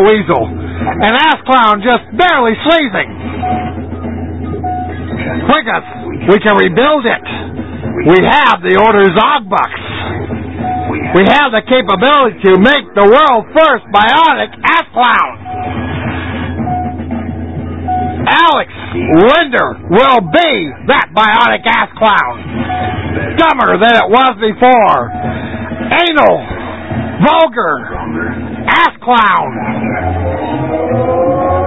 weasel, and Ass Clown just barely sleazing. Quick us, we can rebuild it. We have the Order Zogbucks. We have the capability to make the world's first bionic Ass Clown. Alex Linder will be that bionic Ass Clown. Dumber than it was before. Anal, vulgar, Ass Clown.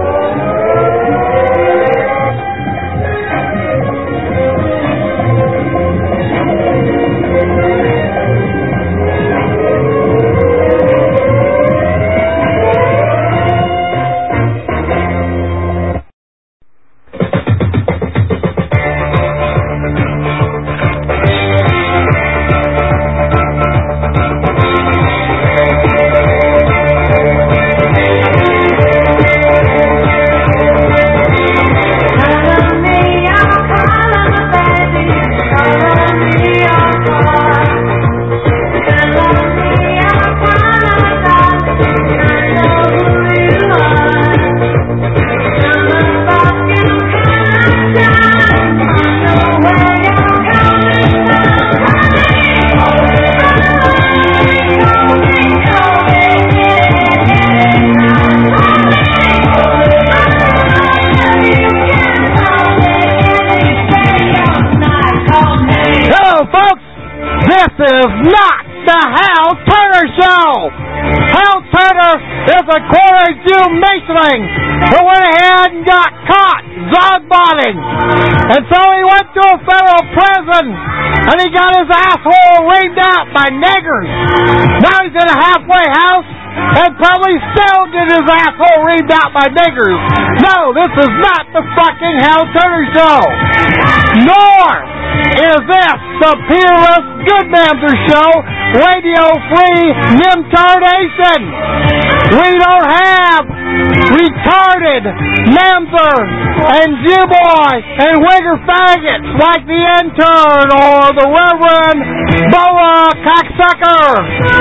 This is not the Hal Turner Show! Hal Turner is a quarter Jew Masoning who went ahead and got caught zogbotting. And so he went to a federal prison and he got his asshole reamed out by niggers. Now he's in a halfway house and probably still get his asshole reamed out by niggers. No, this is not the fucking Hal Turner Show. Nor is this the Peerless Good Mamzer Show, radio-free Nimtardation. We don't have retarded Mamzer and Jewboy and Wigger faggots like the intern or the Reverend Boa Cocksucker.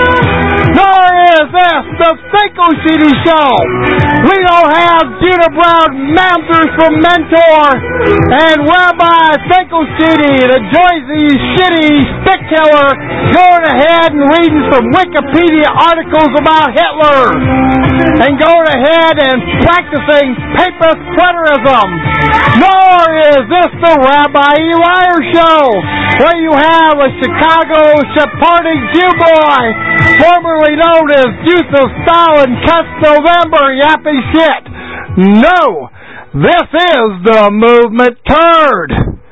Nor is this the Finko Sheedy Show. We don't have Judah Brown Mamzers from Mentor and Rabbi Finko Sheedy, the Joyzy Shitty Stick Killer, going ahead and reading some Wikipedia articles about Hitler and going ahead and practicing papist preterism. Nor is this the Rabbi Eliar Show, where you have a Chicago Sephardic Jew boy, formerly known as Juice of Stalin, Cuts November, yappy shit. No, this is the Movement Turd,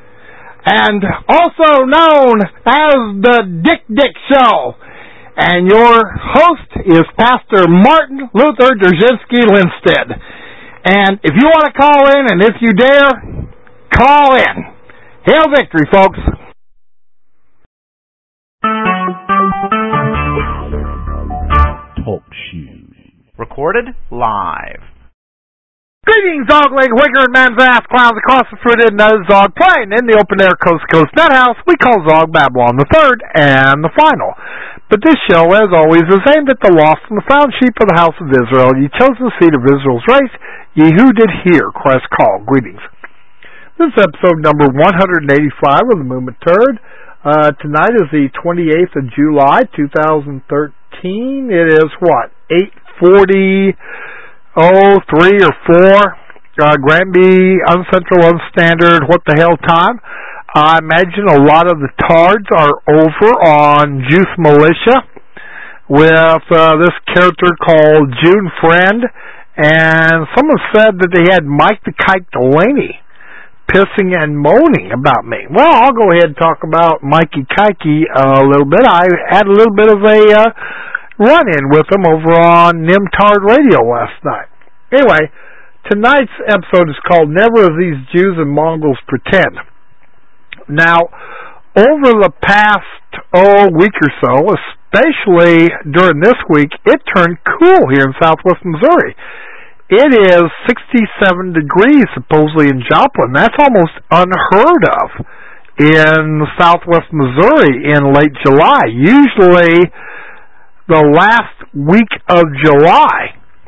and also known as the Dick Show. And your host is Pastor Martin Luther Dzerzhinsky Lindstedt. And if you want to call in, and if you dare, call in. Hail victory, folks. Talk shoes. Recorded live. Greetings, Zogling, Wigger, and Man's Ass Clowns across the fruited nose Zog playing in the open-air coast-to-coast nut house we call Zog Babylon the Third and the Final. But this show, as always, is aimed at the lost and the found sheep of the house of Israel, ye chosen seed of Israel's race, ye who did hear Christ's call. Greetings. This is episode number 185 of the Movement Turd. Tonight is the 28th of July, 2013. It is, 8:40... 3 or 4, Granby, Uncentral, Unstandard, what the hell time. I imagine a lot of the tards are over on Juice Militia with this character called June Friend, and someone said that they had Mike the Kike Delaney pissing and moaning about me. Well, I'll go ahead and talk about Mikey Kike a little bit. I had a little bit of a run-in with him over on Nimtard Radio last night. Anyway, tonight's episode is called Never As These Jews and Mongols Pretend. Now, over the past week or so, especially during this week, it turned cool here in southwest Missouri. It is 67 degrees supposedly in Joplin. That's almost unheard of in southwest Missouri in late July. Usually, the last week of July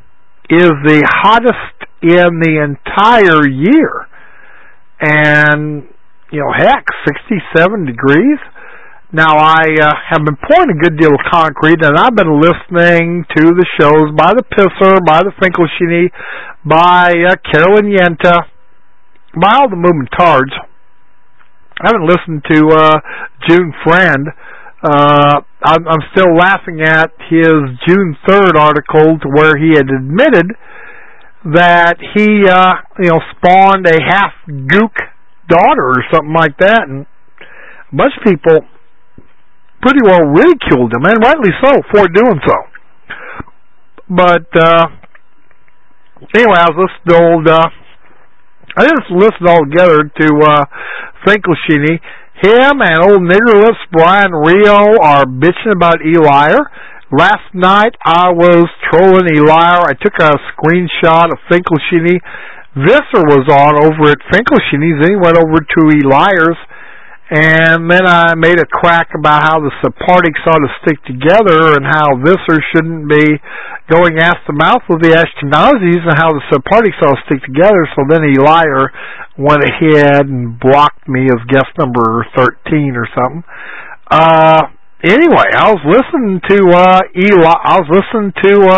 is the hottest in the entire year. And, heck, 67 degrees. Now, I have been pouring a good deal of concrete, and I've been listening to the shows by the Pisser, by the Finkelstein, by Carolyn Yenta, by all the Movementards. I haven't listened to June Friend. I'm still laughing at his June 3rd article to where he had admitted that he, spawned a half-gook daughter or something like that, and a bunch of people pretty well ridiculed him, and rightly so, for doing so. But, anyway, I just listened all together to Finkelstein. Him and old Niggerlips Brian Rio are bitching about Eliar. Last night I was trolling Eliar. I took a screenshot of Finkelstein. Visser was on over at Finkelstein's, then he went over to Eliar's, and then I made a crack about how the Sephardics ought to stick together and how Visser shouldn't be going ass to mouth with the Ashkenazis and how the Sephardics ought to stick together. So then Eliar went ahead and blocked me as guest number 13 or something. Anyway, I was listening to I was listening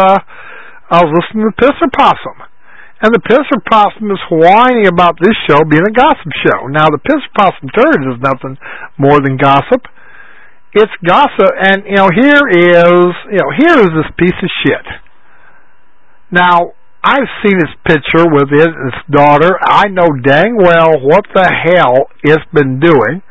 to Pisser Possum. And the Pisser Possum is whining about this show being a gossip show. Now, the Pisser Possum Turd is nothing more than gossip. It's gossip, and, here is this piece of shit. Now, I've seen his picture with his daughter. I know dang well what the hell it's been doing.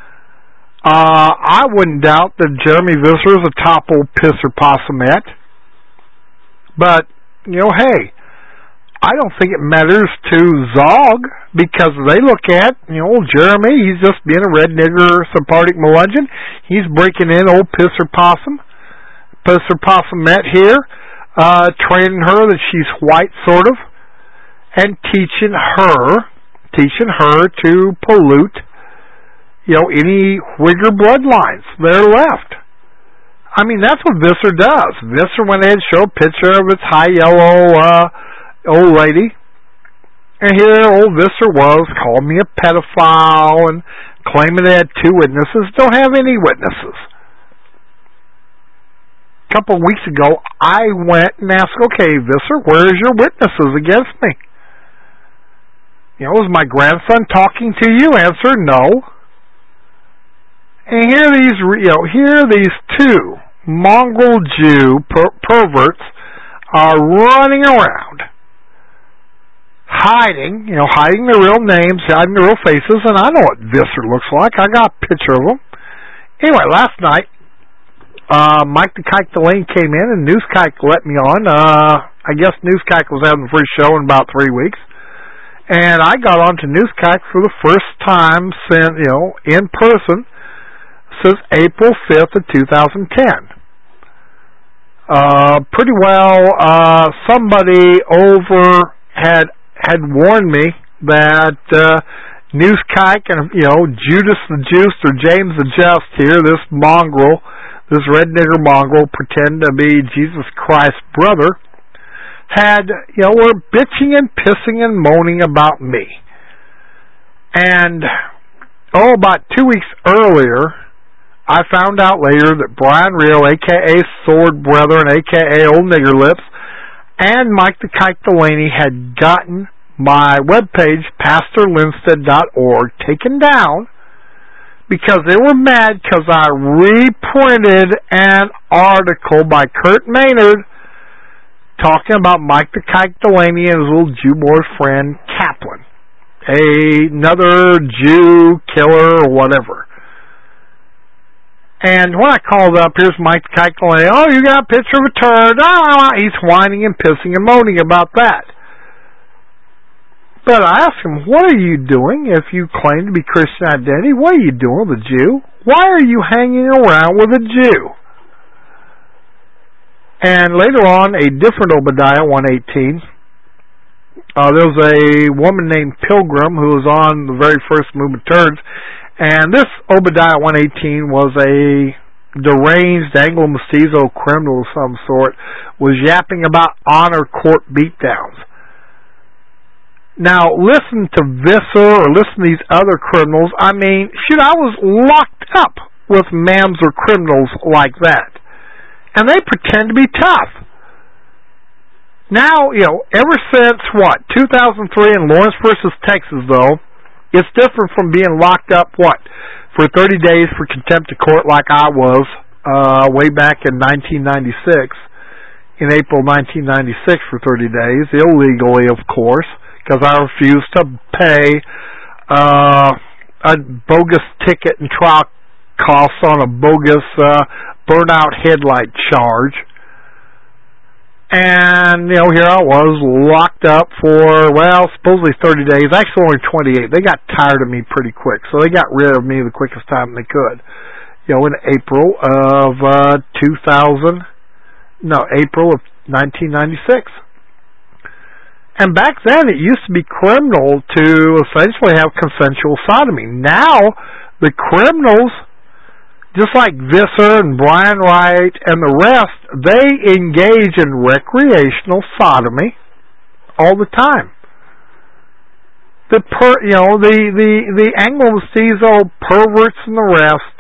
I wouldn't doubt that Jeremy Visser is a top old Pisser Possumette. But, hey, I don't think it matters to Zog, because they look at, old Jeremy, he's just being a red nigger Sephardic Melungeon. He's breaking in old Pisser Possum. Pisser Possumette here, training her that she's white, sort of, and teaching her to pollute, any Whigger bloodlines that are left. I mean, that's what Visser does. Visser went ahead and showed a picture of its high yellow, old lady, and here old Visser was calling me a pedophile and claiming they had 2 witnesses. Don't have any witnesses. A couple of weeks ago, I went and asked, okay, Visser, where's your witnesses against me? Was my grandson talking to you? Answer, no. And here these 2 mongrel Jew perverts are running around, hiding their real names, hiding their real faces, and I know what Visser looks like. I got a picture of him. Anyway, last night, Mike the Kike Delaney came in, and Newskike let me on. I guess Newskike was having the first show in about 3 weeks, and I got on to Newskike for the first time since, in person, since April 5th of 2010. Pretty well, somebody over had warned me that Newskike and, Judas the Juiced or James the Just here, this mongrel, this red nigger mongrel, pretend to be Jesus Christ's brother, were bitching and pissing and moaning about me. And, about 2 weeks earlier, I found out later that Brian Rio, a.k.a. Sword Brethren, a.k.a. Old Niggerlips, and Mike the Kike Delaney had gotten my webpage, PastorLinstead.org, taken down because they were mad because I reprinted an article by Kurt Maynard talking about Mike the Kike Delaney and his little Jew boy friend Kaplan, another Jew killer or whatever. And when I called up, here's Mike the Kike Delaney. Oh, you got a picture of a turd. He's whining and pissing and moaning about that. But I asked him, what are you doing if you claim to be Christian identity? What are you doing with a Jew? Why are you hanging around with a Jew? And later on, a different Obadiah 118, there was a woman named Pilgrim who was on the very first Movement Turds, and this Obadiah 118 was a deranged Anglo-Mestizo criminal of some sort was yapping about honor court beatdowns. Now, listen to Visser or listen to these other criminals. I mean, shoot, I was locked up with mams or criminals like that. And they pretend to be tough. Now, ever since, 2003 in Lawrence versus Texas, though, it's different from being locked up, for 30 days for contempt of court like I was way back in 1996, in April 1996 for 30 days, illegally, of course, because I refused to pay a bogus ticket and trial costs on a bogus burnout headlight charge. And, here I was locked up for, supposedly 30 days, actually only 28. They got tired of me pretty quick, so they got rid of me the quickest time they could. In April of April of 1996. And back then, it used to be criminal to essentially have consensual sodomy. Now, the criminals, just like Visser and Brian Wright and the rest, they engage in recreational sodomy all the time. The Anglo-Mestizo perverts and the rest,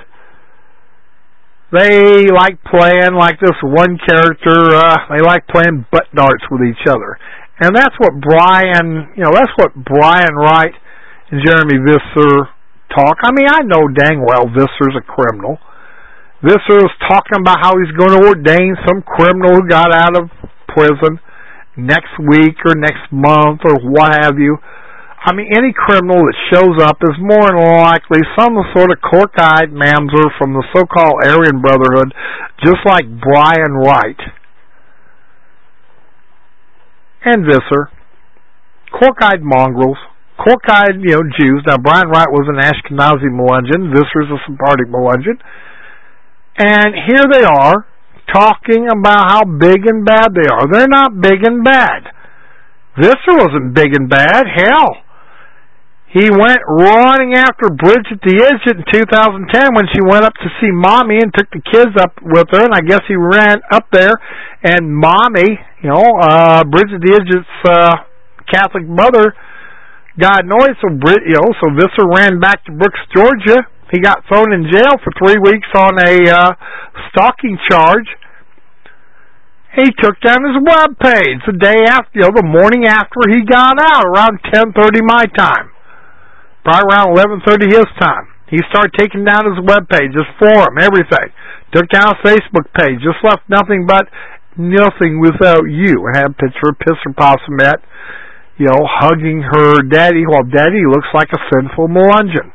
they like playing like this one character. They like playing butt darts with each other. And that's what Brian Wright and Jeremy Visser talk. I mean, I know dang well Visser's a criminal. Visser is talking about how he's going to ordain some criminal who got out of prison next week or next month or what have you. I mean, any criminal that shows up is more than likely some sort of cork-eyed mamzer from the so-called Aryan Brotherhood, just like Brian Wright and Visser. Cork-eyed mongrels, cork-eyed, Jews. Now, Brian Wright was an Ashkenazi Melungeon. Visser's a Sephardic Melungeon. And here they are talking about how big and bad they are. They're not big and bad. Visser wasn't big and bad. Hell, he went running after Bridget the Idiot in 2010 when she went up to see Mommy and took the kids up with her. And I guess he ran up there, and Mommy, Bridget the Idiot's Catholic mother, got annoyed. So Visser ran back to Brooks, Georgia. He got thrown in jail for 3 weeks on a stalking charge. He took down his web page the day after, the morning after he got out, around 10:30 my time, probably around 11:30 his time. He started taking down his web page, his forum, everything. Took down his Facebook page, just left nothing but nothing without you, and had a picture of Pisser Possumet, hugging her daddy, while daddy looks like a sinful Melungeon.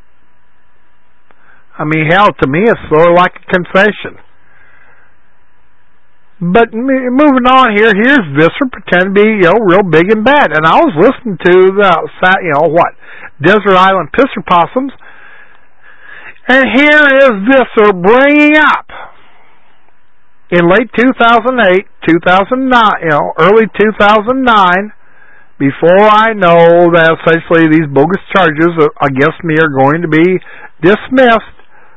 I mean, hell, to me, it's sort of like a confession. But moving on here, here's Visser pretending to be, real big and bad. And I was listening to the, Desert Island Pisser Possums. And here is Visser bringing up, in late 2008, 2009, early 2009, before I know that essentially these bogus charges against me are going to be dismissed,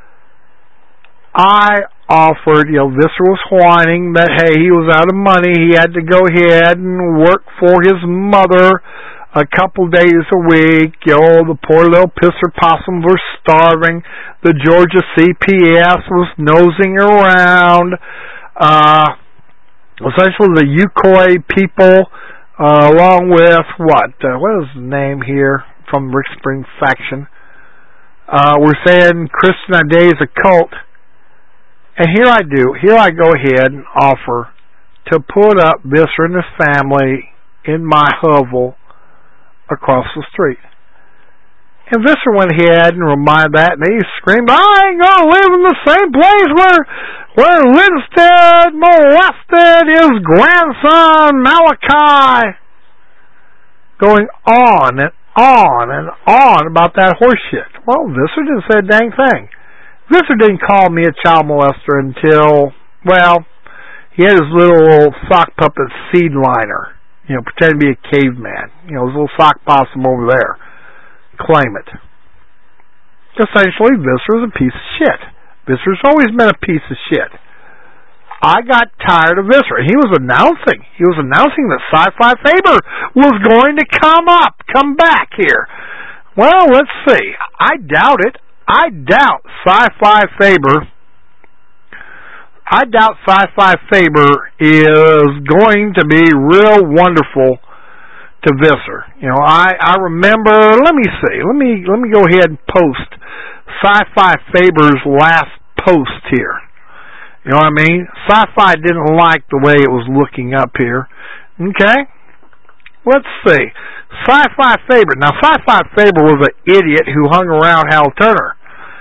I offered, Visser was whining that, hey, he was out of money. He had to go ahead and work for his mother a couple days a week. The poor little Pisser Possums were starving. The Georgia CPS was nosing around. Essentially, the Yukoi people, along with, what is the name here from Rick Spring faction, were saying Christian Idea is a cult. And here I go ahead and offer to put up Visser and his family in my hovel across the street. And Visser went ahead and reminded that, and he screamed, I ain't going to live in the same place where Lindstedt molested his grandson, Malachi. Going on and on and on about that horse shit. Well, Visser didn't say a dang thing. Visser didn't call me a child molester until, he had his little sock puppet seed liner, pretending to be a caveman. His little sock possum over there. Claim it. Essentially, Visser is a piece of shit. Viscer's always been a piece of shit. I got tired of Viscer. He was announcing that Sci-Fi Faber was going to come back here. Well, let's see. I doubt it. I doubt Sci-Fi Faber is going to be real wonderful to Viscer. You know, I remember, let me see. Let me go ahead and post Sci-Fi Faber's last post here. You know what I mean? Sci-Fi didn't like the way it was looking up here. Okay? Let's see. Sci-Fi Faber. Now, Sci-Fi Faber was an idiot who hung around Hal Turner.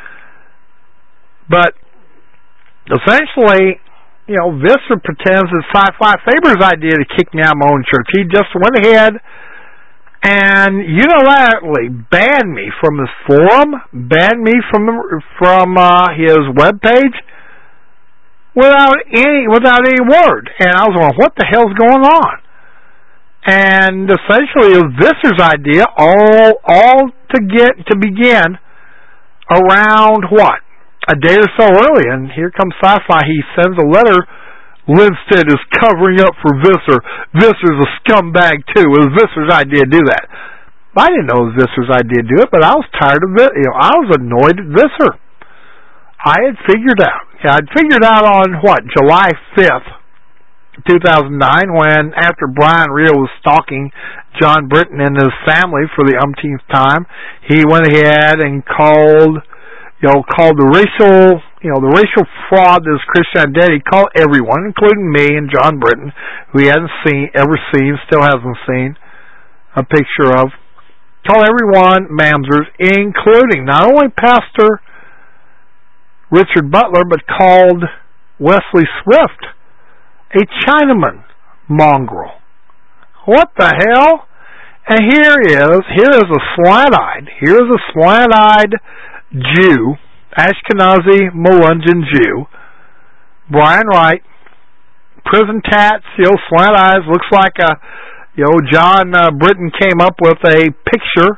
But, essentially, you know, Viscer pretends it's Sci-Fi Faber's idea to kick me out of my own church. He just went ahead and unilaterally banned me from his forum, banned me from his webpage, without any word. And I was going, what the hell's going on? And essentially it was Viscer's idea all to begin around what? A day or so early. And here comes Sci-Fi. He sends a letter. Lindstedt is covering up for Viscer. Viscer's a scumbag too. It was Viscer's idea to do that. I didn't know it was Viscer's idea to do it, but I was tired of it. You know, I was annoyed at Viscer. I'd figured out on what, July 5th, 2009, when after Brian Reel was stalking John Britton and his family for the umpteenth time, he went ahead and called the racial fraud that is Christian Identity. He called everyone, including me and John Britton, who he hadn't still hasn't seen a picture of. Called everyone mamsers, including not only Pastor Richard Butler, but called Wesley Swift a Chinaman mongrel. What the hell? And here is a slant-eyed Jew, Ashkenazi Melungeon Jew, Brian Wright, prison tats, slant eyes, looks like John Britton came up with a picture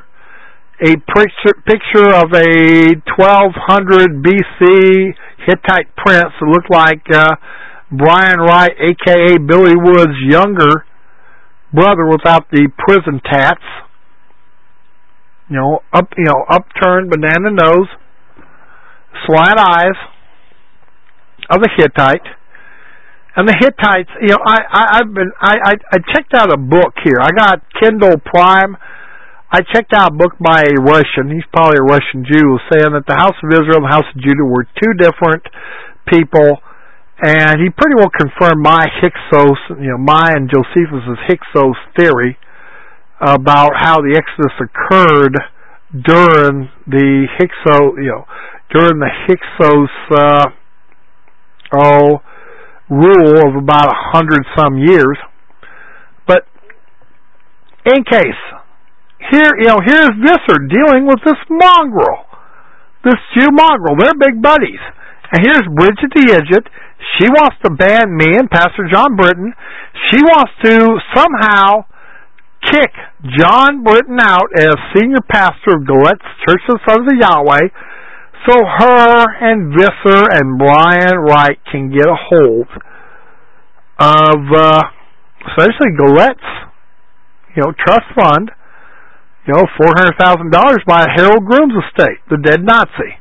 of a 1200 BC Hittite prince that looked like Brian Wright, a.k.a. Billy Wood's younger brother, without the prison tats. Upturned banana nose, slant eyes of a Hittite. And the Hittites, I checked out a book here. I got Kindle Prime. I checked out a book by a Russian. He's probably a Russian Jew, saying that the House of Israel and the House of Judah were two different people, and he pretty well confirmed my and Josephus' Hyksos theory about how the Exodus occurred during the Hyksos, rule of about 100-some years. But in case, here's Viscer dealing with this mongrel, this Jew mongrel. They're big buddies. And here's Bridget the Idiot. She wants to ban me and Pastor John Britton. She wants to somehow kick John Britton out as senior pastor of Galette's Church of the Sons of Yahweh, so her and Viscer and Brian Wright can get a hold of essentially Galette's trust fund, $400,000 by Harold Groom's estate, the dead Nazi.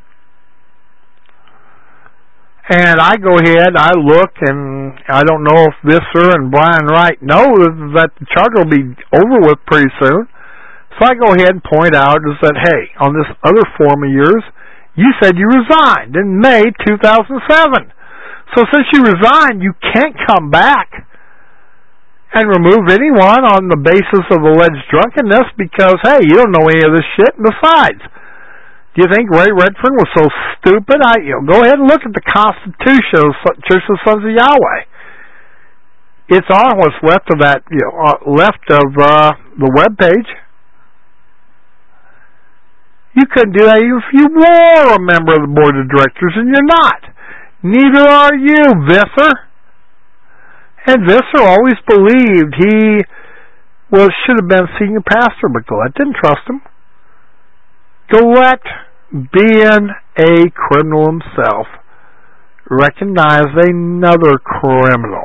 And I go ahead, I look, and I don't know if Viscer and Brian Wright know that the charter will be over with pretty soon. So I go ahead and point out is that, hey, on this other form of yours, you said you resigned in May 2007. So since you resigned, you can't come back and remove anyone on the basis of alleged drunkenness because, hey, you don't know any of this shit. And besides, do you think Ray Redfern was so stupid? Go ahead and look at the Constitution of the Church of the Sons of Yahweh. It's on what's left of that, the web page. You couldn't do that even if you were a member of the board of directors, and you're not. Neither are you, Viscer. And Viscer always believed he should have been senior pastor, but Galette didn't trust him. Galette, being a criminal himself, recognize another criminal.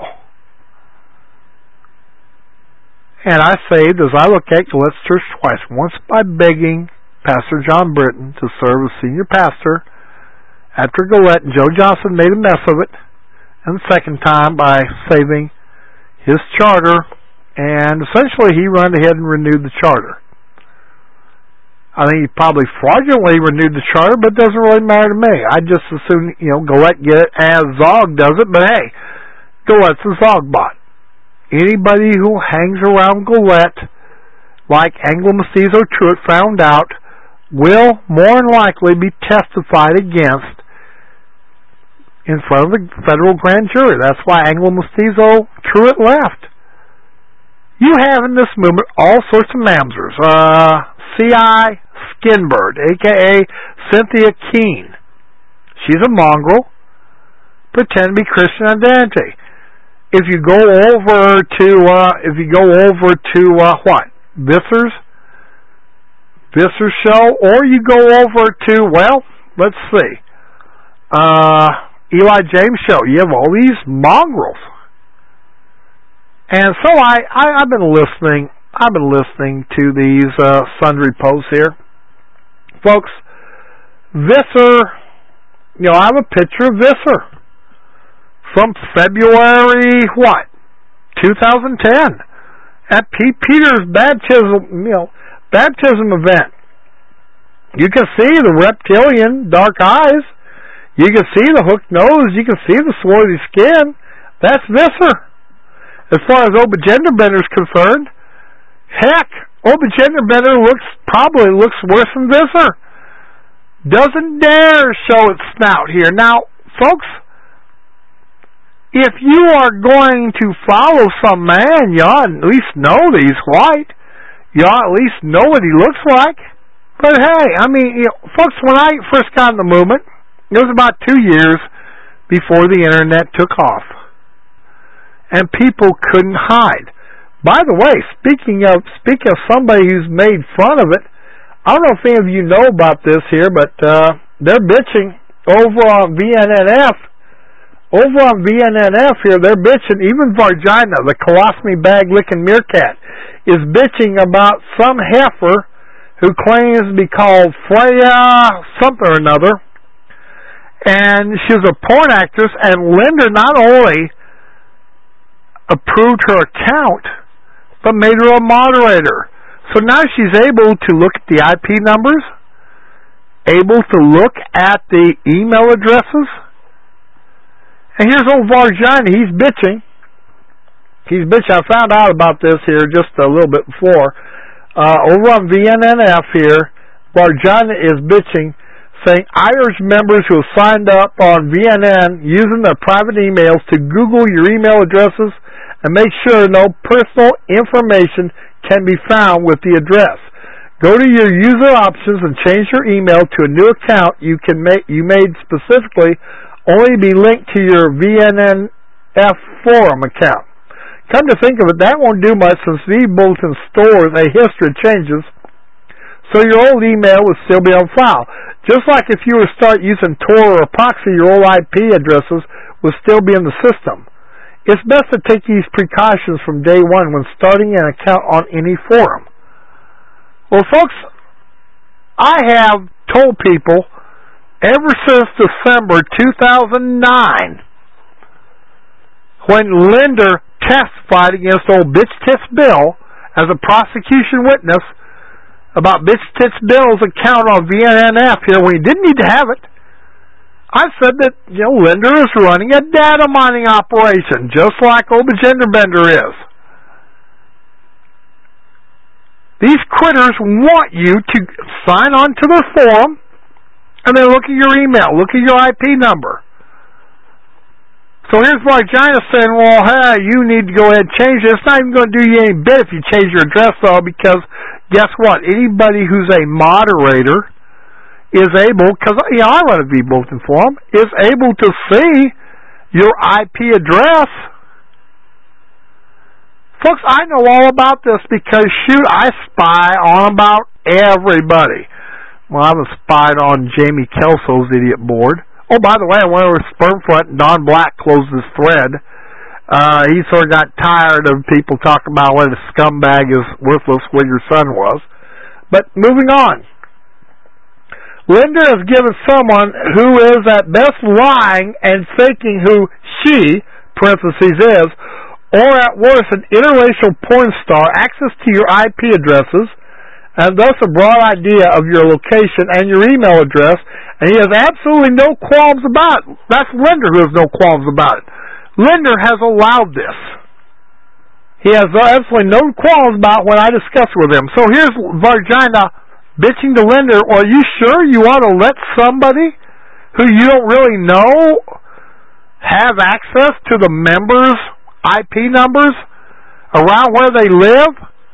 And I saved, as I look at Galette's church twice, once by begging Pastor John Britton to serve as senior pastor after Galette and Joe Johnson made a mess of it, and the second time by saving his charter, and essentially he ran ahead and renewed the charter. I think he probably fraudulently renewed the charter, but it doesn't really matter to me. I just assume, Galette get it as Zog does it, but hey, Galette's a Zogbot. Anybody who hangs around Galette, like Anglo-Mestizo Truitt found out, will more than likely be testified against in front of the federal grand jury. That's why Anglo-Mestizo Truitt left. You have in this movement all sorts of mamsers. C.I. Skinbird, a.k.a. Cynthia Keene. She's a mongrel. Pretend to be Christian Identity. If you go over to what? Visser's show, or you go over to, well, let's see, Eli James show. You have all these mongrels. And so I've been listening to these sundry posts here. Folks, Visser, I have a picture of Visser from February, 2010, at Pete Peters' baptism event. You can see the reptilian dark eyes. You can see the hooked nose. You can see the swarthy skin. That's Visser. As far as Oba Genderbender is concerned, heck, Oba Genderbender probably looks worse than Visser. Doesn't dare show its snout here. Now, folks, if you are going to follow some man, you ought to at least know that he's white. You ought at least know what he looks like. But hey, folks, when I first got in the movement, it was about 2 years before the internet took off. And people couldn't hide. By the way, speaking of somebody who's made fun of it, I don't know if any of you know about this here, but they're bitching over on VNNF. Over on VNNF here, they're bitching. Even Vargina, the colostomy bag licking meerkat, is bitching about some heifer who claims to be called Freya something or another. And she's a porn actress, and Linda not only approved her account, but made her a moderator. So now she's able to look at the IP numbers, able to look at the email addresses. And here's old Vargina. He's bitching. I found out about this here just a little bit before. Over on VNNF here, Vargina is bitching, saying Irish members who have signed up on VNN using their private emails to Google your email addresses and make sure no personal information can be found with the address. Go to your user options and change your email to a new account you made specifically only be linked to your VNNF forum account. Come to think of it, that won't do much since vBulletin stores a history of changes, so your old email will still be on file. Just like if you were to start using Tor or Proxy, your old IP addresses will still be in the system. It's best to take these precautions from day one when starting an account on any forum. Well, folks, I have told people ever since December 2009, when Linder testified against old Bitch Tits Bill as a prosecution witness about Bitch Tits Bill's account on VNNF here when he didn't need to have it, I said that, Linder is running a data mining operation, just like Oba Genderbender is. These critters want you to sign on to their forum and then look at your email, look at your IP number. So here's Vargina saying, well, hey, you need to go ahead and change it. It's not even going to do you any bit if you change your address, though, because guess what? Anybody who's a moderator is able, because I run a vBulletin forum, is able to see your IP address. Folks, I know all about this because, shoot, I spy on about everybody. Well, I haven't spied on Jamie Kelso's idiot board Oh, by the way, I went over to Spermfront, and Don Black closed his thread. He sort of got tired of people talking about what a scumbag is worthless what your son was. But moving on. Linder has given someone who is at best lying and faking who she, parentheses, is, or at worst an interracial porn star, access to your IP addresses, and thus a broad idea of your location and your email address, and he has absolutely no qualms about it. That's Linder who has no qualms about it. Linder has allowed this. He has absolutely no qualms about what I discussed with him. So here's Vargina bitching to Linder, are you sure you want to let somebody who you don't really know have access to the members' IP numbers around where they live?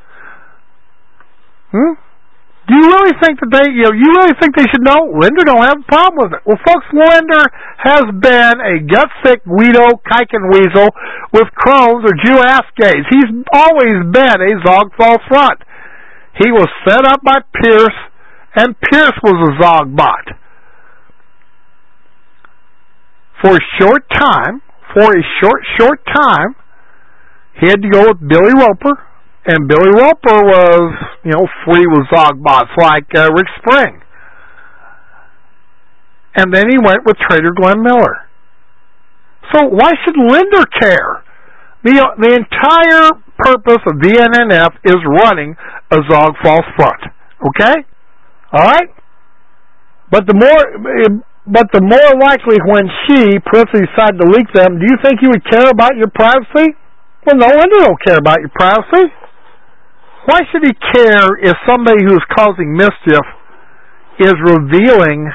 Do you really think that you really think they should know? Linder don't have a problem with it. Well, folks, Linder has been a gut-sick Guido Kuikenweasel with Crohn's or Jew ass gays. He's always been a Zog false front. He was set up by Pierce, and Pierce was a Zog bot. For a short time, he had to go with Billy Roper. And Billy Roper was, free with Zog bots like Rick Spring. And then he went with Trader Glenn Miller. So why should Linder care? The entire purpose of VNNF is running a Zog false front. Okay? All right? But the more likely when she personally decided to leak them, do you think he would care about your privacy? Well, no, Linder don't care about your privacy. Why should he care if somebody who is causing mischief is revealing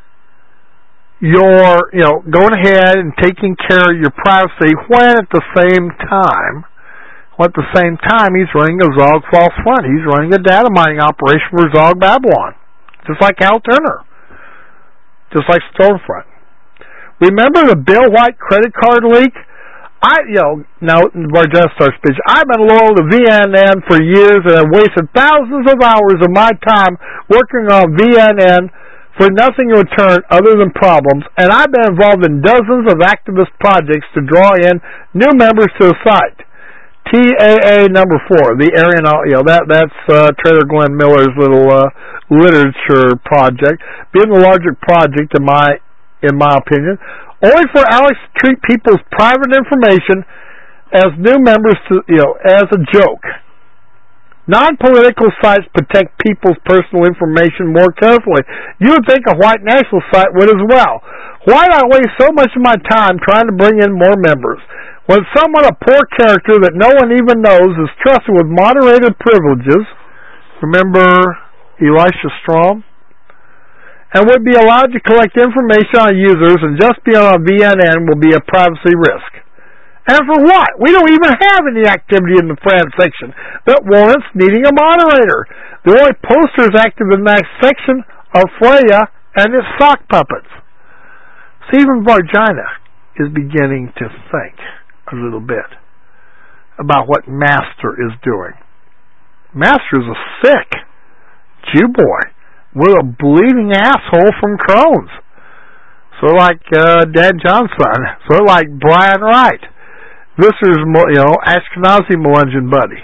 your, going ahead and taking care of your privacy when at the same time he's running a Zog false front. He's running a data mining operation for Zog Babylon. Just like Al Turner. Just like Stormfront. Remember the Bill White credit card leak? Now Vargina starts speech. I've been loyal to VNN for years and have wasted thousands of hours of my time working on VNN for nothing in return other than problems, and I've been involved in dozens of activist projects to draw in new members to the site. TAA number 4, the Aryan, that's Trader Glenn Miller's little literature project, being the larger project in my opinion. Only for Alex to treat people's private information as new members as a joke. Non-political sites protect people's personal information more carefully. You would think a white national site would as well. Why do I waste so much of my time trying to bring in more members? When someone, a poor character that no one even knows, is trusted with moderated privileges, remember Elisha Strom? And would be allowed to collect information on users and just be on a VNN will be a privacy risk. And for what? We don't even have any activity in the friends section that warrants needing a moderator. The only posters active in that section are Freya and its sock puppets. So even Vargina is beginning to think a little bit about what Master is doing. Master is a sick Jew boy with a bleeding asshole from Crohn's. Sort of like Dan Johnson. Sort of like Brian Wright. This is, Ashkenazi Melungeon buddy.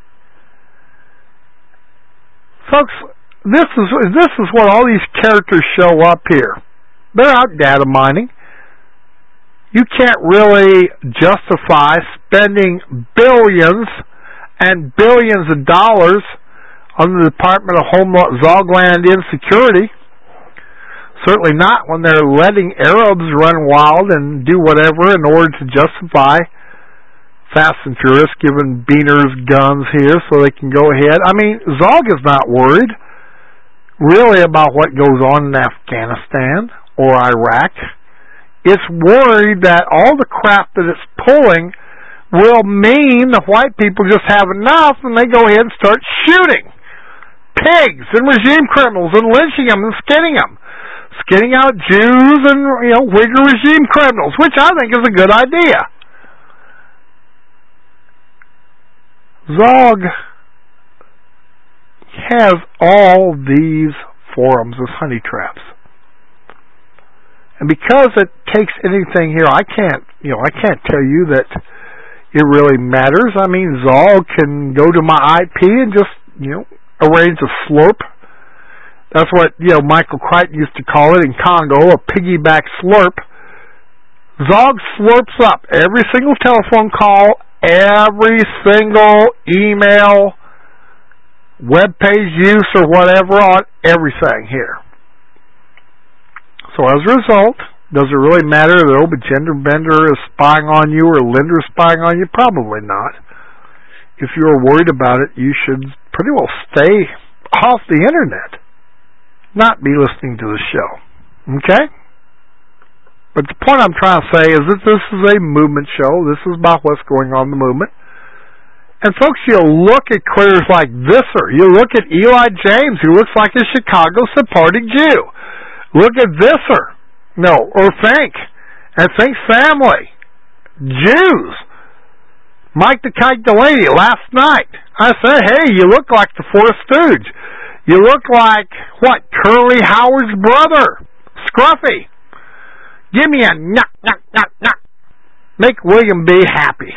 Folks, this is what all these characters show up here. They're out data mining. You can't really justify spending billions and billions of dollars on the Department of Homeland Zogland Insecurity. Certainly not when they're letting Arabs run wild and do whatever in order to justify Fast and Furious giving beaners guns here so they can go ahead. I mean, Zog is not worried really about what goes on in Afghanistan or Iraq. It's worried that all the crap that it's pulling will mean the white people just have enough and they go ahead and start shooting pigs and regime criminals and lynching them and skinning out Jews and Uyghur regime criminals, which I think is a good idea. Zog has all these forums as honey traps. And because it takes anything here, I can't tell you that it really matters. I mean, Zog can go to my IP and just, arrange a slurp. That's what, Michael Crichton used to call it in Congo, a piggyback slurp. Zog slurps up every single telephone call, every single email, web page use or whatever on everything here. So as a result, does it really matter if the old gender bender is spying on you or Linda is spying on you? Probably not. If you're worried about it, you should pretty well stay off the internet, not be listening to the show. Okay? But the point I'm trying to say is that this is a movement show. This is about what's going on in the movement. And folks, you look at critters like Visser. You look at Eli James, who looks like a Chicago Sephardic Jew. Look at Visser. Or Fink. And Fink's family. Jews. Mike the Kite Delaney last night. I said, hey, you look like the Fourth Stooge. You look like, Curly Howard's brother. Scruffy. Give me a knock, knock, knock, knock. Make William B. happy.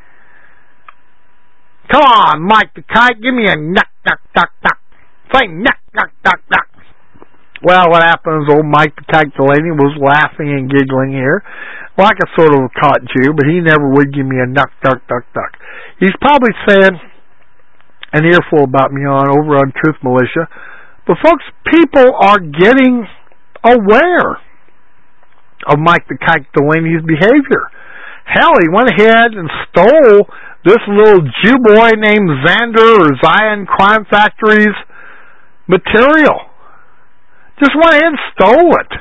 Come on, Mike the Kite, give me a knock, knock, knock, knock. Say knock, knock, knock, knock. Well, what happens, old Mike the Kite Delaney was laughing and giggling here, like a sort of a caught Jew, but he never would give me a knock, knock, knock, knock. He's probably saying an earful about me over on Truth Militia. But folks, people are getting aware of Mike the Kite Delaney's behavior. Hell, he went ahead and stole this little Jew boy named Xander or Zion Crime Factory's material. Just went ahead and stole it.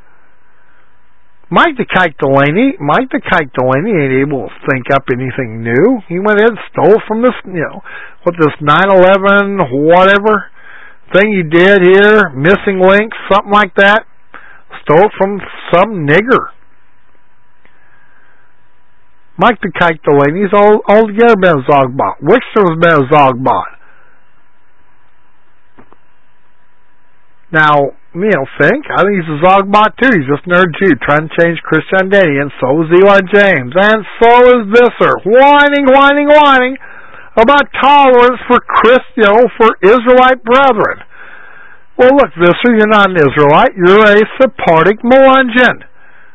Mike the Kite Delaney ain't able to think up anything new. He went ahead and stole from this, this 9/11 whatever thing he did here, missing links, something like that. Stole from some nigger. Mike the Kite Delaney's altogether been a Zogbot. Wickstrom's been a Zogbot. Now, Fink, I think he's a Zogbot too. He's just another Jew trying to change Christianity, and so is Eli James, and so is Visser, whining about tolerance for for Israelite brethren. Well, look, Visser, you're not an Israelite. You're a Sephardic Melungeon.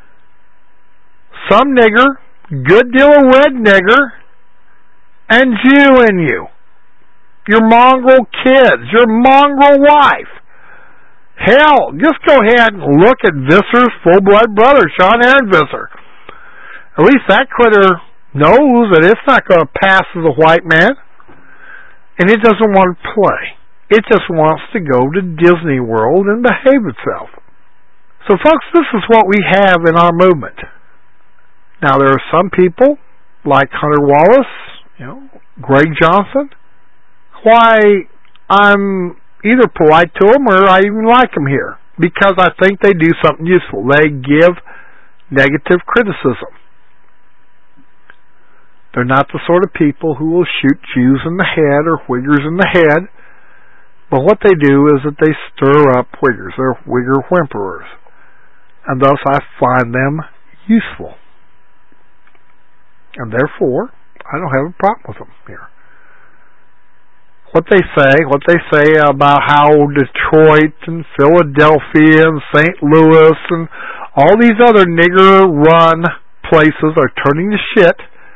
Some nigger, good deal of red nigger, and Jew in you. Your mongrel kids, your mongrel wife. Hell, just go ahead and look at Visser's full-blood brother, Sean Aaron Visser. At least that critter knows that it's not going to pass as a white man, and it doesn't want to play. It just wants to go to Disney World and behave itself. So, folks, this is what we have in our movement. Now, there are some people, like Hunter Wallace, Greg Johnson, why I'm either polite to them or I even like them here, because I think they do something useful. They give negative criticism. They're not the sort of people who will shoot Jews in the head or Wiggers in the head. But what they do is that they stir up Wiggers. They're Wigger whimperers. And thus I find them useful. And therefore, I don't have a problem with them here. What they say about how Detroit and Philadelphia and St. Louis and all these other nigger-run places are turning to shit.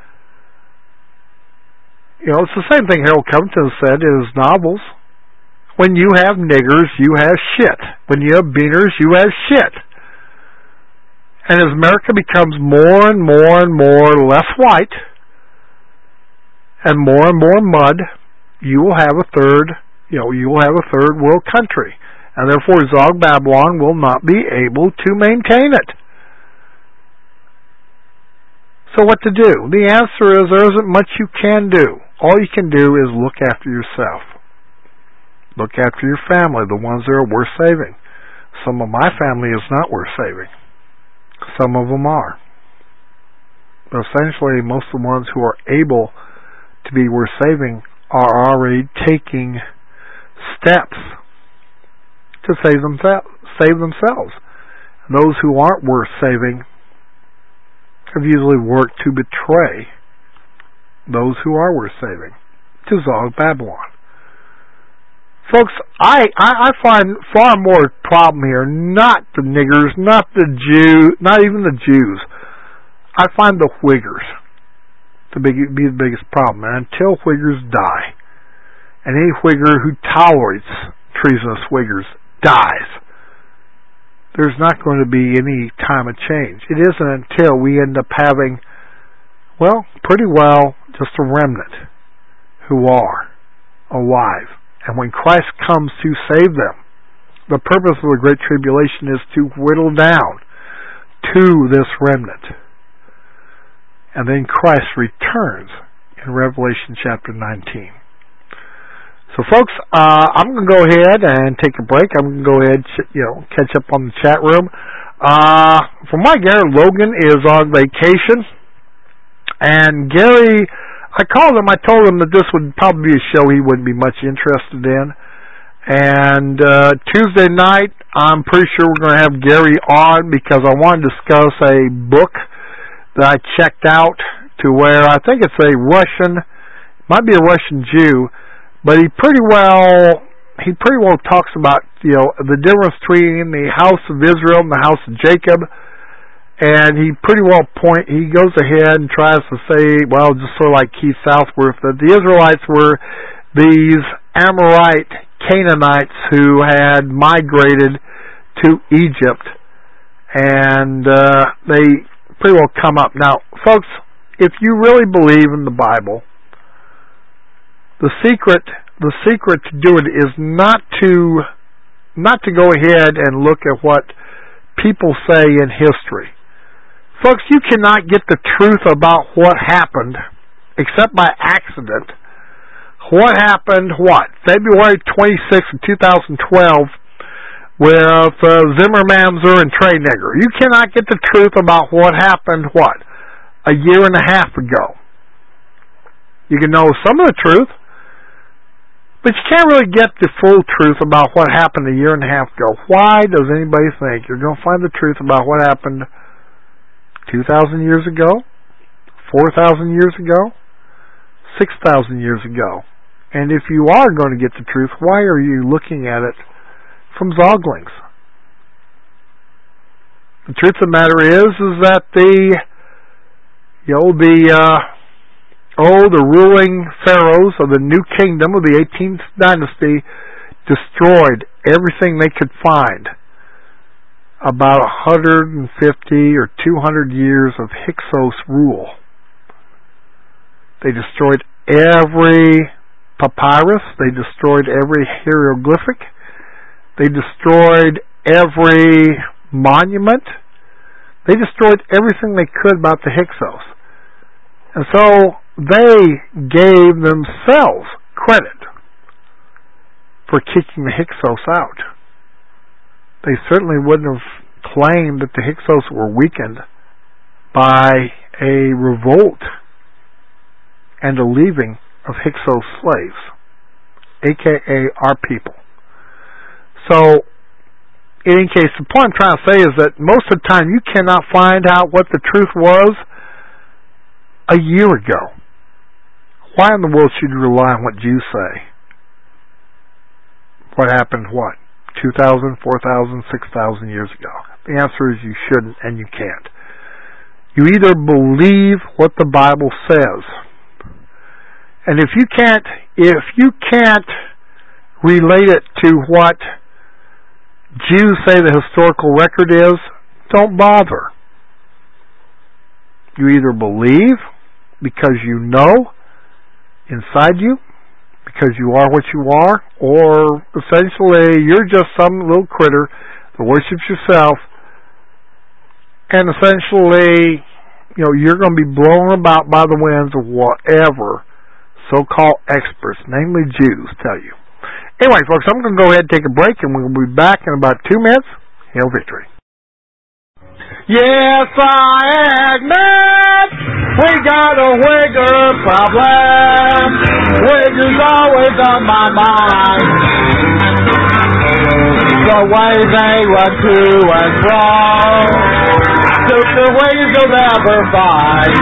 It's the same thing Harold Covington said in his novels. When you have niggers, you have shit. When you have beaners, you have shit. And as America becomes more and more less white and more mud, you will have a third world country. And therefore Zog Babylon will not be able to maintain it. So what to do? The answer is there isn't much you can do. All you can do is look after yourself. Look after your family, the ones that are worth saving. Some of my family is not worth saving. Some of them are. But essentially, most of the ones who are able to be worth saving are already taking steps to save themselves. And those who aren't worth saving have usually worked to betray those who are worth saving, to Zog Babylon. Folks, I find far more problem here, not the niggers, not the Jews, not even the Jews. I find the Whiggers to be the biggest problem. And until Whiggers die, and any Whigger who tolerates treasonous Whiggers dies, there's not going to be any time of change. It isn't until we end up having, well, pretty well just a remnant who are alive. And when Christ comes to save them, the purpose of the Great Tribulation is to whittle down to this remnant. And then Christ returns in Revelation chapter 19. So folks, I'm going to go ahead and take a break. I'm going to go ahead and catch up on the chat room. From what Gary Logan is on vacation. And Gary, I called him, I told him that this would probably be a show he wouldn't be much interested in. And Tuesday night, I'm pretty sure we're going to have Gary on because I want to discuss a book that I checked out to where I think it's a Russian, might be a Russian Jew, but he pretty well talks about, the difference between the house of Israel and the house of Jacob. And he pretty well he goes ahead and tries to say, well, just sort of like Keith Southworth, that the Israelites were these Amorite Canaanites who had migrated to Egypt, and they pretty well come up. Now, folks, if you really believe in the Bible, the secret to do it is not to go ahead and look at what people say in history. Folks, you cannot get the truth about what happened except by accident. What happened, February 26th of 2012 with Zimmer Mamzer and Trey Nigger. You cannot get the truth about what happened, a year and a half ago. You can know some of the truth, but you can't really get the full truth about what happened a year and a half ago. Why does anybody think you're going to find the truth about what happened 2,000 years ago, 4,000 years ago, 6,000 years ago? And if you are going to get the truth, why are you looking at it from Zoglings? The truth of the matter is that the ruling pharaohs of the New Kingdom of the 18th dynasty destroyed everything they could find. About 150 or 200 years of Hyksos rule. They destroyed every papyrus. They destroyed every hieroglyphic. They destroyed every monument. They destroyed everything they could about the Hyksos. And so they gave themselves credit for kicking the Hyksos out. They certainly wouldn't have claimed that the Hyksos were weakened by a revolt and a leaving of Hyksos slaves, a.k.a. our people. So, in any case, the point I'm trying to say is that most of the time you cannot find out what the truth was a year ago. Why in the world should you rely on what Jews say? What happened, 2,000, 4,000, 6,000 years ago? The answer is you shouldn't and you can't. You either believe what the Bible says, and if you can't relate it to what Jews say the historical record is, don't bother. You either believe because you know inside you, because you are what you are, or essentially you're just some little critter that worships yourself, and essentially, you're going to be blown about by the winds of whatever so-called experts, namely Jews, tell you. Anyway, folks, I'm going to go ahead and take a break, and we'll be back in about 2 minutes. Hail victory. Yes, I admit we got a Wigger problem. Wigger's always on my mind. The way they run to and fro, stupid ways you'll never find.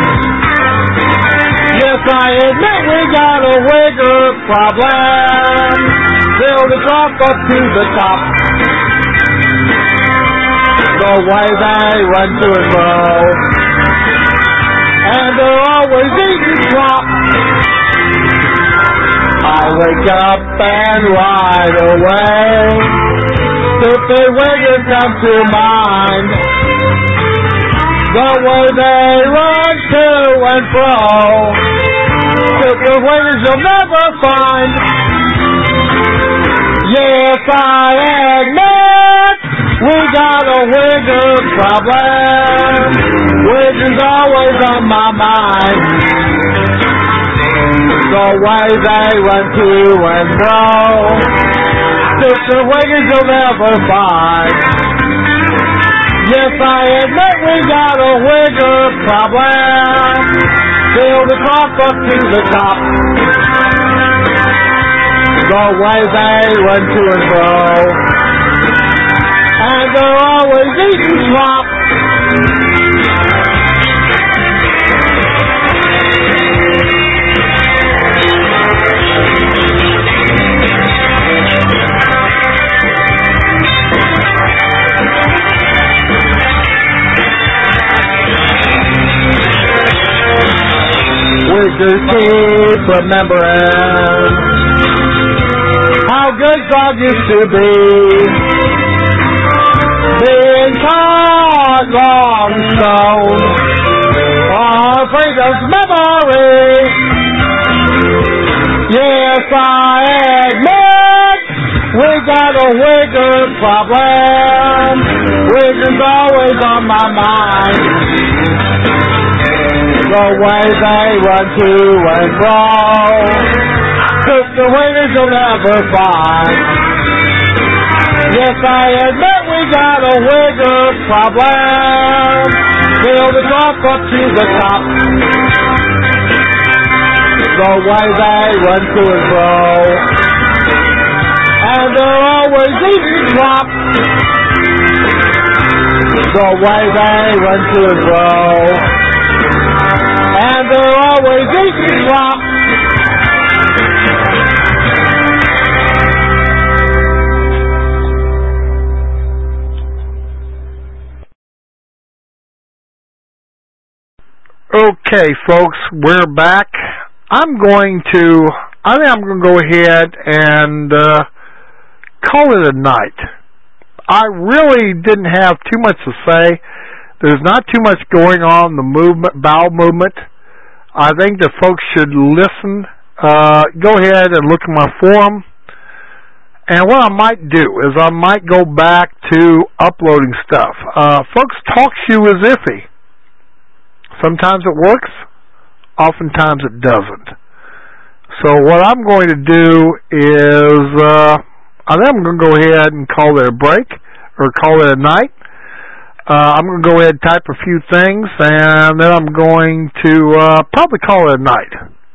Yes, I admit we got a wigger problem. Build a truck up to the top. The way they run to and fro, and they're always eating slop. I wake up and right away, stupid wiggers come to mind. The way they run to and fro, stupid wiggers you'll never find. Yes, I admit we got a wigger problem. Wiggers always on my mind. The way they run to and fro, stupid wiggers you'll never find. Yes, I admit we got a wigger problem. Build the truck up to the top. The way they run to and fro, and they're always eating slop. We just keep remembering how good God used to be. Being taught long stone of freedom's memory. Yes, I admit we got a wigger problem. Wigger's always on my mind. The way they run to and fro, took the wiggers you'll never find. Yes, I admit we got a wigger problem. Build a truck up to the top. The way they run to and fro, and they're always eating slop. The way they run to and fro, and they're always eating slop. Okay, folks, we're back. I think I'm going to go ahead and call it a night. I really didn't have too much to say. There's not too much going on in the bowel movement. I think that folks should listen. Go ahead and look at my forum. And what I might do is I might go back to uploading stuff. Folks, TalkShoe is iffy. Sometimes it works, oftentimes it doesn't. So what I'm going to do is, I think I'm going to go ahead and call it a break, or call it a night. I'm going to go ahead and type a few things, and then I'm going to probably call it a night.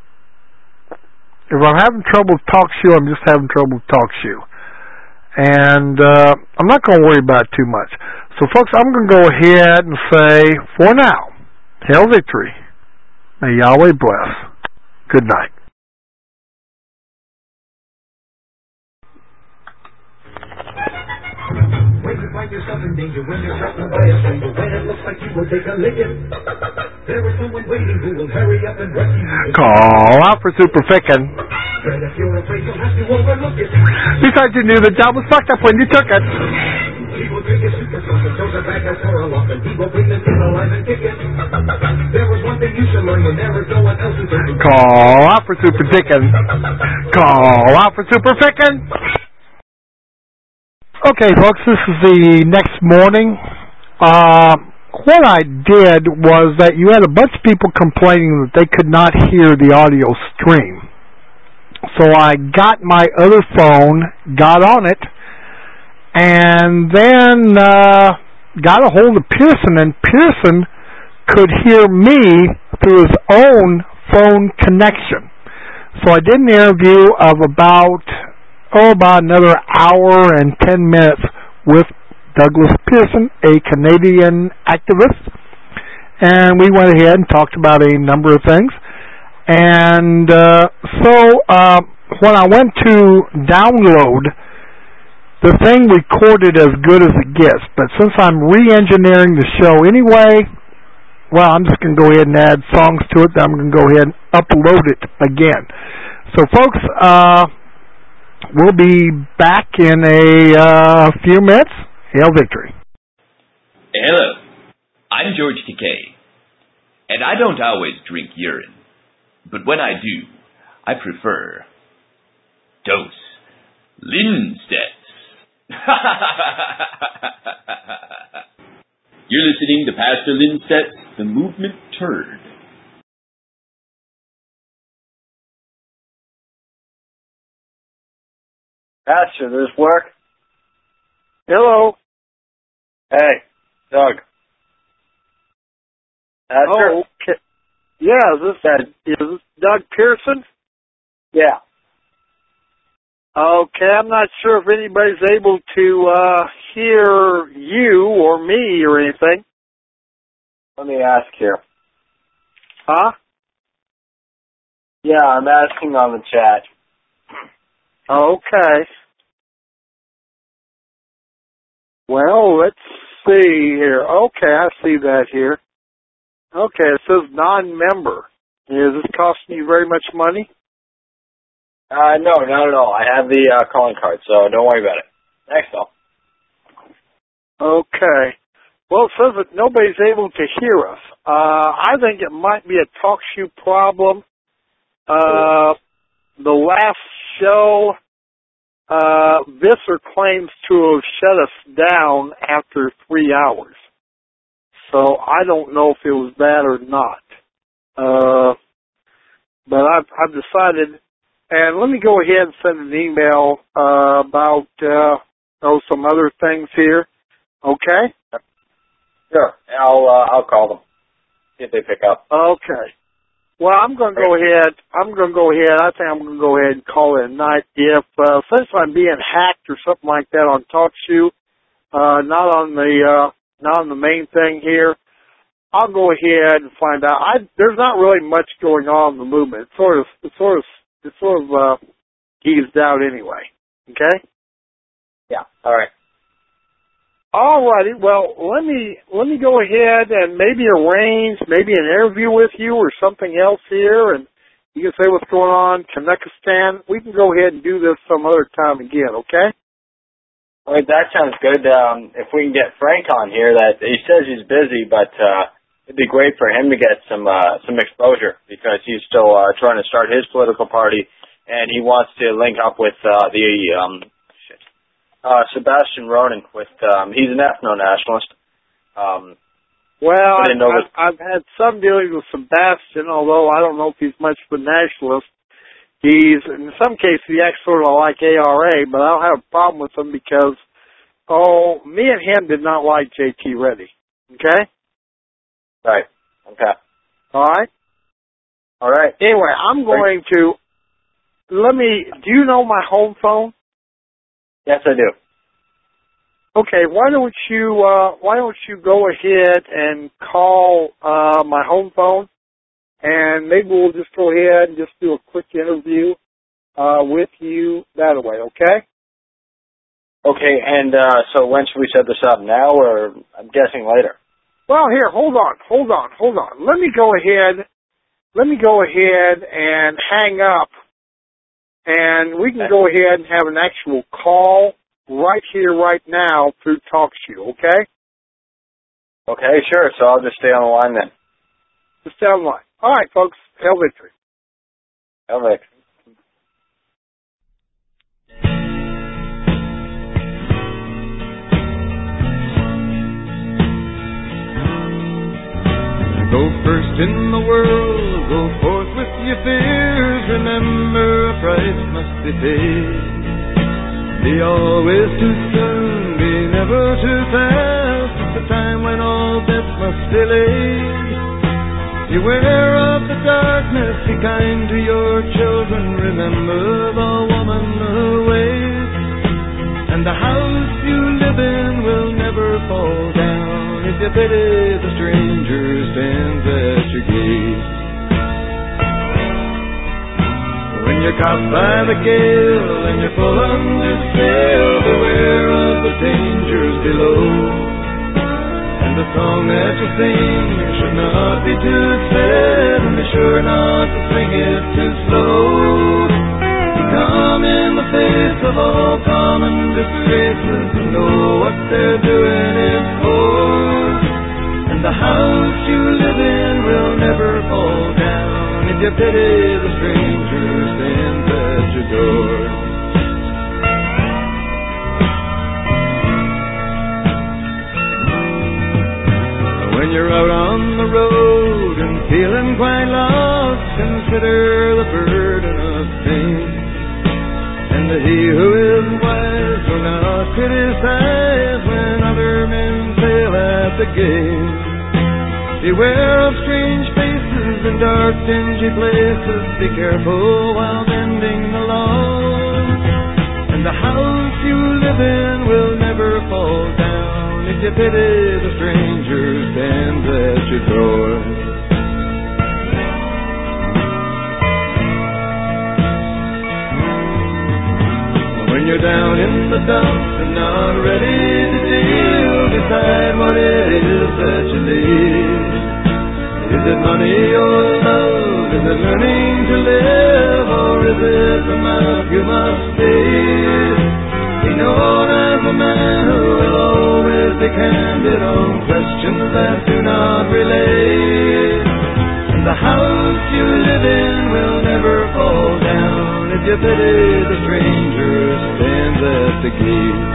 If I'm having trouble with TalkShoe, I'm just having trouble with TalkShoe. And I'm not going to worry about it too much. So, folks, I'm going to go ahead and say, for now, hail victory. May Yahweh bless. Good night. When you find yourself in danger, when you're threatened by a stranger, when it looks like you will take a licking, there is someone waiting who will hurry up and rescue you. Call out for Super Fickin'. But if you're afraid, you'll have to overlook it. Besides, you knew the job was fucked up when you took it. He will take a super truck and throw the bag out for a walk, and he will bring the kid alive and kick it. There is one thing you should learn when there is no one else who can do it. Call out for Super Fickin'. Call out for Super Fickin'. Okay, folks, this is the next morning. What I did was that you had a bunch of people complaining that they could not hear the audio stream. So I got my other phone, got on it, and then got a hold of Pearson, and Pearson could hear me through his own phone connection. So I did an interview of about another hour and 10 minutes with Douglas Pearson, a Canadian activist. And we went ahead and talked about a number of things. And when I went to download, the thing recorded as good as it gets. But since I'm re-engineering the show anyway, well, I'm just going to go ahead and add songs to it. Then I'm going to go ahead and upload it again. So, folks, we'll be back in a few minutes. Hail Victory. Hello, I'm George Takei, and I don't always drink urine, but when I do, I prefer Dose Lindstedts. You're listening to Pastor Lindstedts, the Movement Turd. Pastor, does this work? Hello. Hey, Doug. Pastor? Oh, okay. Yeah, is this Doug Pearson? Yeah. Okay, I'm not sure if anybody's able to hear you or me or anything. Let me ask here. Huh? Yeah, I'm asking on the chat. Okay. Well, let's see here. Okay, I see that here. Okay, it says non-member. Is this costing you very much money? No, not at all. I have the calling card, so don't worry about it. Thanks, though. Okay. Well, it says that nobody's able to hear us. I think it might be a TalkShoe problem. The last show, Visser claims to have shut us down after 3 hours. So I don't know if it was that or not. But I've decided, and let me go ahead and send an email about some other things here. Okay? Sure. I'll call them. See if they pick up. Okay. Well, I'm going to go ahead. I think I'm going to go ahead and call it a night. If since I'm being hacked or something like that on TalkShoe, not on the main thing here, I'll go ahead and find out. There's not really much going on in the movement. It's sort of eased out anyway. Okay. Yeah. All right. All righty. Well, let me go ahead and maybe arrange an interview with you or something else here, and you can say what's going on, Kazakhstan. We can go ahead and do this some other time again, okay? All right, that sounds good. If we can get Frank on here, that he says he's busy, but it'd be great for him to get some exposure because he's still trying to start his political party, and he wants to link up with Sebastian Ronan with he's an ethno-nationalist. Well, I've had some dealings with Sebastian, although I don't know if he's much of a nationalist. In some cases, he acts sort of like ARA, but I don't have a problem with him because, me and him did not like J.T. Reddy. Okay? Right. Okay. All right? All right. Anyway, I'm going to, do you know my home phone? Yes, I do. Okay, why don't you go ahead and call my home phone, and maybe we'll just go ahead and just do a quick interview with you that way, okay? Okay, and so when should we set this up, now or I'm guessing later? Well, here, hold on. Let me go ahead and hang up, and we can go ahead and have an actual call right here, right now, through TalkShoe, okay? Okay, sure. So I'll just stay on the line then. Just stay on the line. All right, folks. Hail Victory. Hail Victory. Go first in the world, go forth with your fears. Remember, a price must be paid. Be always too soon, be never too fast. It's the time when all bets must be laid. Beware of the darkness, be kind to your children. Remember the woman, her ways, and the house you live live in will never fall down if you pity the stranger who stands at your gate. When you're caught by the gale and you're full under sail, beware of the dangers below. And the song that you sing should not be too sad, and be sure not to sing it too slow. Come in the face of all common disgraces and know what they're doing it for. And the house you live in will never fall down if you pity the stranger who stands at your door. When you're out on the road and feeling quite lost, consider the burden of sin. And he who is wise will not criticize when other men fail at the game. Beware of strange faces in dark, dingy places. Be careful while bending the law. And the house you live in will never fall down if you pity the stranger who stands at your door. When you're down in the dumps and not ready to deal, decide what it is that you need. Is it money or love? Is it learning to live? Or is it the mouth you must feed? Be known as a man who will always be candid on questions that do not relate. And the house you live in will never fall down if you pity the stranger who stands at the gate.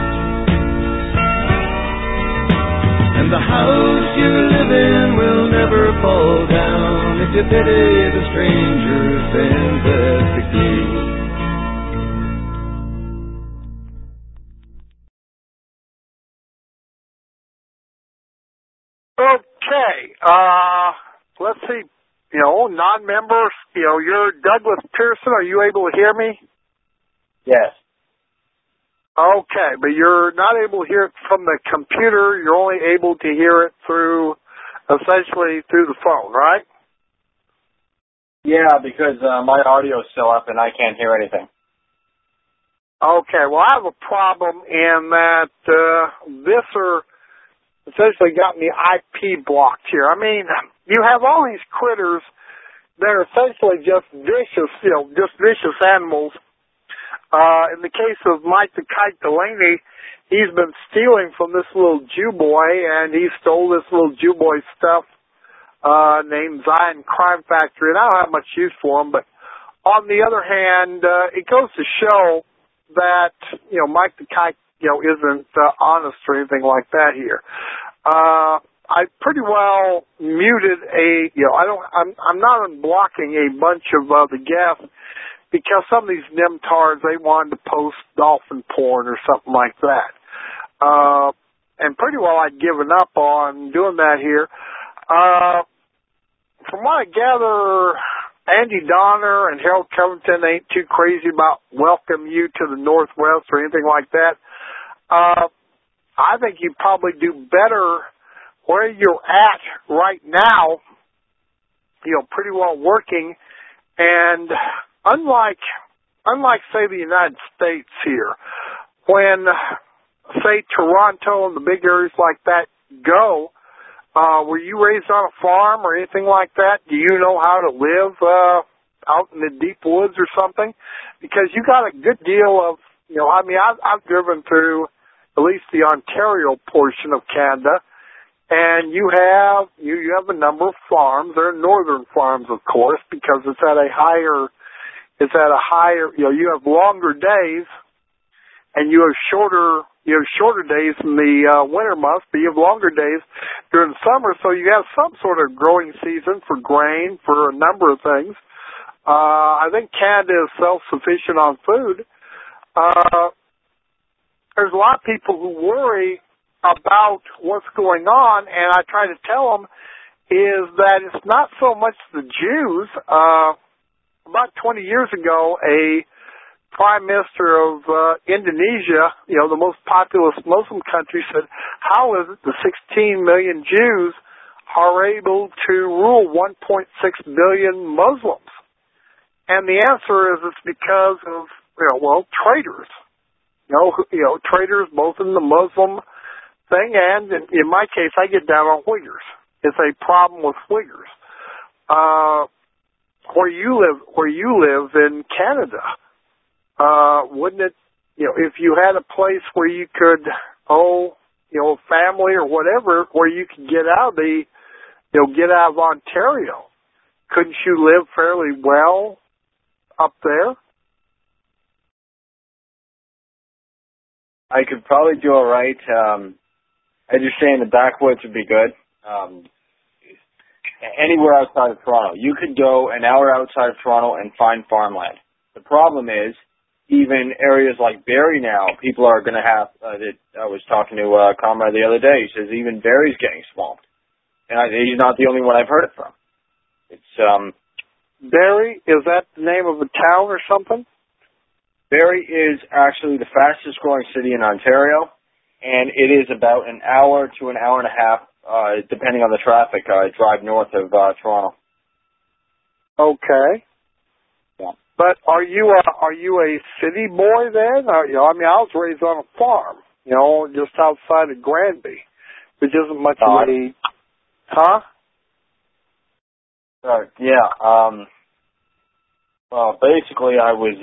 And the house you live in will never fall down if you pity the stranger who stands at the gate. Okay, let's see, non-members, you're Douglas Pearson. Are you able to hear me? Yes. Okay, but you're not able to hear it from the computer. You're only able to hear it essentially through the phone, right? Yeah, because my audio's still up and I can't hear anything. Okay, well, I have a problem in that Visser essentially got me IP blocked here. I mean, you have all these critters that are essentially just vicious, vicious animals. In the case of Mike the Kite Delaney, he's been stealing from this little Jew boy, and he stole this little Jew boy stuff named Zion Crime Factory, and I don't have much use for him, but on the other hand, it goes to show that, Mike the Kite, isn't honest or anything like that here. I pretty well muted I'm not unblocking a bunch of the guests, because some of these nimtards, they wanted to post dolphin porn or something like that. And pretty well I'd given up on doing that here. From what I gather, Andy Donner and Harold Covington ain't too crazy about welcome you to the Northwest or anything like that. I think you probably do better where you're at right now, pretty well working, and Unlike, say, the United States here, when, say, Toronto and the big areas like that go, were you raised on a farm or anything like that? Do you know how to live out in the deep woods or something? Because you got a good deal of, I've driven through at least the Ontario portion of Canada, and you have a number of farms. They're northern farms, of course, because it's at a higher, you have longer days, and you have shorter days in the winter months, but you have longer days during the summer, so you have some sort of growing season for grain, for a number of things. I think Canada is self-sufficient on food. There's a lot of people who worry about what's going on, and I try to tell them is that it's not so much the Jews. About 20 years ago, a Prime Minister of Indonesia, the most populous Muslim country, said, how is it the 16 million Jews are able to rule 1.6 billion Muslims? And the answer is it's because of, traitors. Traitors both in the Muslim thing and, in my case, I get down on Uyghurs. It's a problem with Uyghurs. Where you live in Canada, wouldn't it, if you had a place where you could, family or whatever, where you could get out of Ontario, couldn't you live fairly well up there? I could probably do all right. As you're saying, the backwoods would be good. Anywhere outside of Toronto. You could go an hour outside of Toronto and find farmland. The problem is, even areas like Barrie now, people are going to have, I was talking to a comrade the other day, he says even Barrie's getting swamped. And he's not the only one I've heard it from. It's, Barrie, is that the name of a town or something? Barrie is actually the fastest growing city in Ontario, and it is about an hour to an hour and a half, depending on the traffic, drive north of Toronto. Okay. Yeah. But are you a city boy then? I was raised on a farm, just outside of Granby, which isn't much of a... Huh? Yeah. Well, basically,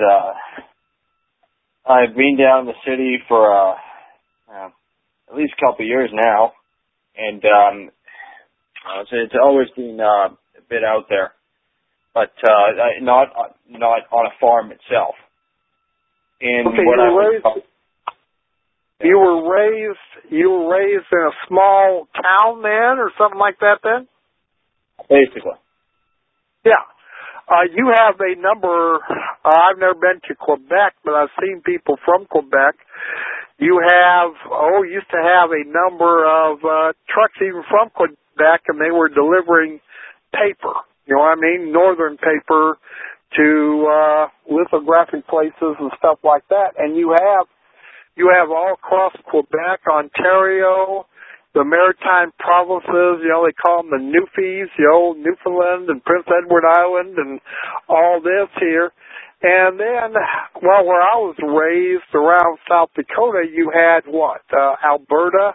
I've been down in the city for at least a couple of years now, and it's always been a bit out there, but not on a farm itself. And okay, you were raised in a small town then, or something like that then? Basically. Yeah. You have a number, I've never been to Quebec, but I've seen people from Quebec. You used to have a number of trucks even from Quebec, and they were delivering paper, northern paper to lithographic places and stuff like that. And you have all across Quebec, Ontario, the maritime provinces, they call them the Newfies, Newfoundland and Prince Edward Island and all this here. And then, where I was raised around South Dakota, you had what? Alberta,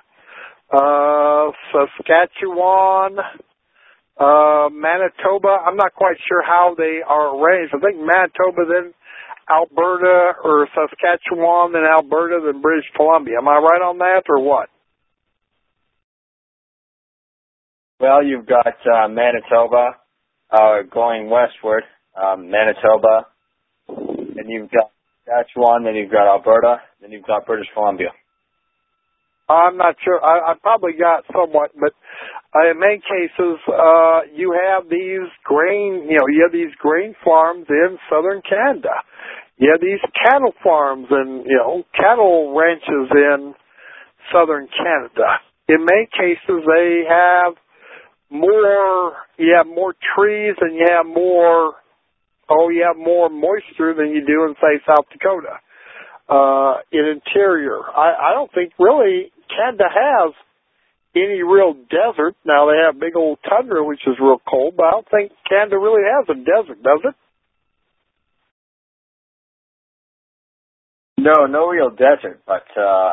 Saskatchewan, Manitoba. I'm not quite sure how they are arranged. I think Manitoba, then Alberta, or Saskatchewan, then Alberta, then British Columbia. Am I right on that, or what? Well, you've got Manitoba going westward, Manitoba, then you've got Saskatchewan, then you've got Alberta, then you've got British Columbia. I'm not sure. I probably got somewhat, but in many cases, you have these grain farms in southern Canada. You have these cattle farms and, cattle ranches in southern Canada. In many cases, they have you have more trees and you have more moisture than you do in, say, South Dakota. In interior, I don't think really Canada has any real desert. Now they have big old tundra, which is real cold, but I don't think Canada really has a desert, does it? No real desert, but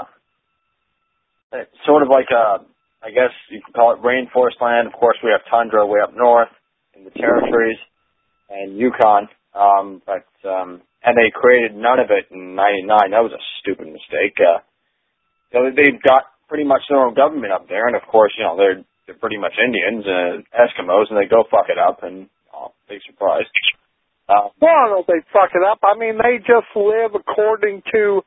it's sort of like I guess you could call it rainforest land. Of course, we have tundra way up north in the territories and Yukon, and they created none of it in '99. That was a stupid mistake. They've got pretty much their own government up there, and of course, they're pretty much Indians, Eskimos, and they go fuck it up, and big surprise. Well, I don't know if they fuck it up. I mean, they just live according to.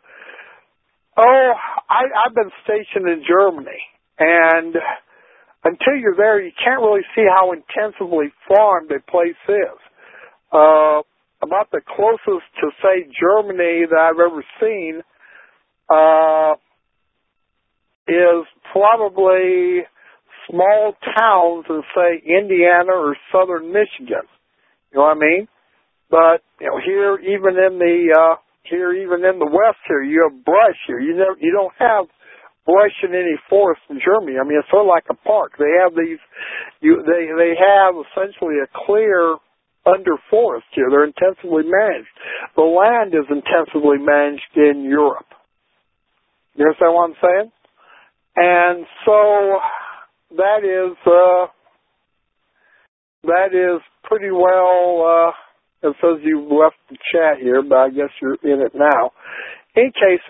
I've been stationed in Germany, and until you're there, you can't really see how intensively farmed a place is. About the closest to, say, Germany that I've ever seen is probably small towns in, say, Indiana or southern Michigan. You know what I mean? But, here, even in the here, even in the West here. You have brush here. You don't have brush in any forest in Germany. I mean, it's sort of like a park. They have these. They have essentially a clear under forest here. They're intensively managed. The land is intensively managed in Europe. You understand what I'm saying? And so that is pretty well. It says you've left the chat here, but I guess you're in it now. In any case,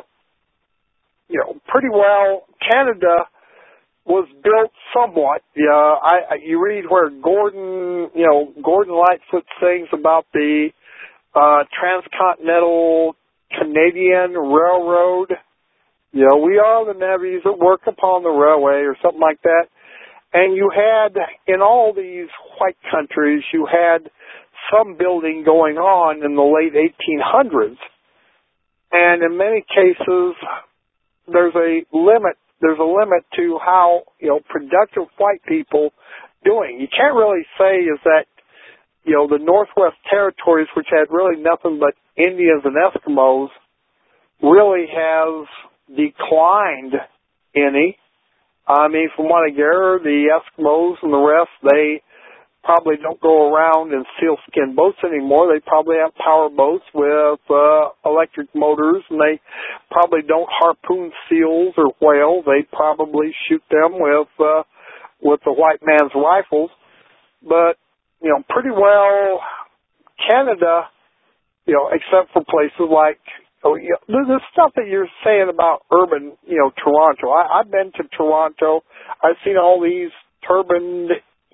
pretty well. Canada was built somewhat. You read where Gordon Lightfoot sings about the Transcontinental Canadian Railroad. We are the navies that work upon the railway, or something like that. And you had, in all these white countries, you had some building going on in the late 1800s. And in many cases, there's a limit to how, productive white people doing. You can't really say is that, the Northwest Territories, which had really nothing but Indians and Eskimos, really has declined any. I mean, from what I gather, the Eskimos and the rest, they probably don't go around in sealskin boats anymore. They probably have power boats with electric motors, and they probably don't harpoon seals or whales. They probably shoot them with the white man's rifles. But, pretty well Canada, except for places like, the stuff that you're saying about urban, Toronto. I've been to Toronto. I've seen all these turbaned,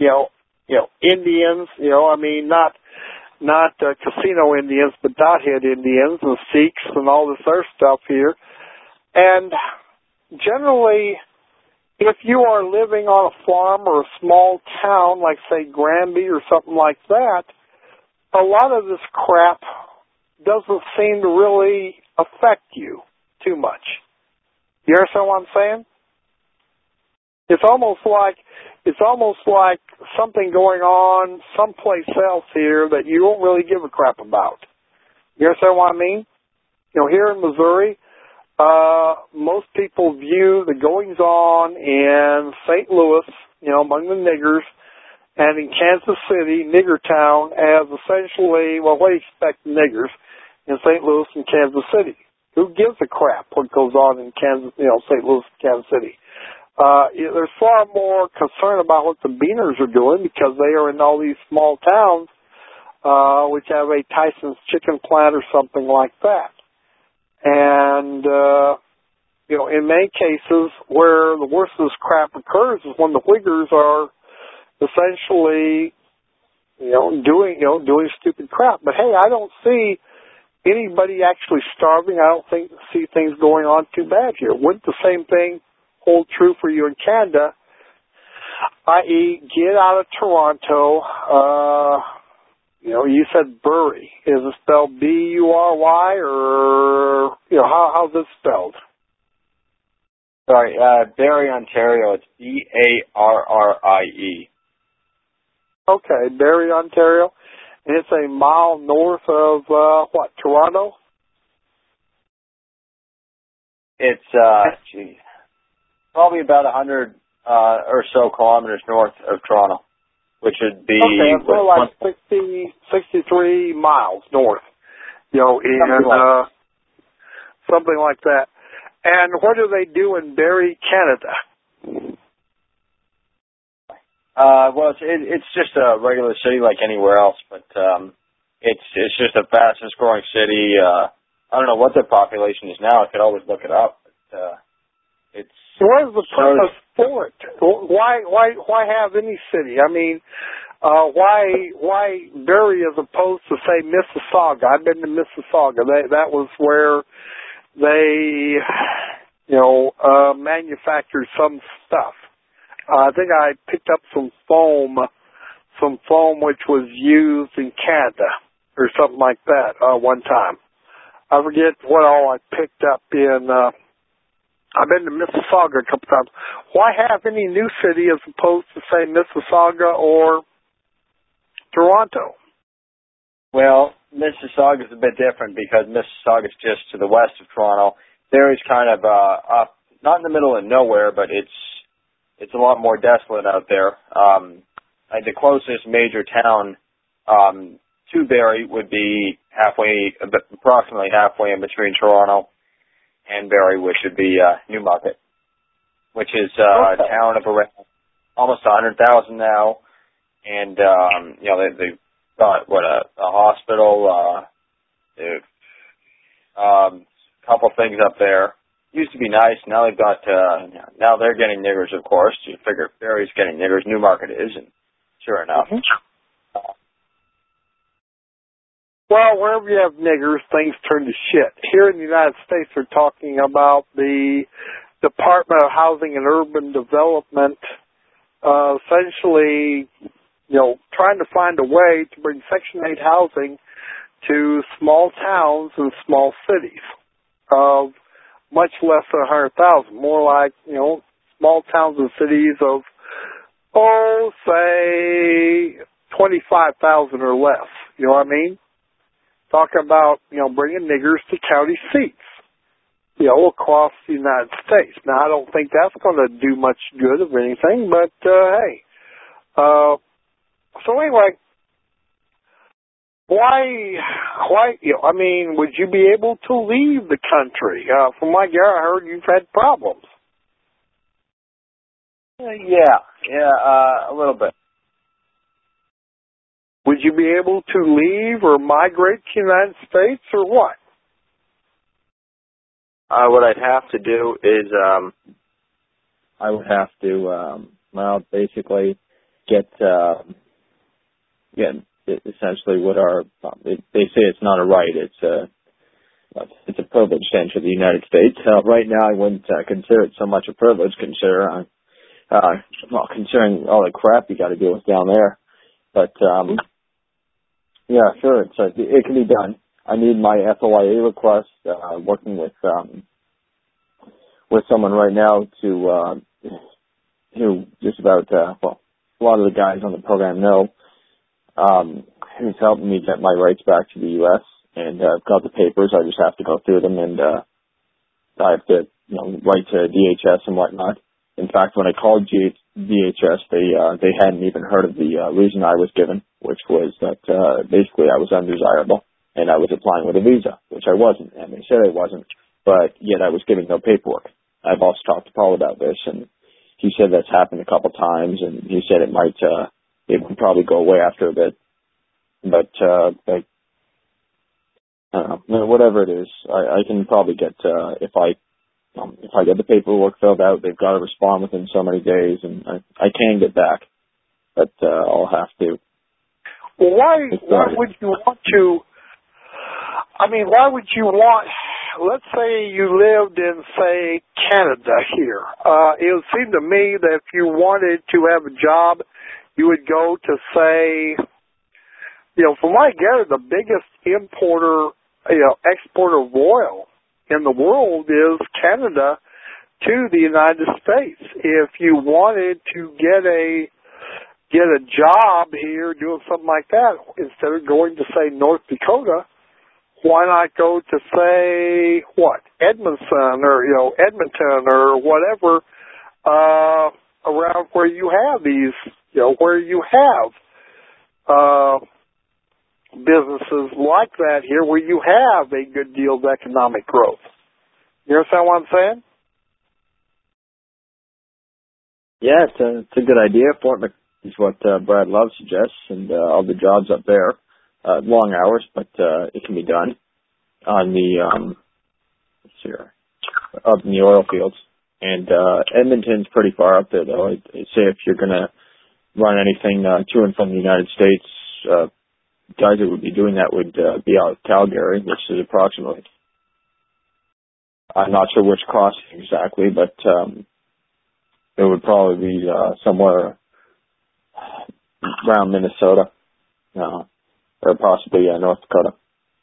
Indians, not casino Indians, but dothead Indians and Sikhs and all this other stuff here. And generally, if you are living on a farm or a small town, like, say, Granby or something like that, a lot of this crap doesn't seem to really affect you too much. You understand what I'm saying? It's almost like something going on someplace else here that you don't really give a crap about. You understand what I mean? Here in Missouri, most people view the goings-on in St. Louis, among the niggers, and in Kansas City, Niggertown, as essentially, what do you expect niggers in St. Louis and Kansas City? Who gives a crap what goes on in Kansas, St. Louis and Kansas City? There's far more concern about what the Beaners are doing because they are in all these small towns, which have a Tyson's chicken plant or something like that. And, in many cases where the worst of this crap occurs is when the Whiggers are essentially, doing stupid crap. But hey, I don't see anybody actually starving. I don't see things going on too bad here. Wouldn't the same thing hold true for you in Canada, i.e. get out of Toronto? You said Bury. Is it spelled B-U-R-Y or, how's it spelled? Sorry, Barrie, Ontario. It's B-A-R-R-I-E. Okay, Barrie, Ontario. And it's a mile north of, Toronto? It's, probably about 100 or so kilometers north of Toronto, which would be... Okay, so like 63 miles north, something like that. And what do they do in Barrie, Canada? Well, it's just a regular city like anywhere else, but it's just the fastest growing city. I don't know what the population is now. I could always look it up. But, it's what is the purpose for it? Why have any city? I mean, why Barrie as opposed to say Mississauga? I've been to Mississauga. That was where they, manufactured some stuff. I think I picked up some foam which was used in Canada or something like that one time. I forget what all I picked up in. I've been to Mississauga a couple times. Why have any new city as opposed to say Mississauga or Toronto? Well, Mississauga's a bit different because Mississauga's just to the west of Toronto. Barrie's kind of up, not in the middle of nowhere, but it's a lot more desolate out there. The closest major town to Barrie would be approximately halfway in between Toronto and Barrie, which would be Newmarket, which is a town of around almost 100,000 now, and they've got a hospital, a couple things up there. Used to be nice. Now they've got now they're getting niggers, of course. You figure Barrie's getting niggers, Newmarket is, and sure enough. Mm-hmm. Well, wherever you have niggers, things turn to shit. Here in the United States, we're talking about the Department of Housing and Urban Development, essentially, trying to find a way to bring Section 8 housing to small towns and small cities of much less than 100,000, more like, small towns and cities of, say, 25,000 or less. You know what I mean? Talking about, bringing niggers to county seats, across the United States. Now, I don't think that's going to do much good of anything, but, hey. So anyway, why, would you be able to leave the country? From what I heard, you've had problems. Yeah, a little bit. Would you be able to leave or migrate to the United States or what? What I'd have to do is I would have to, basically get essentially what they say it's not a right, it's a privilege to enter the United States. Right now, I wouldn't consider it so much a privilege, considering all the crap you got to deal with down there. But yeah, sure, it can be done. I need my FOIA request. Working with someone right now who just about a lot of the guys on the program know. Who's helping me get my rights back to the U.S. and I've got the papers. I just have to go through them, and I have to write to DHS and whatnot. In fact, when I called DHS, they hadn't even heard of the reason I was given, which was that basically I was undesirable and I was applying with a visa, which I wasn't, and they said I wasn't, but yet I was giving no paperwork. I've also talked to Paul about this, and he said that's happened a couple times, and he said it would probably go away after a bit. But I don't know, whatever it is, I can probably get if I get the paperwork filled out, they've got to respond within so many days, and I can get back, but I'll have to. Well, why would you want to? Why would you want? Let's say you lived in, say, Canada here. It would seem to me that if you wanted to have a job, you would go to, say, from what I gather, the biggest exporter of oil in the world is Canada to the United States. If you wanted to get a job here doing something like that, instead of going to, say, North Dakota, why not go to, say, Edmonton or whatever, around where you have these, where you have businesses like that here, where you have a good deal of economic growth. You understand what I'm saying? Yeah, it's a good idea. Fort McMurray is what Brad Love suggests, and all the jobs up there. Long hours, but it can be done on the up in the oil fields. And Edmonton's pretty far up there, though. I'd say if you're going to run anything to and from the United States, guys that would be doing that would be out of Calgary, which is approximately, I'm not sure which crossing exactly, but it would probably be somewhere around Minnesota. Or possibly North Dakota.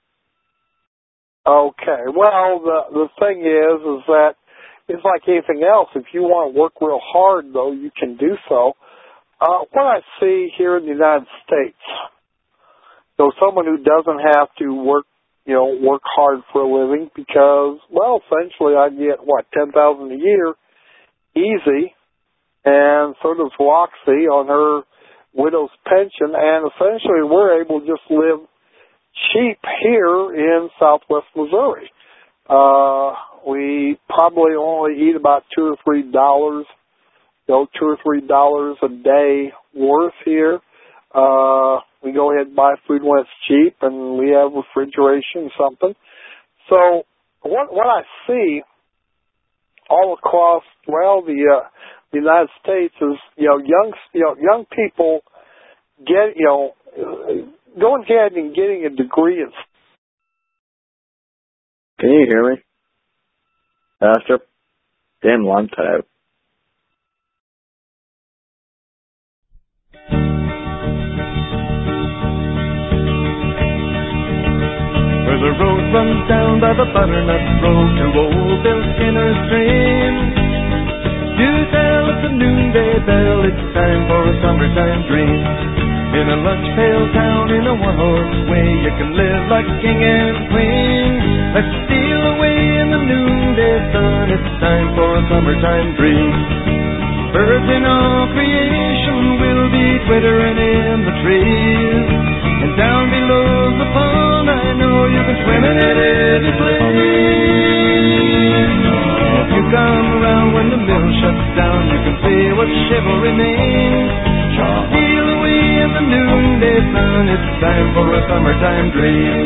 Okay. Well, the thing is that it's like anything else. If you want to work real hard, though, you can do so. What I see here in the United States, So someone who doesn't have to work hard for a living because, well, essentially I get, $10,000 a year, easy, and so does Roxy on her widow's pension, and essentially we're able to just live cheap here in Southwest Missouri. We probably only eat about $2 or $3, $2 or $3 a day worth here. We go ahead and buy food when it's cheap, and we have refrigeration, something. So what I see all across, the United States is, young people going ahead and getting a degree in. Can you hear me? Pastor? Damn line cut out. Where the road runs down by the butternut road to old Bill Skinner's dream. You tell at the noonday bell it's time for a summertime dream. In a lunch pail town in a one-horse way, you can live like king and queen. Let's steal away in the noonday sun, it's time for a summertime dream. Birds in all creation will be twittering in the trees. And down below the pond I know you can swim in it if you please. If you come around when the mill shuts down, you can see what chivalry means. Steal away in the noonday sun, it's time for a summertime dream.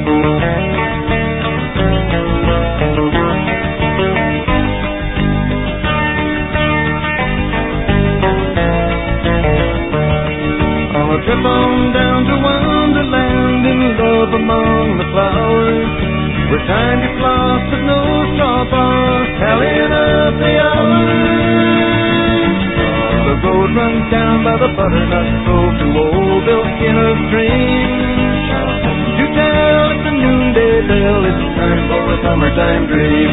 On a trip on down to Wonderland in love among the flowers, where time gets lost with no straw bars, tallying up the hours. The road runs down by the butternut road to old Bill Skinner's dream. You tell at the noonday bell it's time for a summertime dream.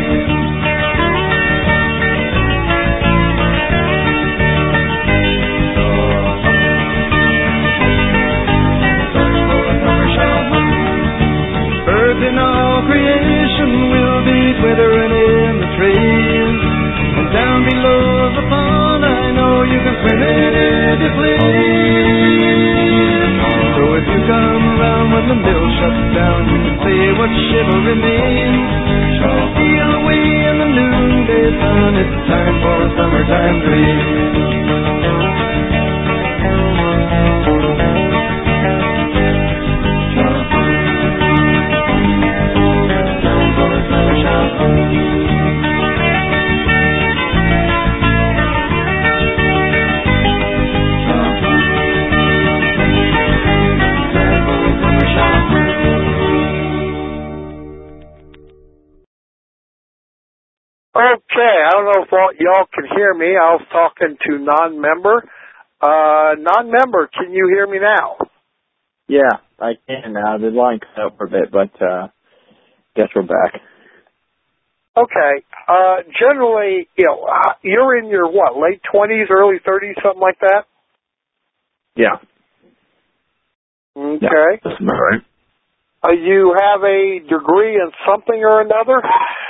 Birds in all creation will be twittering in the trees. And down below the pond I know you can swim in if you please. So if you come around when the mill shuts down, you can see what chivalry means. Steal away in the noonday sun, it's time for a summertime dream. Okay, I don't know if y'all can hear me. I was talking to non-member. Non-member, can you hear me now? Yeah, I can now. The line cut out for a bit, but guess we're back. Okay. Generally, you're in your, late 20s, early 30s, something like that? Yeah. Okay. Yeah, that's about right. You have a degree in something or another?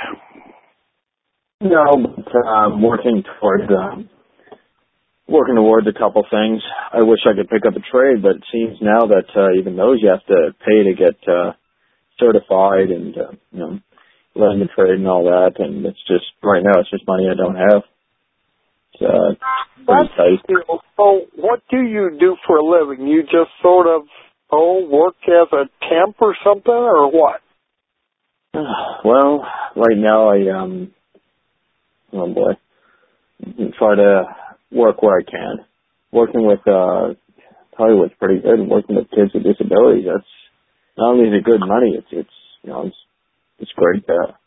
No, but I'm working towards a couple things. I wish I could pick up a trade, but it seems now that even those you have to pay to get certified and learn the trade and all that. And it's just right now it's just money I don't have. It's pretty tight. So what do you do for a living? You just sort of work as a temp or something, or what? Well, right now I try to work where I can. Working with Hollywood's pretty good, and working with kids with disabilities, that's not only is it good money, it's great.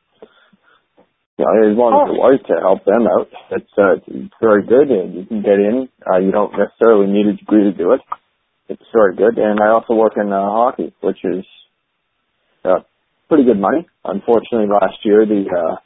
As long as it was to help them out, it's very good, and you can get in. You don't necessarily need a degree to do it. It's very good, and I also work in hockey, which is pretty good money. Unfortunately, last year the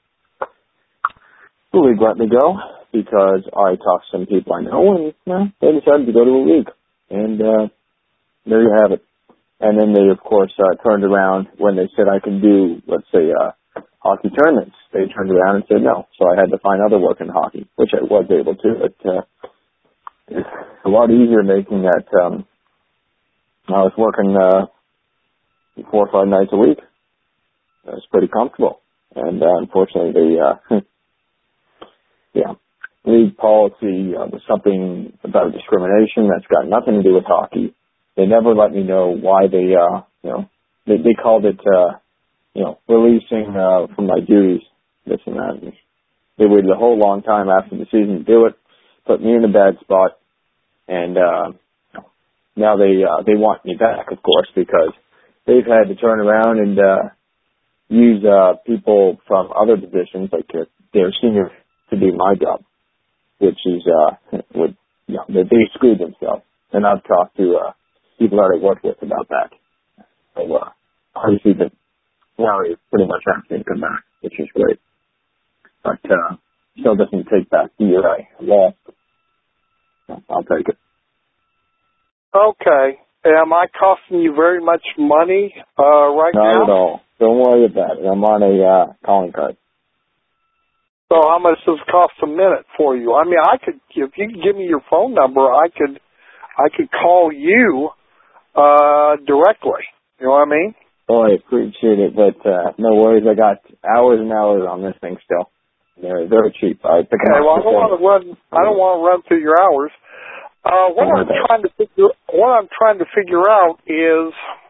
league let me go because I talked to some people I know, and they decided to go to a league. And there you have it. And then they, of course, turned around when they said I can do, let's say, hockey tournaments. They turned around and said no. So I had to find other work in hockey, which I was able to. But it's a lot easier making that. I was working 4 or 5 nights a week. It was pretty comfortable. And unfortunately, league policy was something about discrimination that's got nothing to do with hockey. They never let me know why they called it, releasing from my duties, this and that. And they waited a whole long time after the season to do it, put me in a bad spot, and now they want me back, of course, because they've had to turn around and use people from other positions, like their senior, to do my job, which is they screwed themselves. And I've talked to people that I worked with about that. So obviously, now he pretty much asked me to come back, which is great. But still doesn't take back the year I lost. So I'll take it. Okay. Am I costing you very much money right now? Not at all. Don't worry about it. I'm on a calling card. So how much does it cost a minute for you? I mean, I could, if you could give me your phone number, I could call you directly. You know what I mean? Oh, I appreciate it, but no worries. I got hours and hours on this thing still. They're very cheap. I don't want to run through your hours. What I'm trying to figure out is,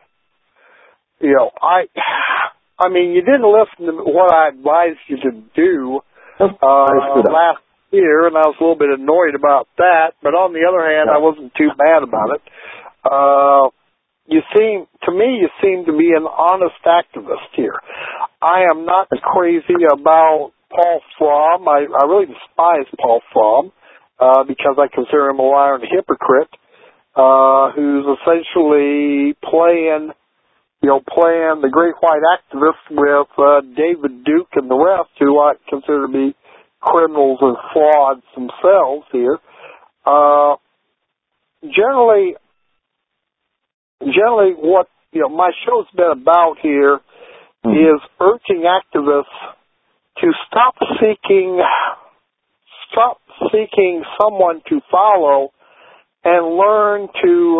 I mean, you didn't listen to what I advised you to do last year, and I was a little bit annoyed about that. But on the other hand, I wasn't too bad about it. You seem to be an honest activist here. I am not crazy about Paul Fromm. I really despise Paul Fromm because I consider him a liar and a hypocrite who's essentially playing the great white activist with David Duke and the rest, who I consider to be criminals and frauds themselves here. Generally, what my show's been about here is urging activists to stop seeking someone to follow and learn to,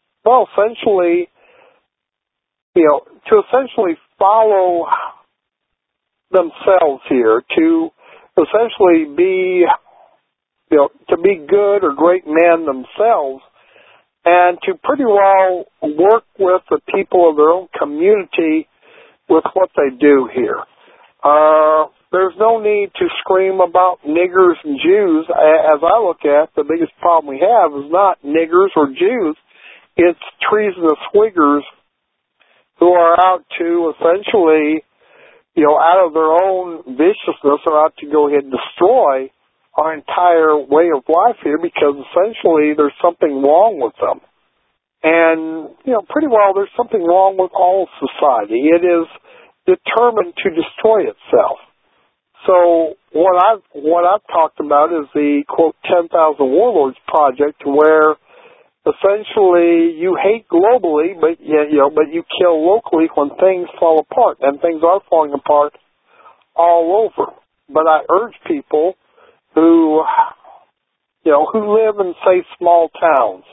essentially follow themselves here, to essentially be, to be good or great men themselves, and to pretty well work with the people of their own community with what they do here. There's no need to scream about niggers and Jews. As I look at, the biggest problem we have is not niggers or Jews. It's treasonous Whiggers who are out to essentially, out of their own viciousness, are out to go ahead and destroy our entire way of life here, because essentially there's something wrong with them. And, pretty well there's something wrong with all society. It is determined to destroy itself. So what I've talked about is the, quote, 10,000 Warlords project, where essentially you hate globally, but you kill locally when things fall apart, and things are falling apart all over. But I urge people who live in, say, small towns,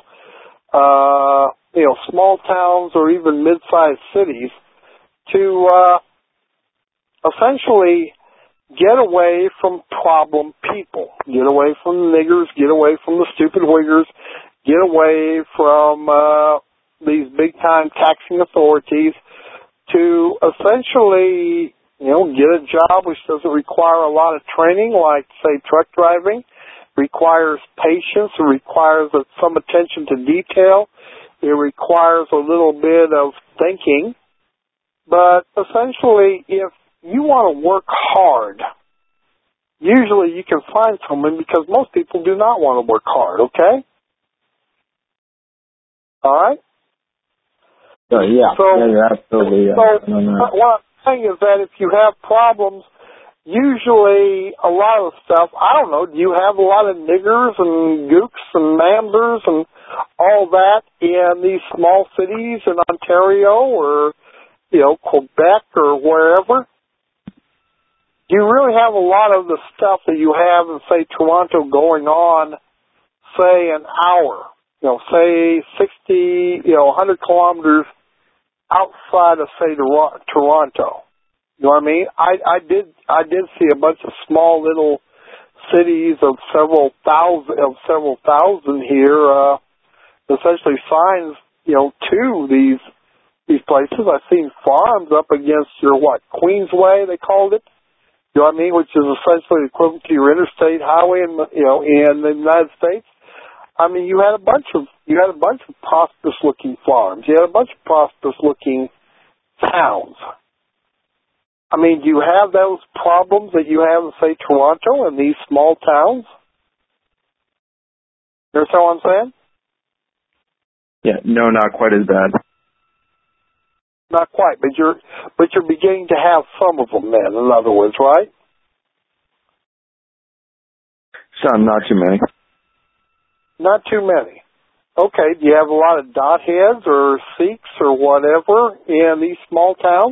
small towns or even mid-sized cities, to essentially get away from problem people, get away from the niggers, get away from the stupid Whiggers, get away from these big-time taxing authorities, to essentially, get a job which doesn't require a lot of training, like, say, truck driving, requires patience, it requires some attention to detail, it requires a little bit of thinking. But essentially, if you want to work hard, usually you can find someone, because most people do not want to work hard, okay? All right? Yeah, you're absolutely what I'm saying is that if you have problems, usually a lot of stuff, I don't know, do you have a lot of niggers and gooks and mamsers and all that in these small cities in Ontario or, Quebec or wherever? Do you really have a lot of the stuff that you have in, say, Toronto going on, say, an hour? Say 60, 100 kilometers outside of, say, Toronto. You know what I mean? I did see a bunch of small little cities of several thousand here, essentially signs, to these places. I've seen farms up against your Queensway, they called it. You know what I mean? Which is essentially equivalent to your interstate highway in the United States. I mean, you had a bunch of prosperous looking farms. You had a bunch of prosperous looking towns. I mean, do you have those problems that you have in, say, Toronto and these small towns? You understand what I'm saying? Yeah, no, not quite as bad. Not quite, but you're beginning to have some of them then, in other words, right? Some, not too many. Not too many. Okay, do you have a lot of dot heads or Sikhs or whatever in these small towns?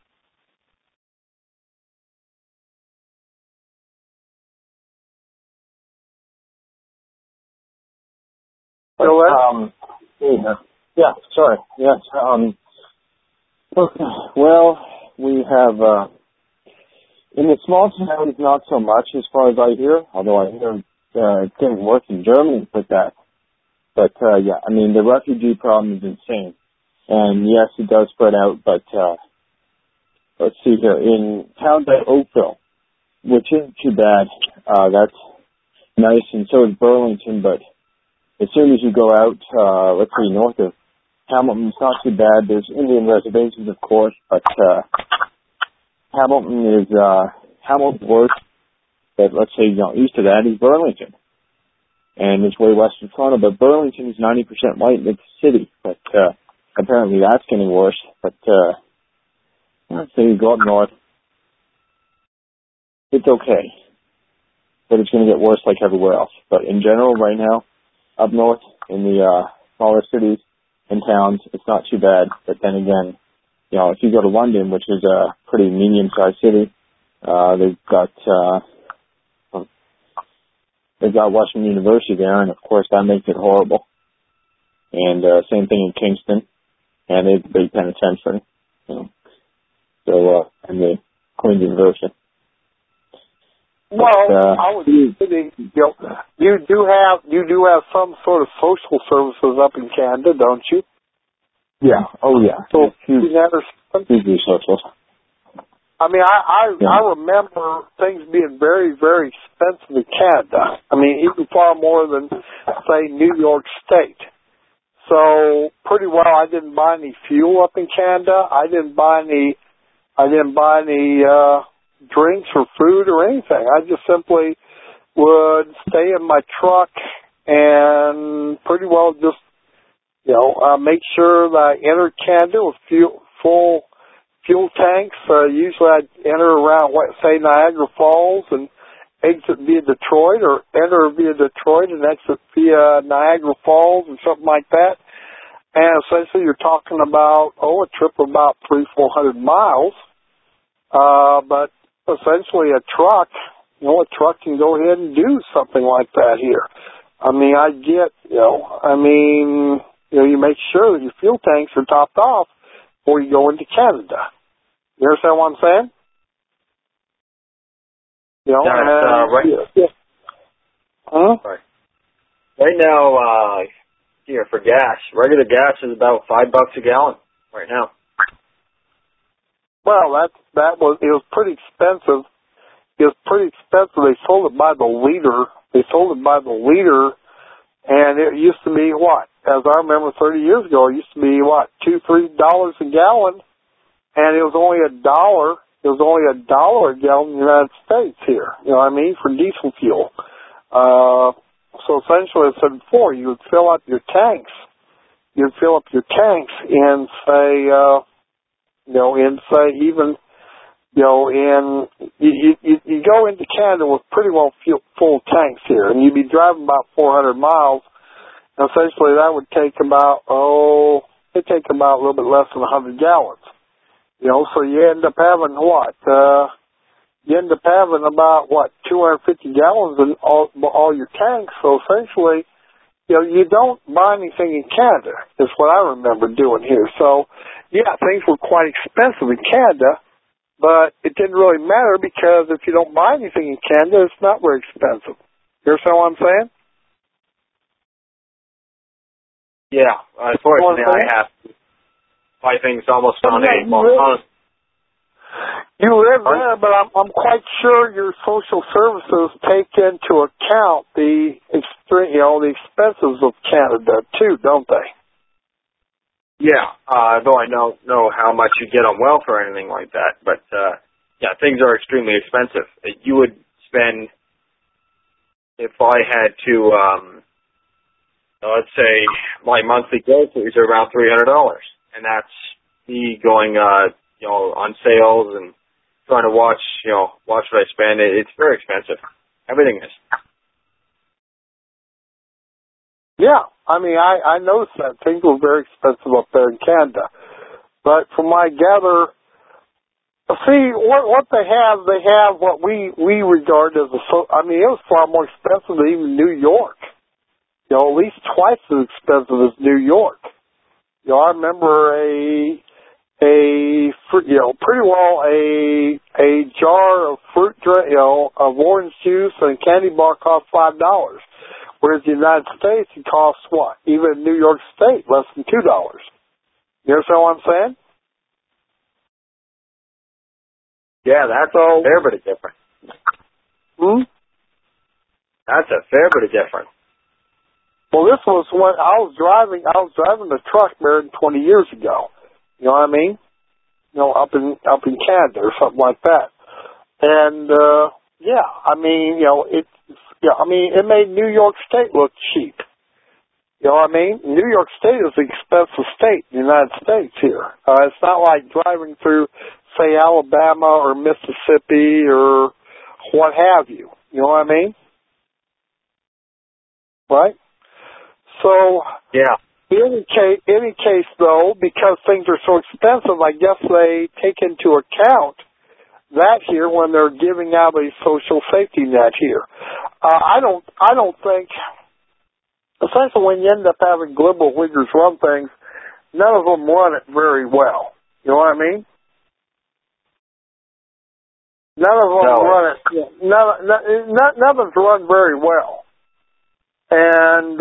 Yeah, sorry. Yes. Okay. Well, we have, in the small towns, not so much as far as I hear, although I hear it's getting worse in Germany with that. But, yeah, I mean, the refugee problem is insane. And, yes, it does spread out, but, let's see here. In towns like Oakville, which isn't too bad, that's nice, and so is Burlington, but as soon as you go out, let's say north of Hamilton, it's not too bad. There's Indian reservations, of course, but Hamilton's worse. But let's say, east of that is Burlington. And it's way west of Toronto, but Burlington is 90% white and it's a city. But apparently that's getting worse. But let's say you go up north, it's okay. But it's going to get worse like everywhere else. But in general, right now, up north in the smaller cities and towns, it's not too bad. But then again, if you go to London, which is a pretty medium-sized city, they've got Western University there, and of course that makes it horrible. And same thing in Kingston, and they have a big penitentiary. And the Queen's University. Well, I would think you do have some sort of social services up in Canada, don't you? Yeah. Oh, yeah. So you never do social. I mean, I remember things being very, very expensive in Canada. I mean, even far more than, say, New York State. So pretty well, I didn't buy any fuel up in Canada. I didn't buy any drinks or food or anything. I just simply would stay in my truck and pretty well just, make sure that I entered Canada with full fuel tanks. Usually I'd enter around, say, Niagara Falls and exit via Detroit, or enter via Detroit and exit via Niagara Falls or something like that. And essentially you're talking about, a trip of about 300-400 miles. But essentially a truck can go ahead and do something like that here. I mean, you make sure that your fuel tanks are topped off before you go into Canada. You understand what I'm saying? Right now, here for gas, regular gas is about $5 a gallon right now. Well, it was pretty expensive. It was pretty expensive. They sold it by the liter. And it used to be what? As I remember 30 years ago, it used to be what, $2-3 a gallon, and it was only $1. It was only $1 a gallon in the United States here. You know what I mean? For diesel fuel. So essentially, as I said before, you would fill up your tanks. You'd fill up your tanks in say you go into Canada with pretty well full tanks here, and you'd be driving about 400 miles, Essentially, that would take about, it take about a little bit less than 100 gallons. You know, so you end up having what? You end up having about, 250 gallons in all your tanks. So essentially, you know, you don't buy anything in Canada, is what I remember doing here. So, yeah, things were quite expensive in Canada, but it didn't really matter because if you don't buy anything in Canada, it's not very expensive. You understand what I'm saying? Yeah, unfortunately, I have to buy things almost on a month. You live there, but I'm quite sure your social services take into account the the expenses of Canada too, don't they? Yeah, though I don't know how much you get on welfare or anything like that, but yeah, things are extremely expensive. You would spend, if I had to, let's say my monthly groceries are around $300, and that's me going, on sales and trying to watch what I spend. It's very expensive. Everything is. Yeah, I mean, I noticed that things were very expensive up there in Canada. But from what I gather, see, what they have what we regard as it was far more expensive than even New York. You know, at least twice as expensive as New York. You know, I remember pretty well a jar of fruit drink, of orange juice and candy bar cost $5. Whereas the United States, it costs what? Even New York State, less than $2. You understand what I'm saying? Yeah, that's a fair bit of difference. That's a fair bit of difference. Well, this was when I was driving the truck there 20 years ago. You know what I mean? You know, up in Canada or something like that. And it made New York State look cheap. You know what I mean? New York State is an expensive state in the United States here. It's not like driving through, say, Alabama or Mississippi or what have you. You know what I mean? Right? So, yeah. In any case, though, because things are so expensive, I guess they take into account that here when they're giving out a social safety net here. I don't think, essentially when you end up having liberal wiggers run things, none of them run it very well. You know what I mean? None of them run it. None of them run very well. And,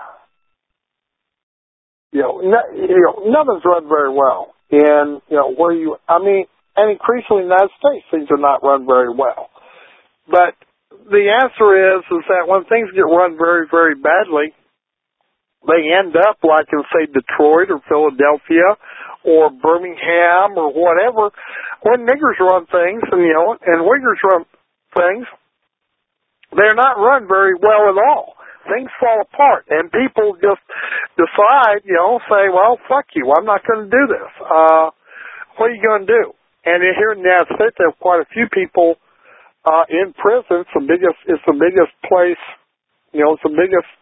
nothing's run very well. And, and increasingly in the United States, things are not run very well. But the answer is that when things get run very, very badly, they end up like in, say, Detroit or Philadelphia or Birmingham or whatever. When niggers run things and wiggers run things, they're not run very well at all. Things fall apart, and people just decide, say, well, fuck you, I'm not going to do this. What are you going to do? And here in the United States, there are quite a few people in prison. It's the biggest place, it's the biggest,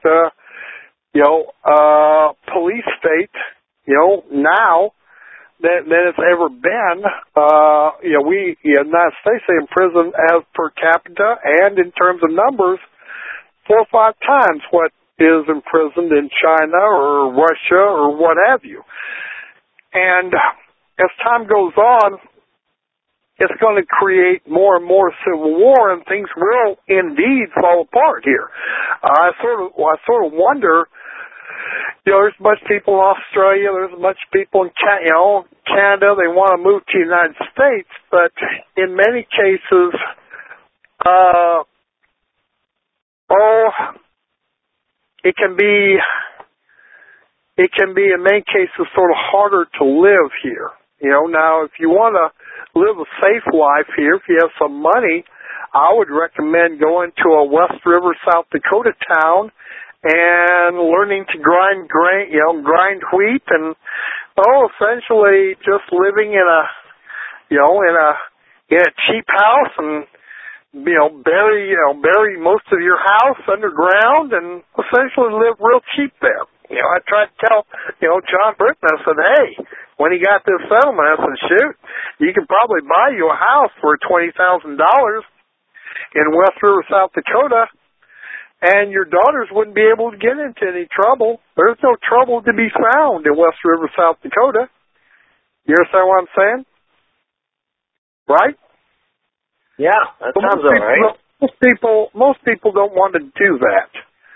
police state, now than it's ever been. We, in the United States, they imprison as per capita and in terms of numbers 4 or 5 times what is imprisoned in China or Russia or what have you. And as time goes on, it's going to create more and more civil war, and things will indeed fall apart here. I sort of wonder. There's a bunch of people in Australia. There's a bunch of people in Canada. They want to move to the United States, but in many cases, it can be in many cases sort of harder to live here. Now if you want to live a safe life here, if you have some money, I would recommend going to a West River, South Dakota town and learning to grind wheat and essentially just living in a cheap house and bury most of your house underground and essentially live real cheap there. I tried to tell, John Britton, I said, hey, when he got this settlement, I said, shoot, you can probably buy you a house for $20,000 in West River, South Dakota, and your daughters wouldn't be able to get into any trouble. There's no trouble to be found in West River, South Dakota. You understand what I'm saying? Right? Yeah, that sounds all right. Most people don't want to do that.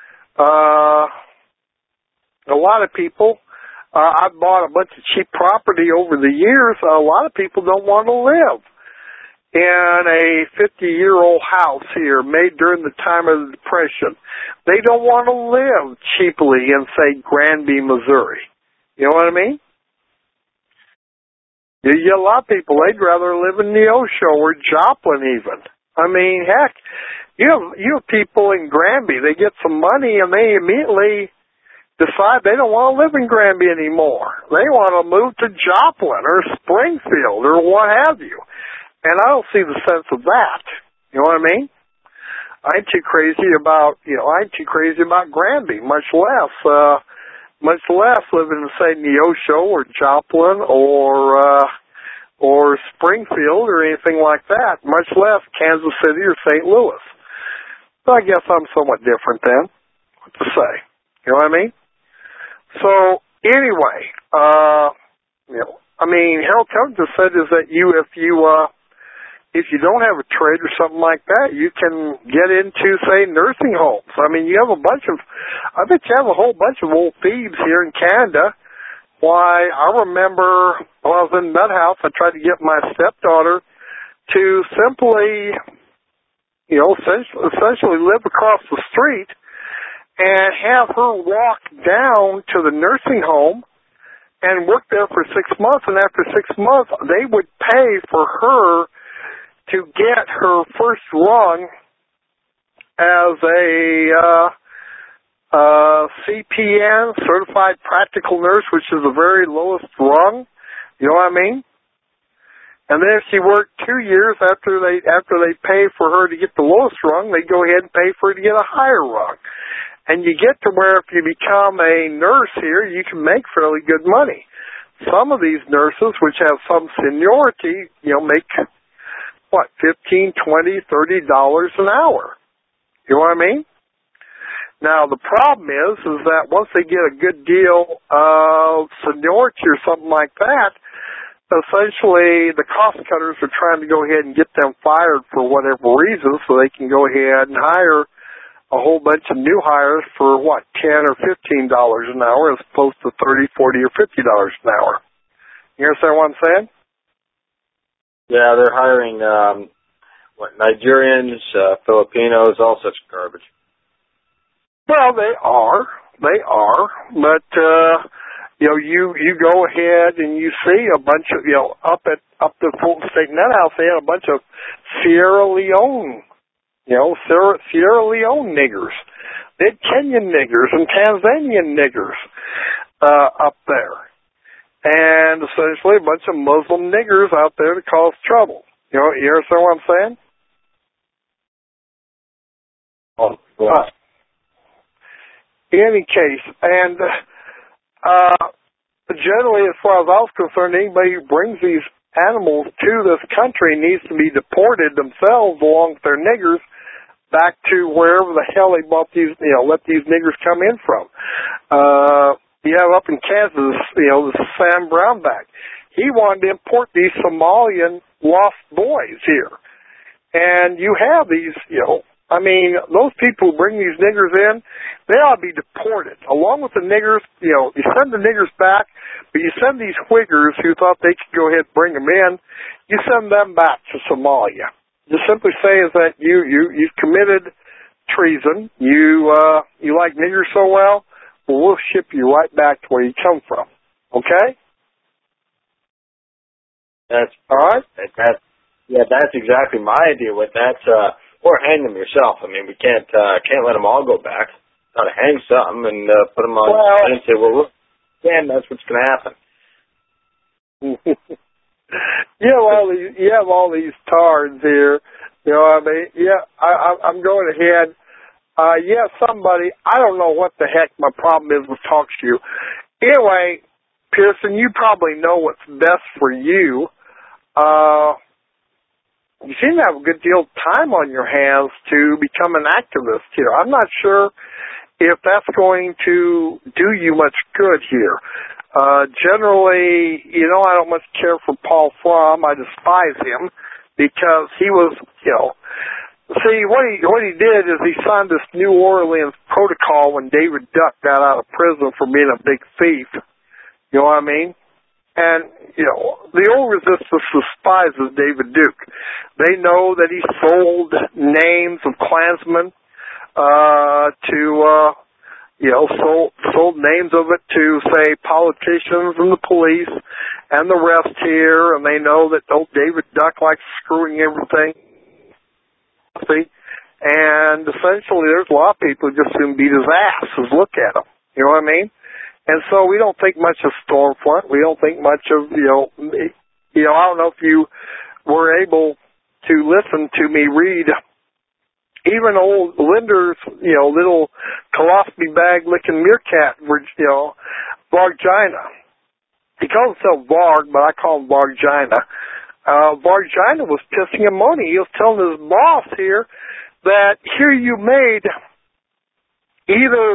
A lot of people, I've bought a bunch of cheap property over the years. A lot of people don't want to live in a 50-year-old house here made during the time of the Depression. They don't want to live cheaply in, say, Granby, Missouri. You know what I mean? You get a lot of people, they'd rather live in Neosho or Joplin even. I mean, heck, you have people in Granby, they get some money and they immediately decide they don't want to live in Granby anymore. They want to move to Joplin or Springfield or what have you. And I don't see the sense of that. You know what I mean? I ain't too crazy about Granby, much less living in, say, Neosho or Joplin or Springfield or anything like that, much less Kansas City or St. Louis. So I guess I'm somewhat different then. What to say? You know what I mean? So anyway, Harold Covington said is that if you don't have a trade or something like that, you can get into, say, nursing homes. I mean, I bet you have a whole bunch of old thieves here in Canada. Why, I remember when I was in Nut House, I tried to get my stepdaughter to simply, essentially live across the street and have her walk down to the nursing home and work there for 6 months. And after 6 months, they would pay for her to get her first rung as a CPN, Certified Practical Nurse, which is the very lowest rung. You know what I mean? And then if she worked 2 years after they pay for her to get the lowest rung, they go ahead and pay for her to get a higher rung. And you get to where if you become a nurse here, you can make fairly good money. Some of these nurses, which have some seniority, make $15, $20, $30 an hour. You know what I mean? Now, the problem is that once they get a good deal of seniority or something like that, essentially the cost cutters are trying to go ahead and get them fired for whatever reason so they can go ahead and hire a whole bunch of new hires for, $10 or $15 an hour as opposed to $30, $40, or $50 an hour. You understand what I'm saying? Yeah, they're hiring, Nigerians, Filipinos, all such garbage. Well, they are, but, you go ahead and you see a bunch of, up the Fulton State Nut House, they had a bunch of Sierra Leone niggers. They had Kenyan niggers and Tanzanian niggers, up there. And essentially a bunch of Muslim niggers out there to cause trouble. You understand what I'm saying? In any case, and generally, as far as I was concerned, anybody who brings these animals to this country needs to be deported themselves along with their niggers back to wherever the hell they bought these, let these niggers come in from. You have up in Kansas, this Sam Brownback. He wanted to import these Somalian lost boys here. And you have these, those people who bring these niggers in, they ought to be deported. Along with the niggers, you send the niggers back, but you send these Whiggers who thought they could go ahead and bring them in, you send them back to Somalia. You simply say is that you've committed treason, you like niggers so well, we'll ship you right back to where you come from. Okay? That's all right. That's exactly my idea with that. Or hang them yourself. I mean, we can't let them all go back. Got to hang some and put them on and say, well, look, Dan, that's what's going to happen. You have all these tards here You know what I mean? Yeah, I'm going ahead. Somebody, I don't know what the heck my problem is with TalkShoe. Anyway, Pearson, you probably know what's best for you. You seem to have a good deal of time on your hands to become an activist here. I'm not sure if that's going to do you much good here. Generally, I don't much care for Paul Fromm. I despise him because he was, see, what he did is he signed this New Orleans protocol when David Duck got out of prison for being a big thief. You know what I mean? And, the old resistance despises David Duke. They know that he sold names of Klansmen sold names of it to, say, politicians and the police and the rest here, and they know that old David Duck likes screwing everything. And essentially there's a lot of people who just soon beat his ass and look at him. You know what I mean? And so we don't think much of Stormfront. We don't think much of, I don't know if you were able to listen to me read even old Linder's, little colostomy bag licking meerkat, Vargina. He calls himself Varg, but I call him Vargina. Vargina was pissing him money. He was telling his boss here that here you made either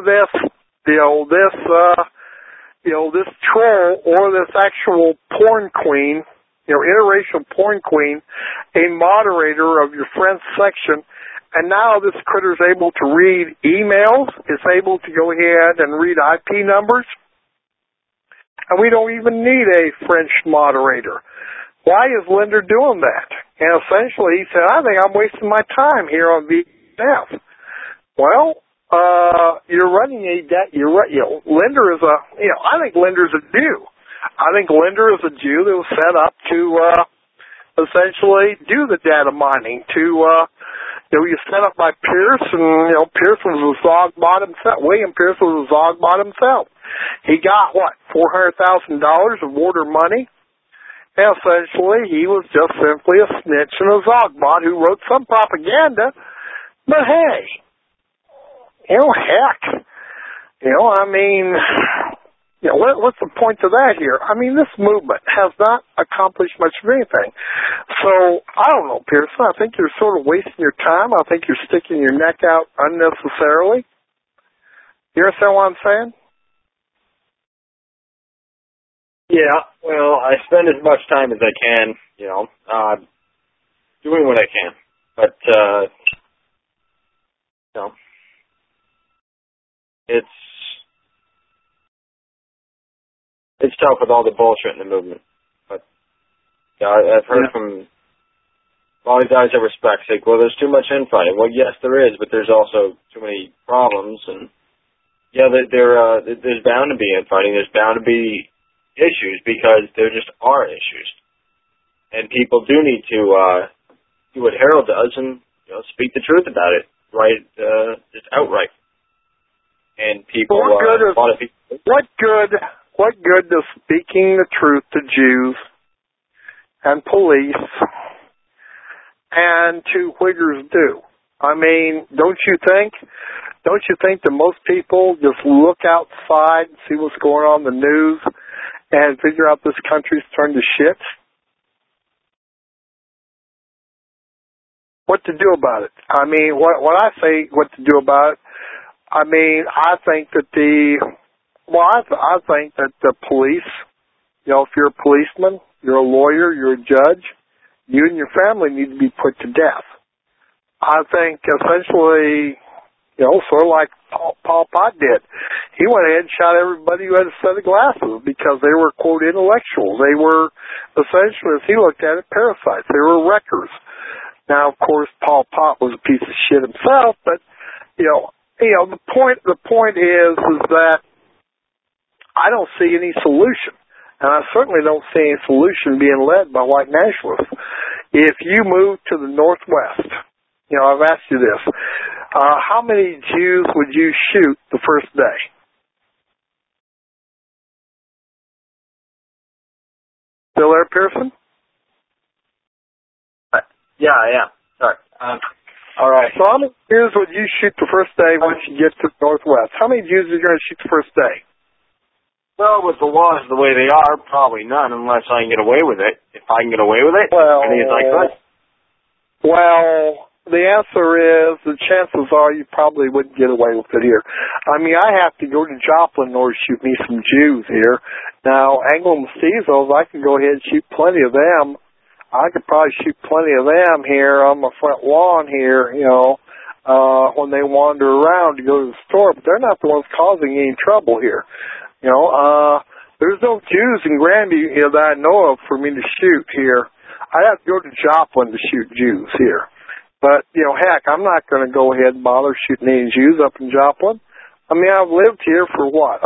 this troll or this actual porn queen, interracial porn queen, a moderator of your friends section, and now this critter's able to read emails, it's able to go ahead and read IP numbers, and we don't even need a French moderator. Why is Linder doing that? And essentially he said, I think I'm wasting my time here on VF. Well, you're running Linder is I think Linder's a Jew. I think Linder is a Jew that was set up to, essentially do the data mining you set up by Pierce, and, Pierce was a Zogbot himself. William Pierce was a Zogbot himself. He got, $400,000 of order money? And essentially, he was just simply a snitch and a Zogbot who wrote some propaganda. But hey, heck, what's the point to that here? I mean, this movement has not accomplished much of anything. So, I don't know, Pearson. I think you're sort of wasting your time. I think you're sticking your neck out unnecessarily. You understand what I'm saying? Yeah, well, I spend as much time as I can, doing what I can. But, it's tough with all the bullshit in the movement. But I've heard from all the guys I respect say, well, there's too much infighting. Well, yes, there is, but there's also too many problems. And there's bound to be infighting. There's bound to be issues because there just are issues. And people do need to do what Harold does and speak the truth about it, right? Just outright. And people, What good does speaking the truth to Jews and police and to Uyghurs do? I mean, don't you think that most people just look outside and see what's going on in the news and figure out this country's turned to shit? What to do about it? I mean, what I say what to do about it, I mean, I think that I think that the police, if you're a policeman, you're a lawyer, you're a judge, you and your family need to be put to death. I think essentially, sort of like Paul Pot did. He went ahead and shot everybody who had a set of glasses because they were, quote, intellectuals. They were essentially, as he looked at it, parasites. They were wreckers. Now, of course, Paul Pot was a piece of shit himself, but, the point is that I don't see any solution. And I certainly don't see any solution being led by white nationalists. If you move to the Northwest, I've asked you this, how many Jews would you shoot the first day? Still there, Pearson? Yeah, I am. Sorry. All right. So how many Jews would you shoot the first day once you get to the Northwest? How many Jews are you going to shoot the first day? Well, with the laws the way they are, probably none unless I can get away with it. If I can get away with it, Well, as many as I could. Well, the answer is the chances are you probably wouldn't get away with it here. I mean, I have to go to Joplin in order to shoot me some Jews here. Now, Anglo-Mestizos, I can go ahead and shoot plenty of them. I could probably shoot plenty of them here on my front lawn here, when they wander around to go to the store, but they're not the ones causing any trouble here. There's no Jews in Granby that I know of for me to shoot here. I have to go to Joplin to shoot Jews here. But, heck, I'm not going to go ahead and bother shooting any Jews up in Joplin. I mean, I've lived here for what?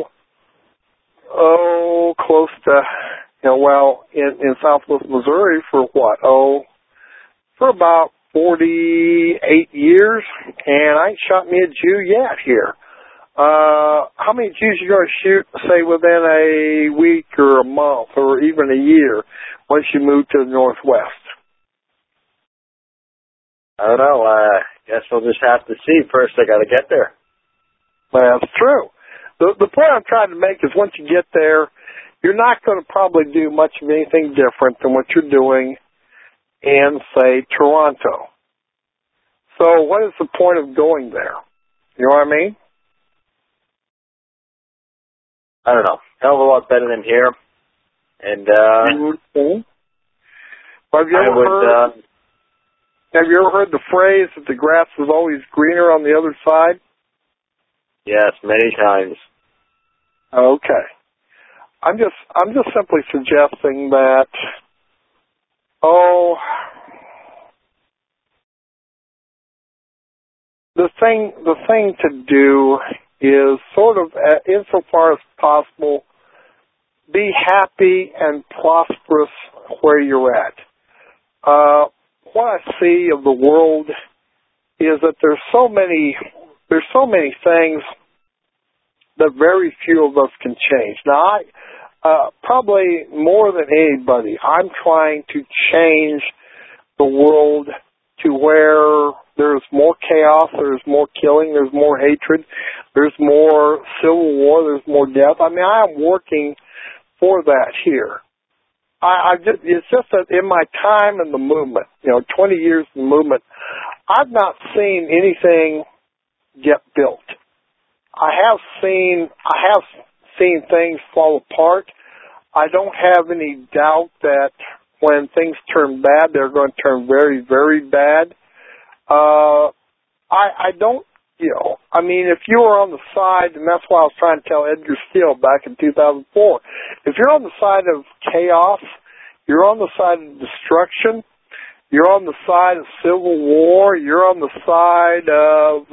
Close to, in Southwest Missouri for what? For about 48 years, and I ain't shot me a Jew yet here. How many Jews you going to shoot, say, within a week or a month or even a year once you move to the Northwest? I don't know. Guess we'll just have to see. First, I got to get there. Well, that's true. The point I'm trying to make is once you get there, you're not going to probably do much of anything different than what you're doing in, say, Toronto. So what is the point of going there? You know what I mean? I don't know. Hell of a lot better than here. And, Have you ever heard the phrase that the grass is always greener on the other side? Yes, many times. Okay. I'm just simply suggesting that, the thing to do is sort of, insofar as possible, be happy and prosperous where you're at. What I see of the world is that there's so many things that very few of us can change. Now, probably more than anybody, I'm trying to change the world to where there's more chaos, there's more killing, there's more hatred, there's more civil war, there's more death. I mean, I am working for that here. It's just that in my time in the movement, 20 years in the movement, I've not seen anything get built. I have seen things fall apart. I don't have any doubt that when things turn bad, they're going to turn very, very bad. I don't, if you were on the side, and that's why I was trying to tell Edgar Steele back in 2004, if you're on the side of chaos, you're on the side of destruction, you're on the side of civil war, you're on the side of,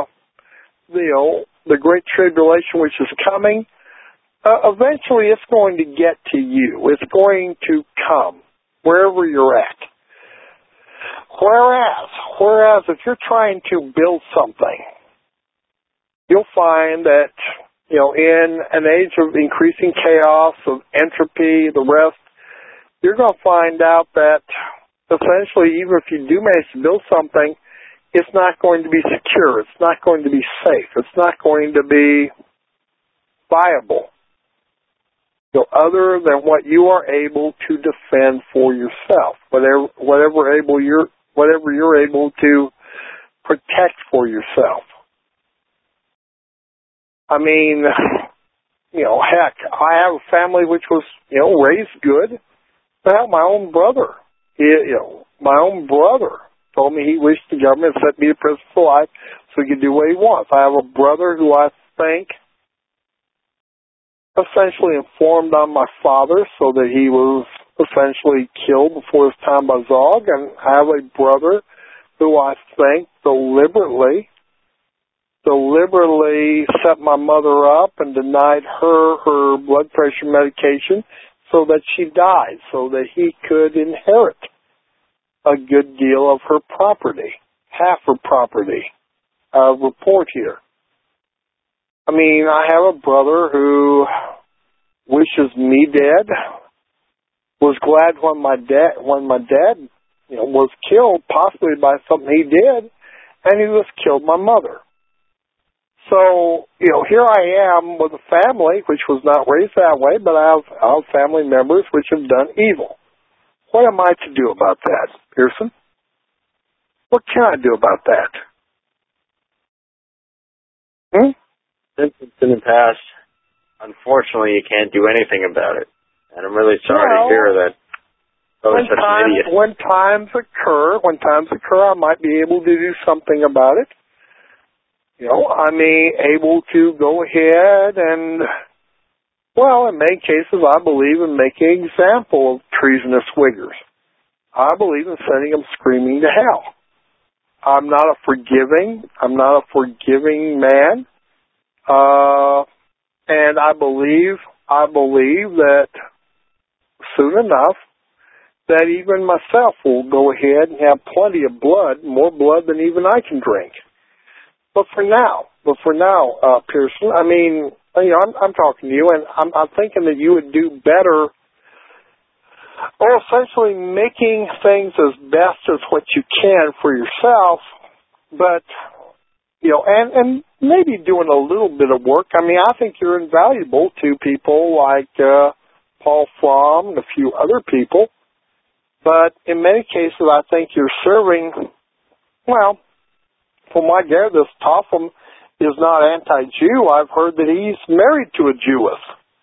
the Great Tribulation, which is coming, eventually it's going to get to you. It's going to come wherever you're at. Whereas if you're trying to build something, you'll find that, in an age of increasing chaos, of entropy, the rest, you're going to find out that essentially, even if you do manage to build something, it's not going to be secure. It's not going to be safe. It's not going to be viable. Other than what you are able to defend for yourself, whatever you're able to protect for yourself. I mean, heck, I have a family which was, raised good. Well, my own brother, told me he wished the government set me to prison for life so he could do what he wants. I have a brother who I think essentially informed on my father so that he was essentially killed before his time by Zog, and I have a brother who I think deliberately set my mother up and denied her blood pressure medication so that she died, so that he could inherit a good deal of her property, half her property. Report here. I mean, I have a brother who wishes me dead, was glad when my dad, was killed possibly by something he did, and he just killed my mother. So, here I am with a family which was not raised that way, but I have family members which have done evil. What am I to do about that, Pearson? What can I do about that? Since it's in the past, unfortunately, you can't do anything about it. And I'm really sorry to hear that. When times occur, I might be able to do something about it. I may able to go ahead and, in many cases, I believe in making an example of treasonous Wiggers. I believe in sending them screaming to hell. I'm not a forgiving man. And I believe that soon enough, that even myself will go ahead and have plenty of blood, more blood than even I can drink. But for now, Pearson, I'm talking to you, and I'm thinking that you would do better, or essentially making things as best as what you can for yourself, but, and maybe doing a little bit of work. I think you're invaluable to people like Paul Fromm and a few other people, but in many cases I think you're serving, from what I gather, this Topham is not anti-Jew. I've heard that he's married to a Jewess.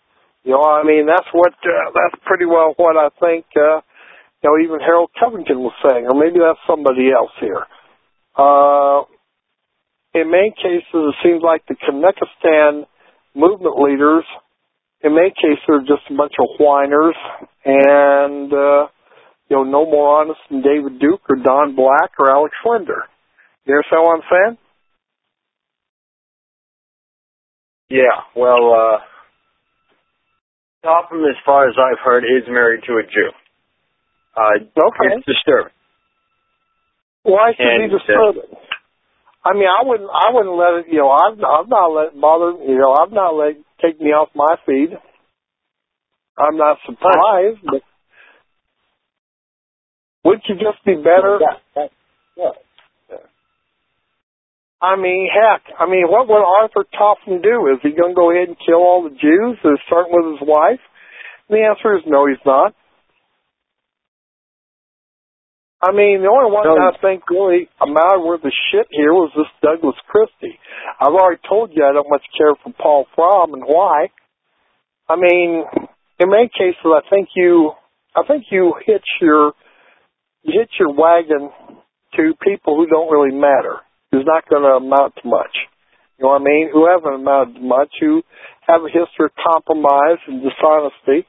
That's pretty well what I think, even Harold Covington was saying, or maybe that's somebody else here. In many cases, it seems like the Kanekistan movement leaders, in many cases, are just a bunch of whiners and, no more honest than David Duke or Don Black or Alex Linder. You understand what I'm saying? Yeah, Topham, as far as I've heard, is married to a Jew. Okay. It's disturbing. Why should he disturb it? I wouldn't let it, I've not let it bother, I've not let it take me off my feed. I'm not surprised, but wouldn't you just be better? What would Arthur Topham do? Is he going to go ahead and kill all the Jews, starting with his wife? And the answer is no, he's not. The only one that I think really amounted worth of shit here was this Douglas Christie. I've already told you I don't much care for Paul Fromm and why. In many cases, I think you hitch your wagon to people who don't really matter, who's not going to amount to much. Who haven't amounted to much, who have a history of compromise and dishonesty.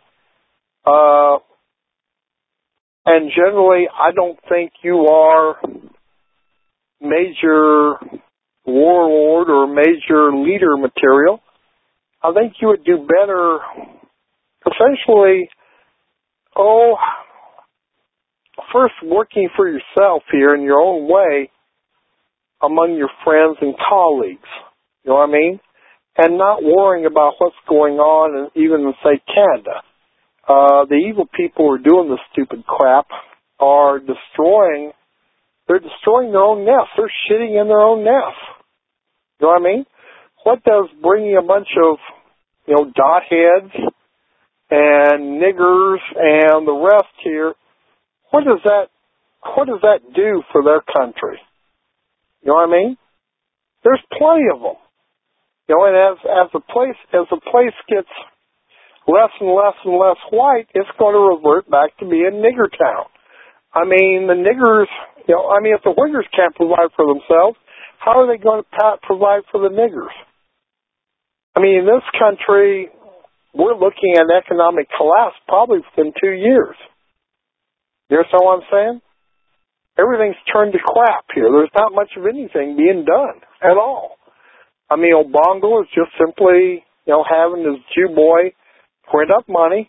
And generally, I don't think you are major warlord or major leader material. I think you would do better, essentially, first working for yourself here in your own way among your friends and colleagues. You know what I mean? And not worrying about what's going on even in, say, Canada. The evil people who are doing this stupid crap are destroying their own nests. They're shitting in their own nests. You know what I mean? What does bringing a bunch of, dot heads and niggers and the rest here, what does that do for their country? You know what I mean? There's plenty of them. And as the place gets less and less and less white, it's going to revert back to being nigger town. The niggers, if the Wiggers can't provide for themselves, how are they going to provide for the niggers? In this country, we're looking at economic collapse probably within 2 years. You understand what I'm saying? Everything's turned to crap here. There's not much of anything being done at all. Obongo is just simply, having his Jew boy print up money,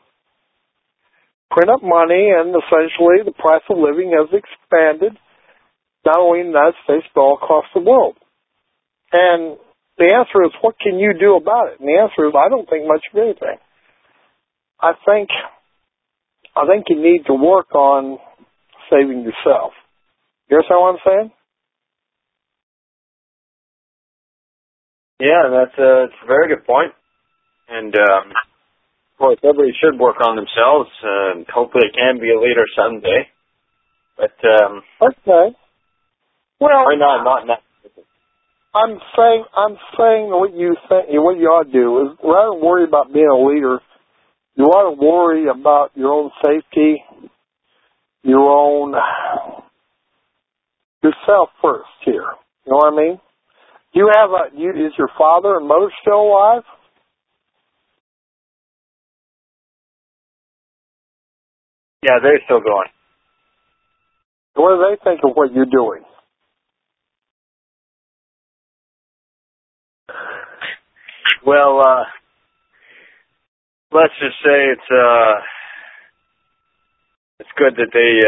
and essentially the price of living has expanded, not only in the United States, but all across the world. And the answer is, what can you do about it? And the answer is, I don't think much of anything. I think you need to work on saving yourself. You understand what I'm saying? Yeah, that's a very good point. And, of course, everybody should work on themselves. Hopefully they can be a leader someday. But, okay. Well, right now, not now. I'm saying what you ought to do is, rather than worry about being a leader, you ought to worry about your own safety, yourself first here. You know what I mean? Is your father and mother still alive? Yeah, they're still going. What do they think of what you're doing? Well, let's just say it's good that they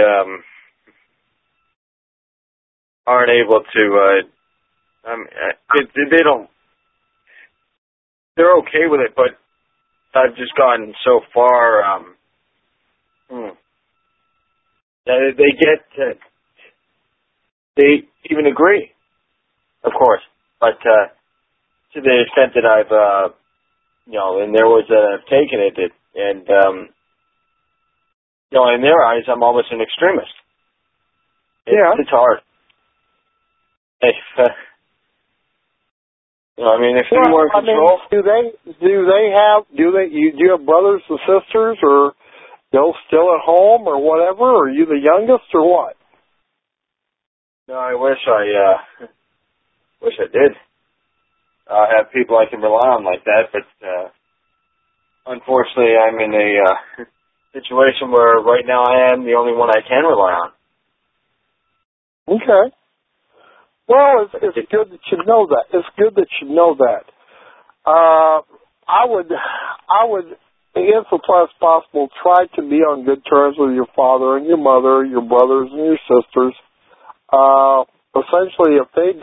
aren't able to. They don't. They're okay with it, but I've just gotten so far. They even agree, of course, but to the extent that I've, and there was taken it, and in their eyes, I'm almost an extremist. It's hard. If, if you were in control, do you have brothers and sisters, or still at home, or whatever? Or are you the youngest, or what? No, I wish I did. Have people I can rely on like that, but unfortunately, I'm in a situation where right now I am the only one I can rely on. Okay. Well, it's good that you know that. It's good that you know that. I would, insofar as possible, try to be on good terms with your father and your mother, your brothers and your sisters. Essentially, if they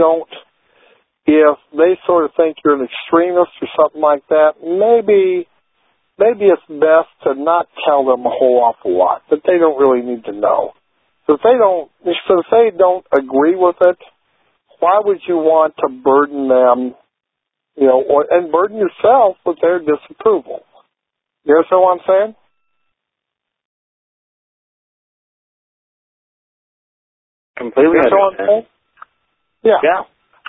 sort of think you're an extremist or something like that, maybe it's best to not tell them a whole awful lot that they don't really need to know. So if they don't agree with it, why would you want to burden them, and burden yourself with their disapproval? You understand what I'm saying? Completely understand. Yeah.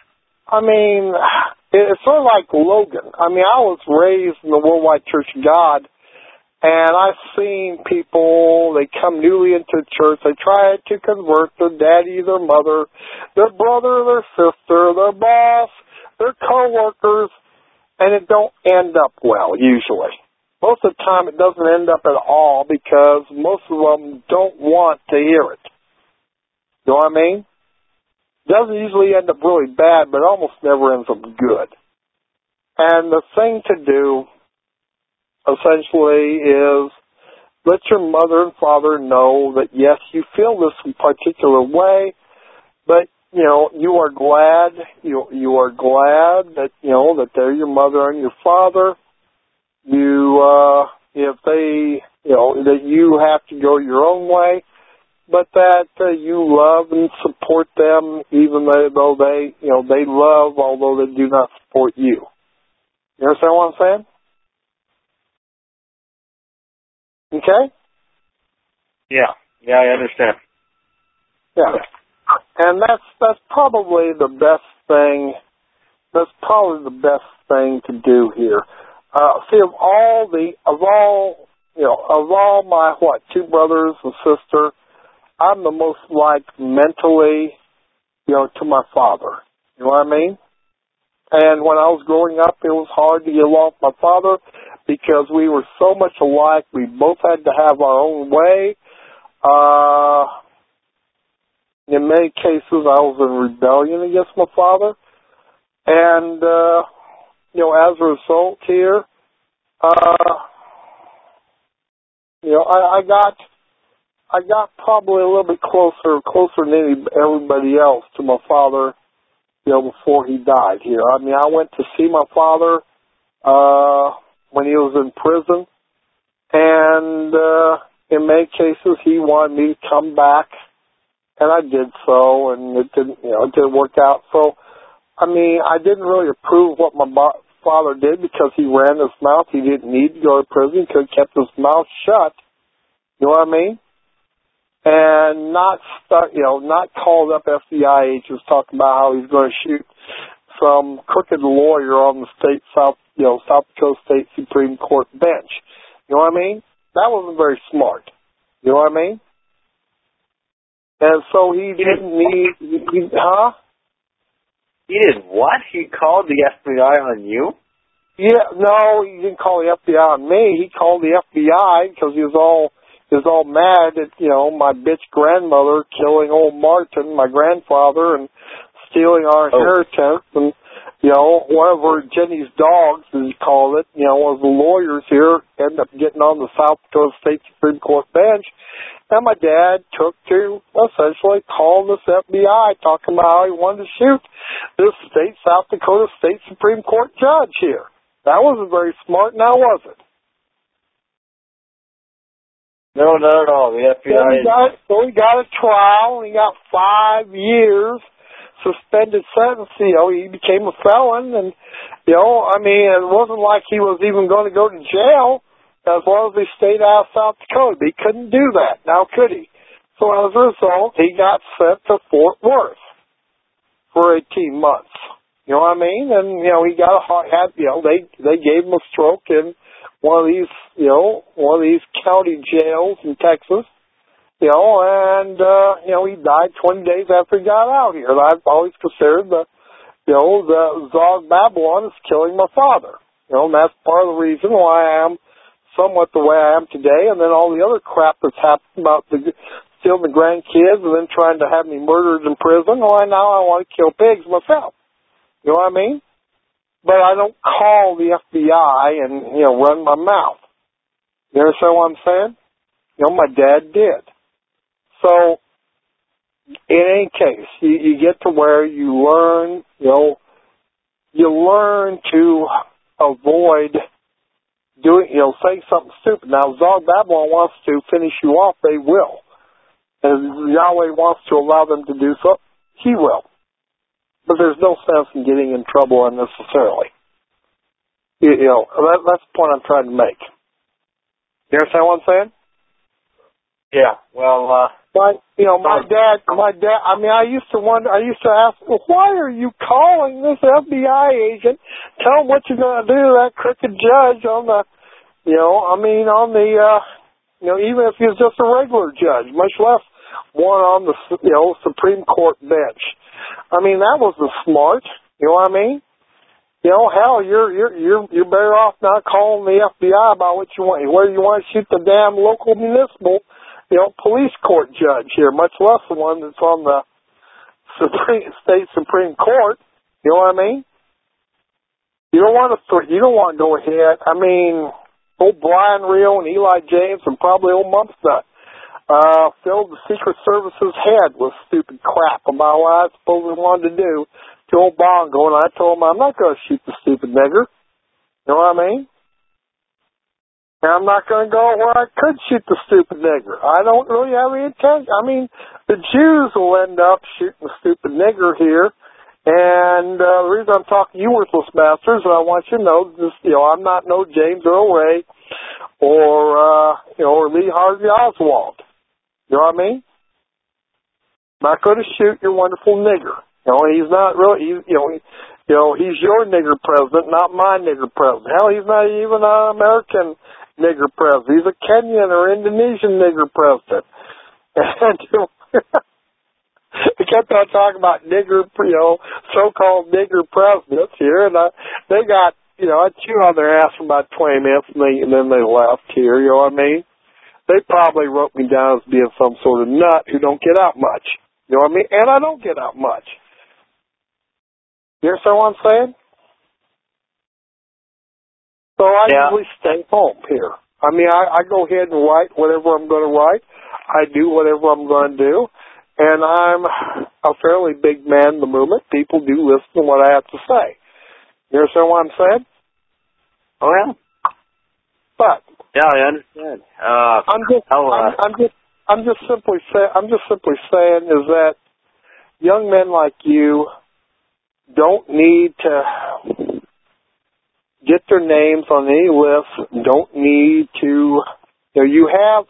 It's sort of like Logan. I was raised in the Worldwide Church of God, and I've seen people, they come newly into church, they try to convert their daddy, their mother, their brother, their sister, their boss, their co-workers, and it don't end up well, usually. Most of the time it doesn't end up at all because most of them don't want to hear it. You know what I mean? It doesn't usually end up really bad, but it almost never ends up good. And the thing to do, essentially, is let your mother and father know that, yes, you feel this particular way, but, you are glad, you are glad that, that they're your mother and your father. If they, that you have to go your own way, but that you love and support them even though they, they love, although they do not support you. You understand what I'm saying? Okay? Yeah, I understand. Yeah. And that's probably the best thing. That's probably the best thing to do here. See, of all my two brothers and sister, I'm the most like mentally, to my father. You know what I mean? And when I was growing up, it was hard to get along with my father because we were so much alike. We both had to have our own way. In many cases, I was in rebellion against my father. And, as a result here, I got probably a little bit closer than everybody else to my father, before he died here. I went to see my father when he was in prison, and in many cases he wanted me to come back and I did so, and it didn't work out. So, I mean, I didn't really approve what my father did because he ran his mouth. He didn't need to go to prison. He could have kept his mouth shut. You know what I mean? And not called up FBI agents talking about how he's going to shoot some crooked lawyer on the South Dakota State Supreme Court bench. You know what I mean? That wasn't very smart. You know what I mean? And so he didn't need, He did what? He called the FBI on you? Yeah, no, he didn't call the FBI on me. He called the FBI because he was all mad at, my bitch grandmother killing old Martin, my grandfather, and stealing our inheritance. And, whatever Jenny's dogs, as he called it, one of the lawyers here ended up getting on the South Dakota State Supreme Court bench. And my dad took to essentially call this FBI, talking about how he wanted to shoot this South Dakota State Supreme Court judge here. That wasn't very smart, now was it? No, not at all. The FBI... So he got a trial, and he got 5 years suspended sentence. He became a felon, and, it wasn't like he was even going to go to jail as long as he stayed out of South Dakota. But he couldn't do that. Now could he? So as a result, he got sent to Fort Worth for 18 months. You know what I mean? And, he got they gave him a stroke in one of these county jails in Texas, and he died 20 days after he got out here. And I've always considered the Zog Babylon is killing my father. And that's part of the reason why I am somewhat the way I am today. And then all the other crap that's happened about stealing the grandkids and then trying to have me murdered in prison. Why now I want to kill pigs myself. You know what I mean? But I don't call the FBI and, run my mouth. You understand what I'm saying? My dad did. So, in any case, you get to where you learn, you learn to avoid doing, saying something stupid. Now, Zog Babylon wants to finish you off, they will. And if Yahweh wants to allow them to do so, he will. But there's no sense in getting in trouble unnecessarily. That's the point I'm trying to make. You understand what I'm saying? Yeah. Well, my dad. I used to ask, well, why are you calling this FBI agent? Tell him what you're going to do to that crooked judge on the, even if he's just a regular judge, much less one on the, Supreme Court bench. That was the smart. You know what I mean? Hell, you're better off not calling the FBI about what you want, whether you want to shoot the damn local municipal, police court judge here, much less the one that's on the state Supreme Court. You know what I mean? You don't want to go ahead. Old Brian Rio and Eli James and probably old Mumpsnut filled the Secret Service's head with stupid crap about what I supposedly wanted to do to old Bongo, and I told him I'm not going to shoot the stupid nigger. You know what I mean? And I'm not going to go where I could shoot the stupid nigger. I don't really have any intention. The Jews will end up shooting the stupid nigger here, and the reason I'm talking to you worthless bastards, and I want you to know this, I'm not no James Earl Ray or Lee Harvey Oswald. You know what I mean? I'm not going to shoot your wonderful nigger. He's not really, he's your nigger president, not my nigger president. Hell, he's not even an American nigger president. He's a Kenyan or Indonesian nigger president. And we kept on talking about nigger, so-called nigger presidents here, and they got, I chewed on their ass for about 20 minutes, and then they left here, you know what I mean? They probably wrote me down as being some sort of nut who don't get out much. You know what I mean? And I don't get out much. You understand what I'm saying? So I usually stay home here. I go ahead and write whatever I'm going to write. I do whatever I'm going to do. And I'm a fairly big man in the movement. People do listen to what I have to say. You understand what I'm saying? Oh, yeah. But yeah, I understand. I'm just simply saying is that young men like you don't need to get their names on any list. Don't need to. You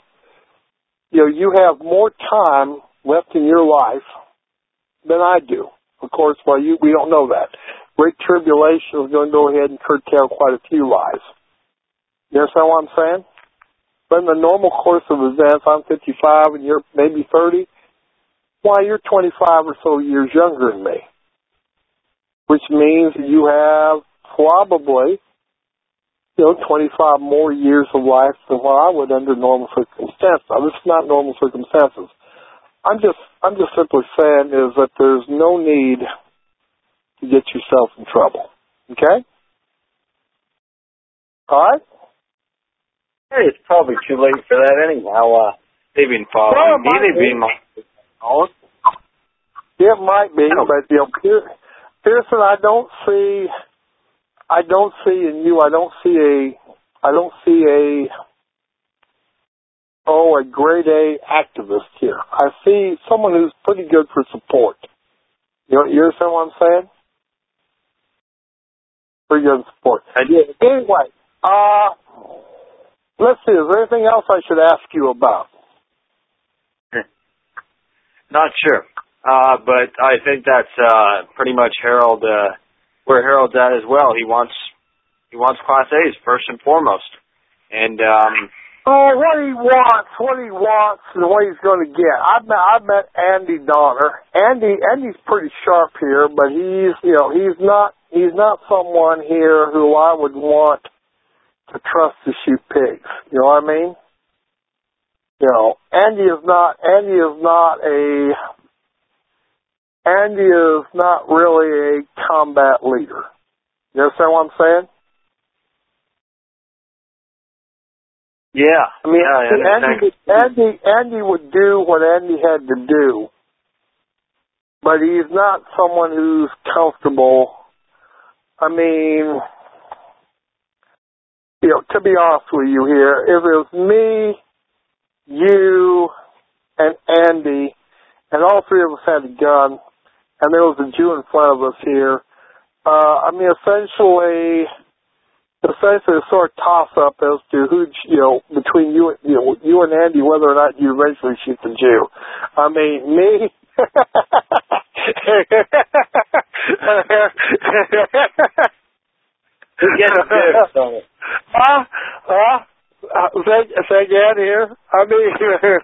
have more time left in your life than I do. Of course, we don't know that. Great tribulation is going to go ahead and curtail quite a few lives. You understand what I'm saying? But in the normal course of events, I'm 55 and you're maybe 30. Why, you're 25 or so years younger than me. Which means you have probably, 25 more years of life than what I would under normal circumstances. Now, this is not normal circumstances. I'm just simply saying is that there's no need to get yourself in trouble. Okay? All right? Hey, it's probably too late for that anyhow. They've been following me. They've been calling. It might be, but Pearson, I don't see in you. I don't see a grade A activist here. I see someone who's pretty good for support. You understand what I'm saying? Pretty good support. I did. Anyway, let's see. Is there anything else I should ask you about? Not sure. But I think that's pretty much Harold, where Harold's at as well. He wants Class A's first and foremost. And what he wants and what he's going to get. I've met Andy Donner. Andy's pretty sharp here, but he's not someone here who I would want to trust to shoot pigs. You know what I mean? Andy is not really a combat leader. You understand what I'm saying? Yeah. I mean, Andy would do what Andy had to do, but he's not someone who's comfortable. I mean, to be honest with you here, if it was me, you, and Andy, and all three of us had a gun, and there was a Jew in front of us here, essentially a sort of toss-up as to who, between you and Andy, whether or not you eventually shoot the Jew. I mean, me. Who gets dibs on it? Say again here. I mean,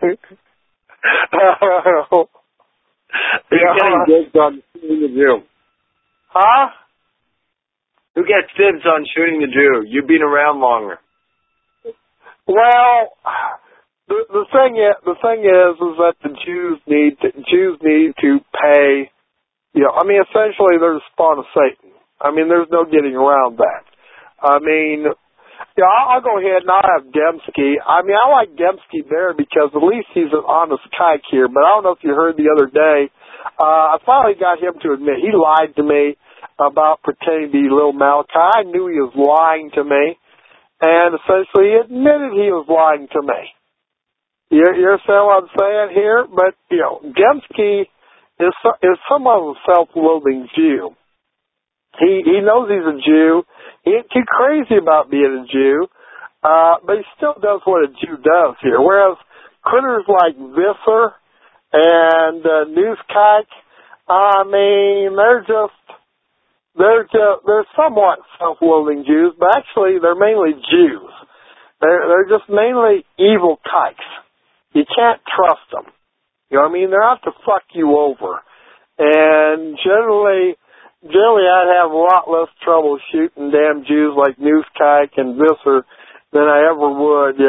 who's getting dibs on shooting the Jew? Huh? Who gets dibs on shooting the Jew? You've been around longer. Well, the thing is that the Jews need to pay. Essentially, they're the spawn of Satan. I mean, there's no getting around that. I mean, I'll go ahead and I'll have Dembski. I mean, I like Dembski there because at least he's an honest kike here. But I don't know if you heard the other day. I finally got him to admit he lied to me about pretending to be little Malachi. I knew he was lying to me, and essentially he admitted he was lying to me. You understand what I'm saying here? But Dembski is somewhat of a self-loathing Jew. He knows he's a Jew. He ain't too crazy about being a Jew, but he still does what a Jew does here. Whereas critters like Visser and Newskike, I mean, they're somewhat self-loathing Jews, but actually they're mainly Jews. They're just mainly evil kikes. You can't trust them. You know what I mean? They're out to fuck you over. And generally I'd have a lot less trouble shooting damn Jews like Newskike and Visser than I ever would,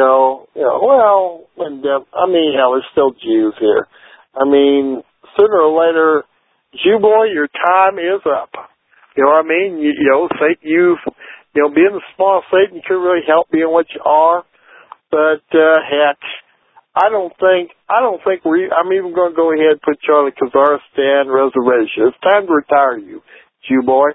there's still Jews here. I mean, sooner or later, Jew boy, your time is up. You know what I mean? Satan, being the small Satan can really help being what you are. But, heck, I'm even going to go ahead and put you on the Kazakhstan reservation. It's time to retire you, Jew boy.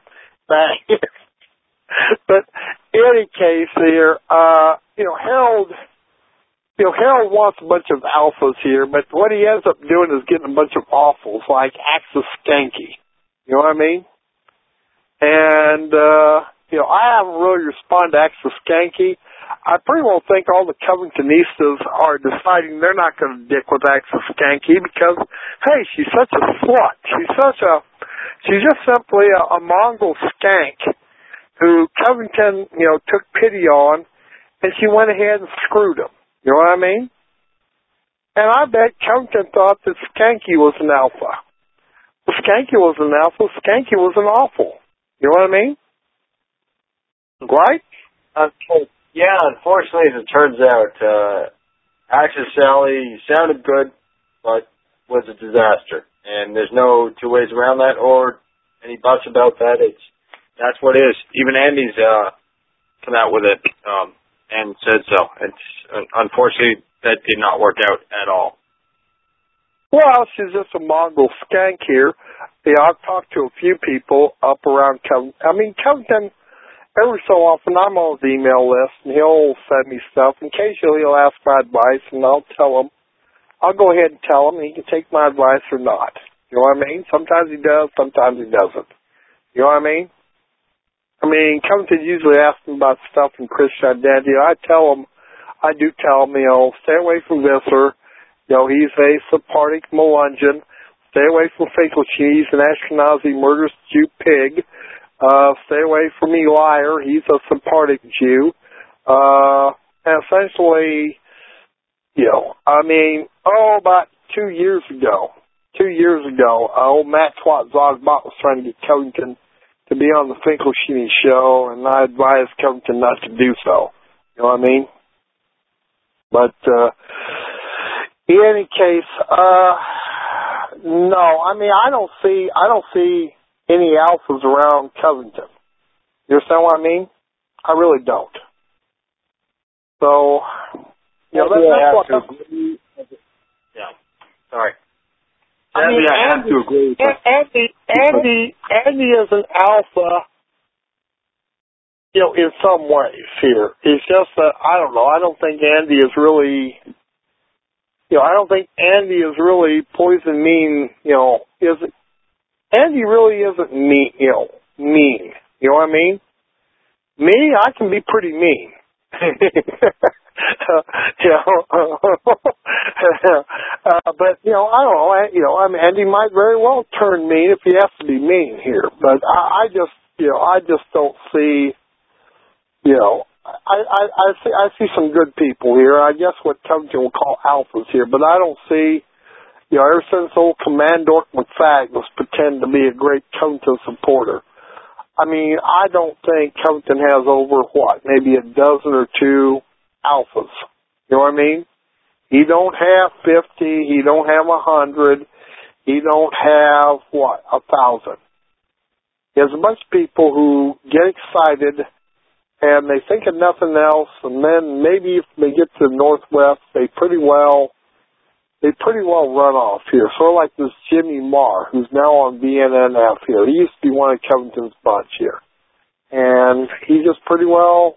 But in any case here, Harold Harold wants a bunch of alphas here, but what he ends up doing is getting a bunch of awfuls like Axis Skanky. You know what I mean? And, I haven't really responded to Axis Skanky. I pretty well think all the Covingtonistas are deciding they're not going to dick with Axis Skanky because, hey, she's such a slut. She's just simply a mongrel skank who Covington, took pity on, and she went ahead and screwed him. You know what I mean? And I bet Covington thought that Skanky was an alpha. Well, Skanky was an alpha. Skanky was an awful. You know what I mean? Right? Yeah, unfortunately, as it turns out, Axis Sally sounded good, but was a disaster. And there's no two ways around that or any buts about that. That's what it is. Even Andy's come out with it and said so. Unfortunately, that did not work out at all. Well, she's just a mongrel skank here. I've talked to a few people up around Covington. I mean, Covington, every so often, I'm on his email list, and he'll send me stuff. Occasionally, he'll ask my advice, and I'll tell him. I'll go ahead and tell him, and he can take my advice or not. You know what I mean? Sometimes he does, sometimes he doesn't. You know what I mean? Covington usually asks me about stuff in Christian identity. I do tell him, stay away from Visser. He's a Sephardic Melungeon. Stay away from Finkelstein. He's an Ashkenazi murderous Jew pig. Stay away from Eliar. He's a Sephardic Jew. And essentially, about 2 years ago, old Matt Twat Zogbot was trying to get Covington to be on the Finkelstein show, and I advised Covington not to do so. You know what I mean? But, in any case, no, I don't see any alphas around Covington. You understand what I mean? I really don't. So, that's what to agree. Yeah. Sorry. Andy have to agree. Andy is an alpha, in some ways here. It's just that, I don't know, I don't think Andy is really, I don't think Andy is really poison mean, Andy really isn't mean, mean. You know what I mean? Me, I can be pretty mean. But, I don't know, Andy might very well turn mean if he has to be mean here. But I just don't see, I see some good people here. I guess what Covington will call alphas here, but I don't see, ever since old Commandor McFag was pretending to be a great Covington supporter. I don't think Covington has over, maybe a dozen or two alphas. You know what I mean? He don't have 50. He don't have 100. He don't have, 1,000. He has a bunch of people who get excited and they think of nothing else, and then maybe if they get to the Northwest, they pretty well run off here. Sort of like this Jimmy Marr, who's now on BNNF here. He used to be one of Covington's bunch here. And he pretty well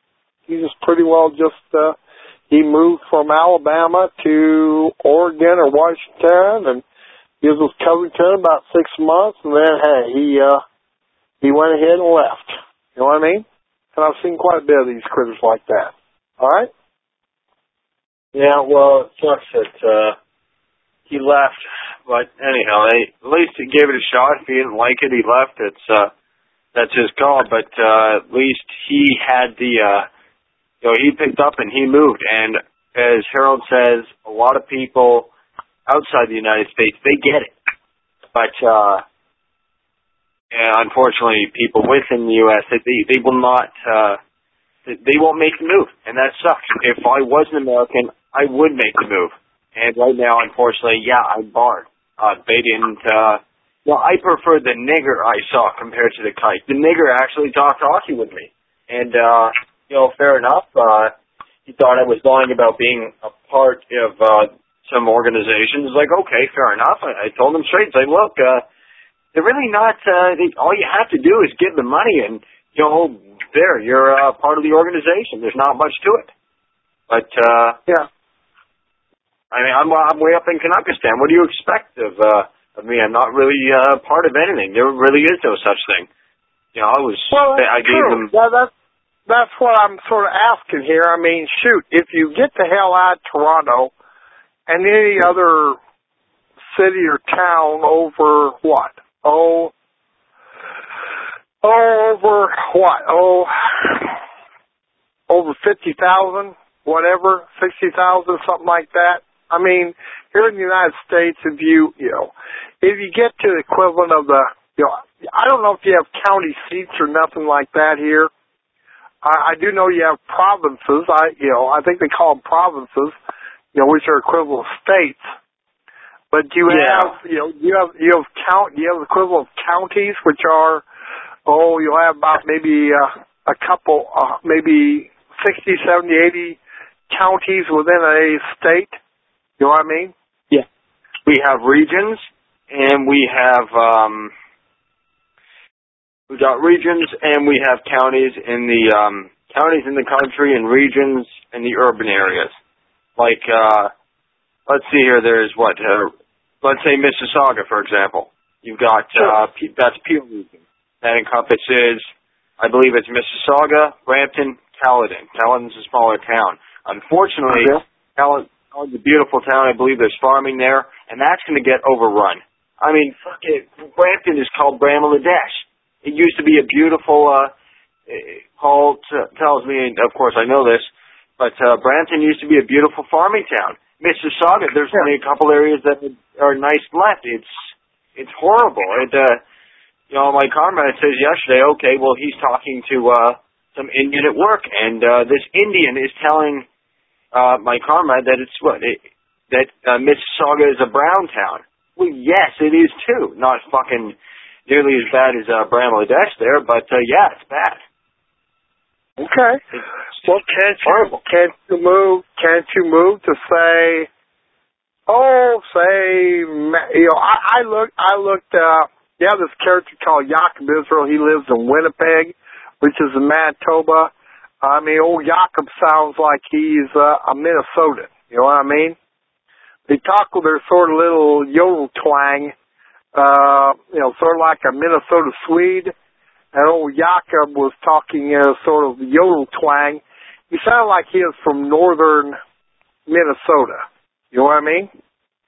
he moved from Alabama to Oregon or Washington, and he was with Covington about 6 months, and then, he went ahead and left. You know what I mean? And I've seen quite a bit of these critters like that. All right? Yeah, well, it sucks that he left, but anyhow, at least he gave it a shot. If he didn't like it, he left. That's his call, but at least he had he picked up and he moved. And as Harold says, a lot of people outside the United States, they get it. But unfortunately, people within the U.S., they will not, they won't make the move, and that sucks. If I was an American, I would make the move. And right now, unfortunately, I'm barred. They didn't, I prefer the nigger I saw compared to the kite. The nigger actually talked hockey with me. And, fair enough. He thought I was lying about being a part of some organizations. Like, okay, fair enough. I told him straight, look, they're really not, all you have to do is give the money and, you're part of the organization. There's not much to it. But, I mean, I'm way up in Kanakistan. What do you expect of me? I'm not really part of anything. There really is no such thing. You know, I gave them. That's what I'm sort of asking here. I mean, shoot, if you get the hell out of Toronto and any other city or town over what? Over 50,000, whatever, 60,000, something like that. I mean, here in the United States, if you get to the equivalent of I don't know if you have county seats or nothing like that here. I do know you have provinces. I think they call them provinces, which are equivalent of states. But you have the equivalent of counties, which are, you'll have about maybe a couple, maybe 60, 70, 80 counties within a state. You know what I mean? Yeah. We have regions, and we have we got regions, and we have counties in the country, and regions in the urban areas. Like, let's see here. There's let's say Mississauga, for example. You've got that's Peel region. That encompasses, I believe it's Mississauga, Brampton, Caledon. Caledon's a smaller town. Unfortunately, Caledon's a beautiful town. I believe there's farming there, and that's going to get overrun. I mean, fuck it. Brampton is called Bramaladesh. It used to be a beautiful, Paul tells me, and of course I know this, but Brampton used to be a beautiful farming town. Mississauga, there's only a couple areas that are nice left. It's horrible. My comrade says yesterday, okay, well, he's talking to some Indian at work, and this Indian is telling my comrade that Mississauga is a brown town. Well, yes, it is too. Not fucking nearly as bad as Bramaladesh there, but yeah, it's bad. Okay. Well, can't you move to say, I looked this character called Jacob Israel. He lives in Winnipeg, which is in Manitoba. I mean, old Jacob sounds like he's a Minnesotan. You know what I mean? They talk with their sort of little yodel twang, sort of like a Minnesota Swede. And old Jacob was talking sort of yodel twang. He sounded like he was from northern Minnesota. You know what I mean?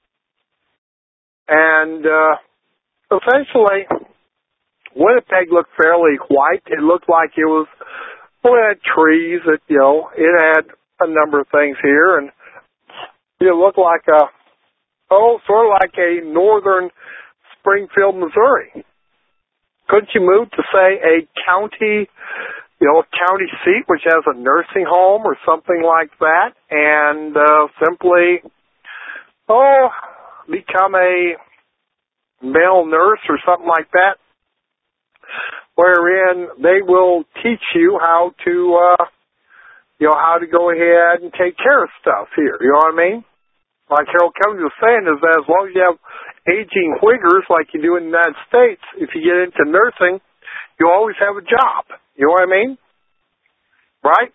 And essentially, Winnipeg looked fairly white. It looked like it had trees. It had a number of things here, and it looked like sort of like a northern Springfield, Missouri. Couldn't you move to, say, a county seat which has a nursing home or something like that, and simply, become a male nurse or something like that, wherein they will teach you how to go ahead and take care of stuff here. You know what I mean? Like Harold Cummings was saying, is that as long as you have aging whiggers like you do in the United States, if you get into nursing, you always have a job. You know what I mean? Right?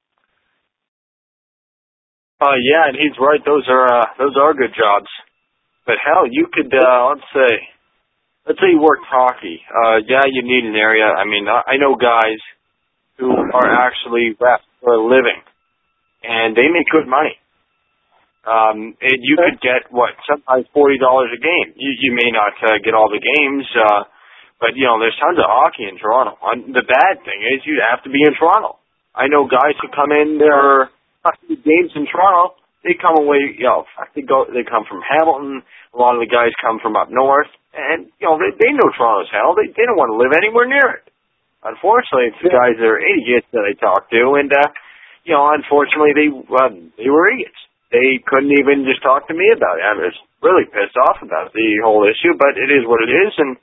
Yeah, and he's right. Those are good jobs. But hell, you could let's say you worked hockey. Yeah, you need an area. I mean, I know guys who are actually refs for a living, and they make good money. And you could get sometimes $40 a game. You may not get all the games, but there's tons of hockey in Toronto. The bad thing is you'd have to be in Toronto. I know guys who come in there games in Toronto. They come away, they come from Hamilton. A lot of the guys come from up north, and they know Toronto's hell. They don't want to live anywhere near it. Unfortunately, it's the guys that are idiots that I talk to, and unfortunately they were idiots. They couldn't even just talk to me about it. I was really pissed off about the whole issue, but it is what it is, and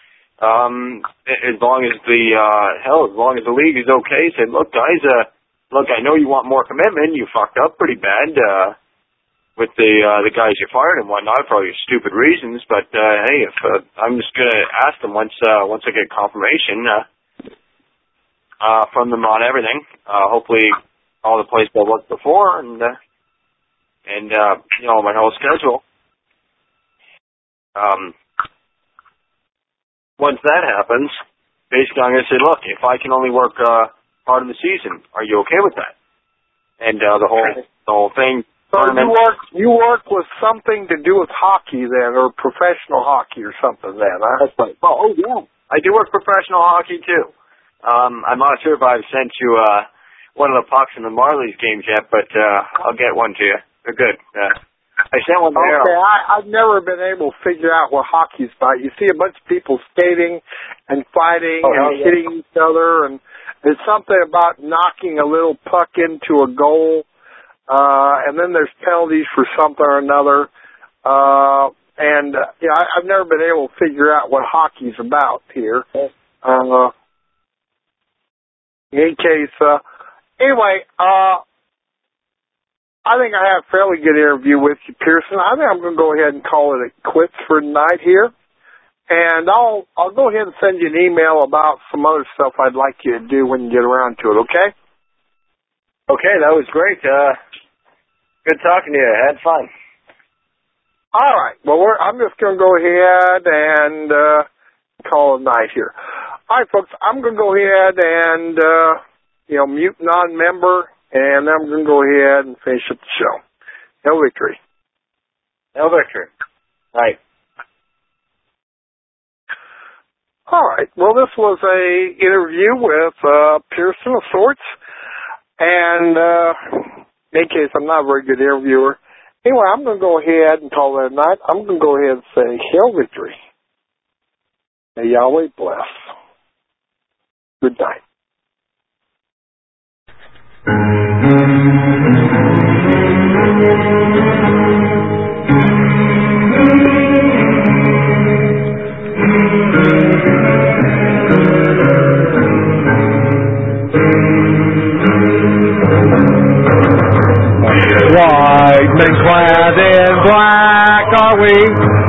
as long as the league is okay, say, look, guys, I know you want more commitment. You fucked up pretty bad with the guys you fired and whatnot for all your stupid reasons. But hey, if I'm just gonna ask them once I get confirmation from them on everything. Hopefully, all the places I worked before, and and my whole schedule. Once that happens, basically I'm going to say, look, if I can only work part of the season, are you okay with that? And the whole thing. So you work with something to do with hockey then, or professional hockey or something then. That's right. Oh yeah, I do work professional hockey too. I'm not sure if I've sent you one of the pucks in the Marlies games yet, but I'll get one to you. They're good. I sent one there. Okay, I've never been able to figure out what hockey's about. You see a bunch of people skating and fighting and hitting each other, and there's something about knocking a little puck into a goal. And then there's penalties for something or another. I've never been able to figure out what hockey's about here. In any case, anyway, I think I have a fairly good interview with you, Pearson. I think I'm going to go ahead and call it quits for tonight here. And I'll go ahead and send you an email about some other stuff I'd like you to do when you get around to it, okay? Okay, that was great. Good talking to you. I had fun. All right. Well, I'm just going to go ahead and call it a night here. All right, folks. I'm going to go ahead and mute non-member, and then I'm going to go ahead and finish up the show. Hail victory. Hail victory. Right. All right. Well, this was a interview with Pearson of sorts, and in any case, I'm not a very good interviewer. Anyway, I'm going to go ahead and call it a night. I'm going to go ahead and say, hail victory. May Yahweh bless. Good night. White men clad in black are we,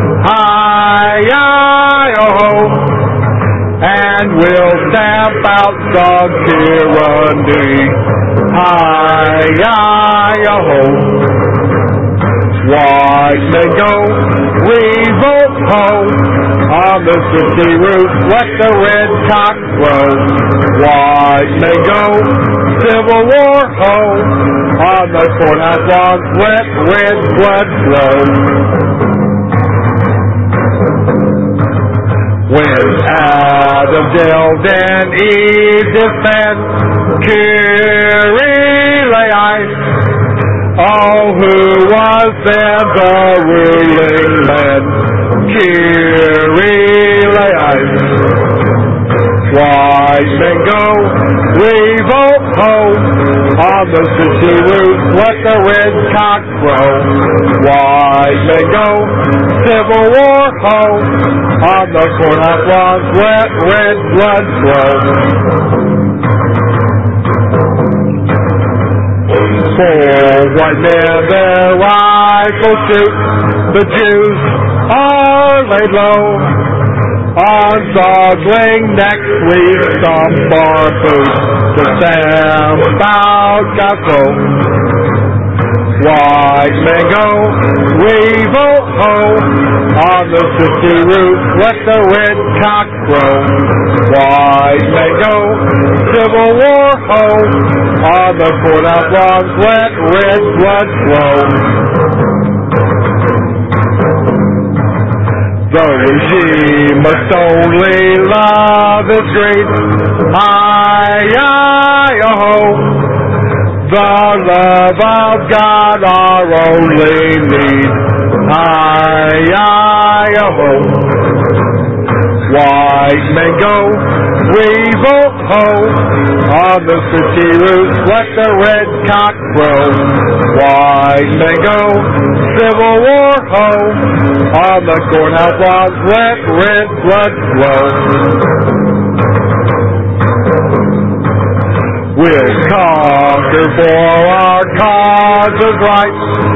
hi-yi-oh-ho, and we'll stamp out dog tyranny, hi-yi-oh-ho. White men go, revolt-ho, on the city roof, let the red cock crow. White men go, Civil War, ho, on the courthouse lawns, let red blood flow. When Adam delved and Eve defend, Kyrie-lei, oh, who was then the ruling land? Kyrie-lei. White men go, revolt, ho, on the city roof, let the red cock crow. White men go, Civil War, ho, on the courthouse lawns, let red blood flow. For white men their rifles shoot, the Jews are laid low. On Sogling next we stomp our boots to stamp out God's oath. White men go, revolt, ho, on the city roof, let the red cock crow. White men go, Civil War, ho, on the courthouse lawns, let red blood flow. The regime must only love its great, hi-yi-oh-ho. The love of God our only need, hi-yi-oh-ho. White men go, revolt, ho, on the city roof, let the red cock crow. White men go, Civil War, ho, on the courthouse lawns, let red blood flow. We'll conquer for our cause of right,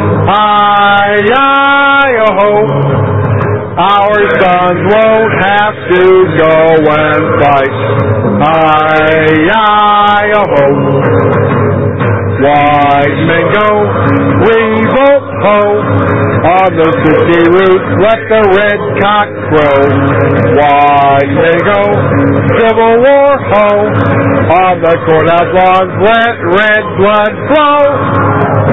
hi-yi-oh-ho. Our sons won't have to go and fight, hi-yi-oh-ho. Wise men go, revolt ho, on the city route let the red cock crow. Wise men go, Civil War ho, on the courthouse lawns let red blood flow.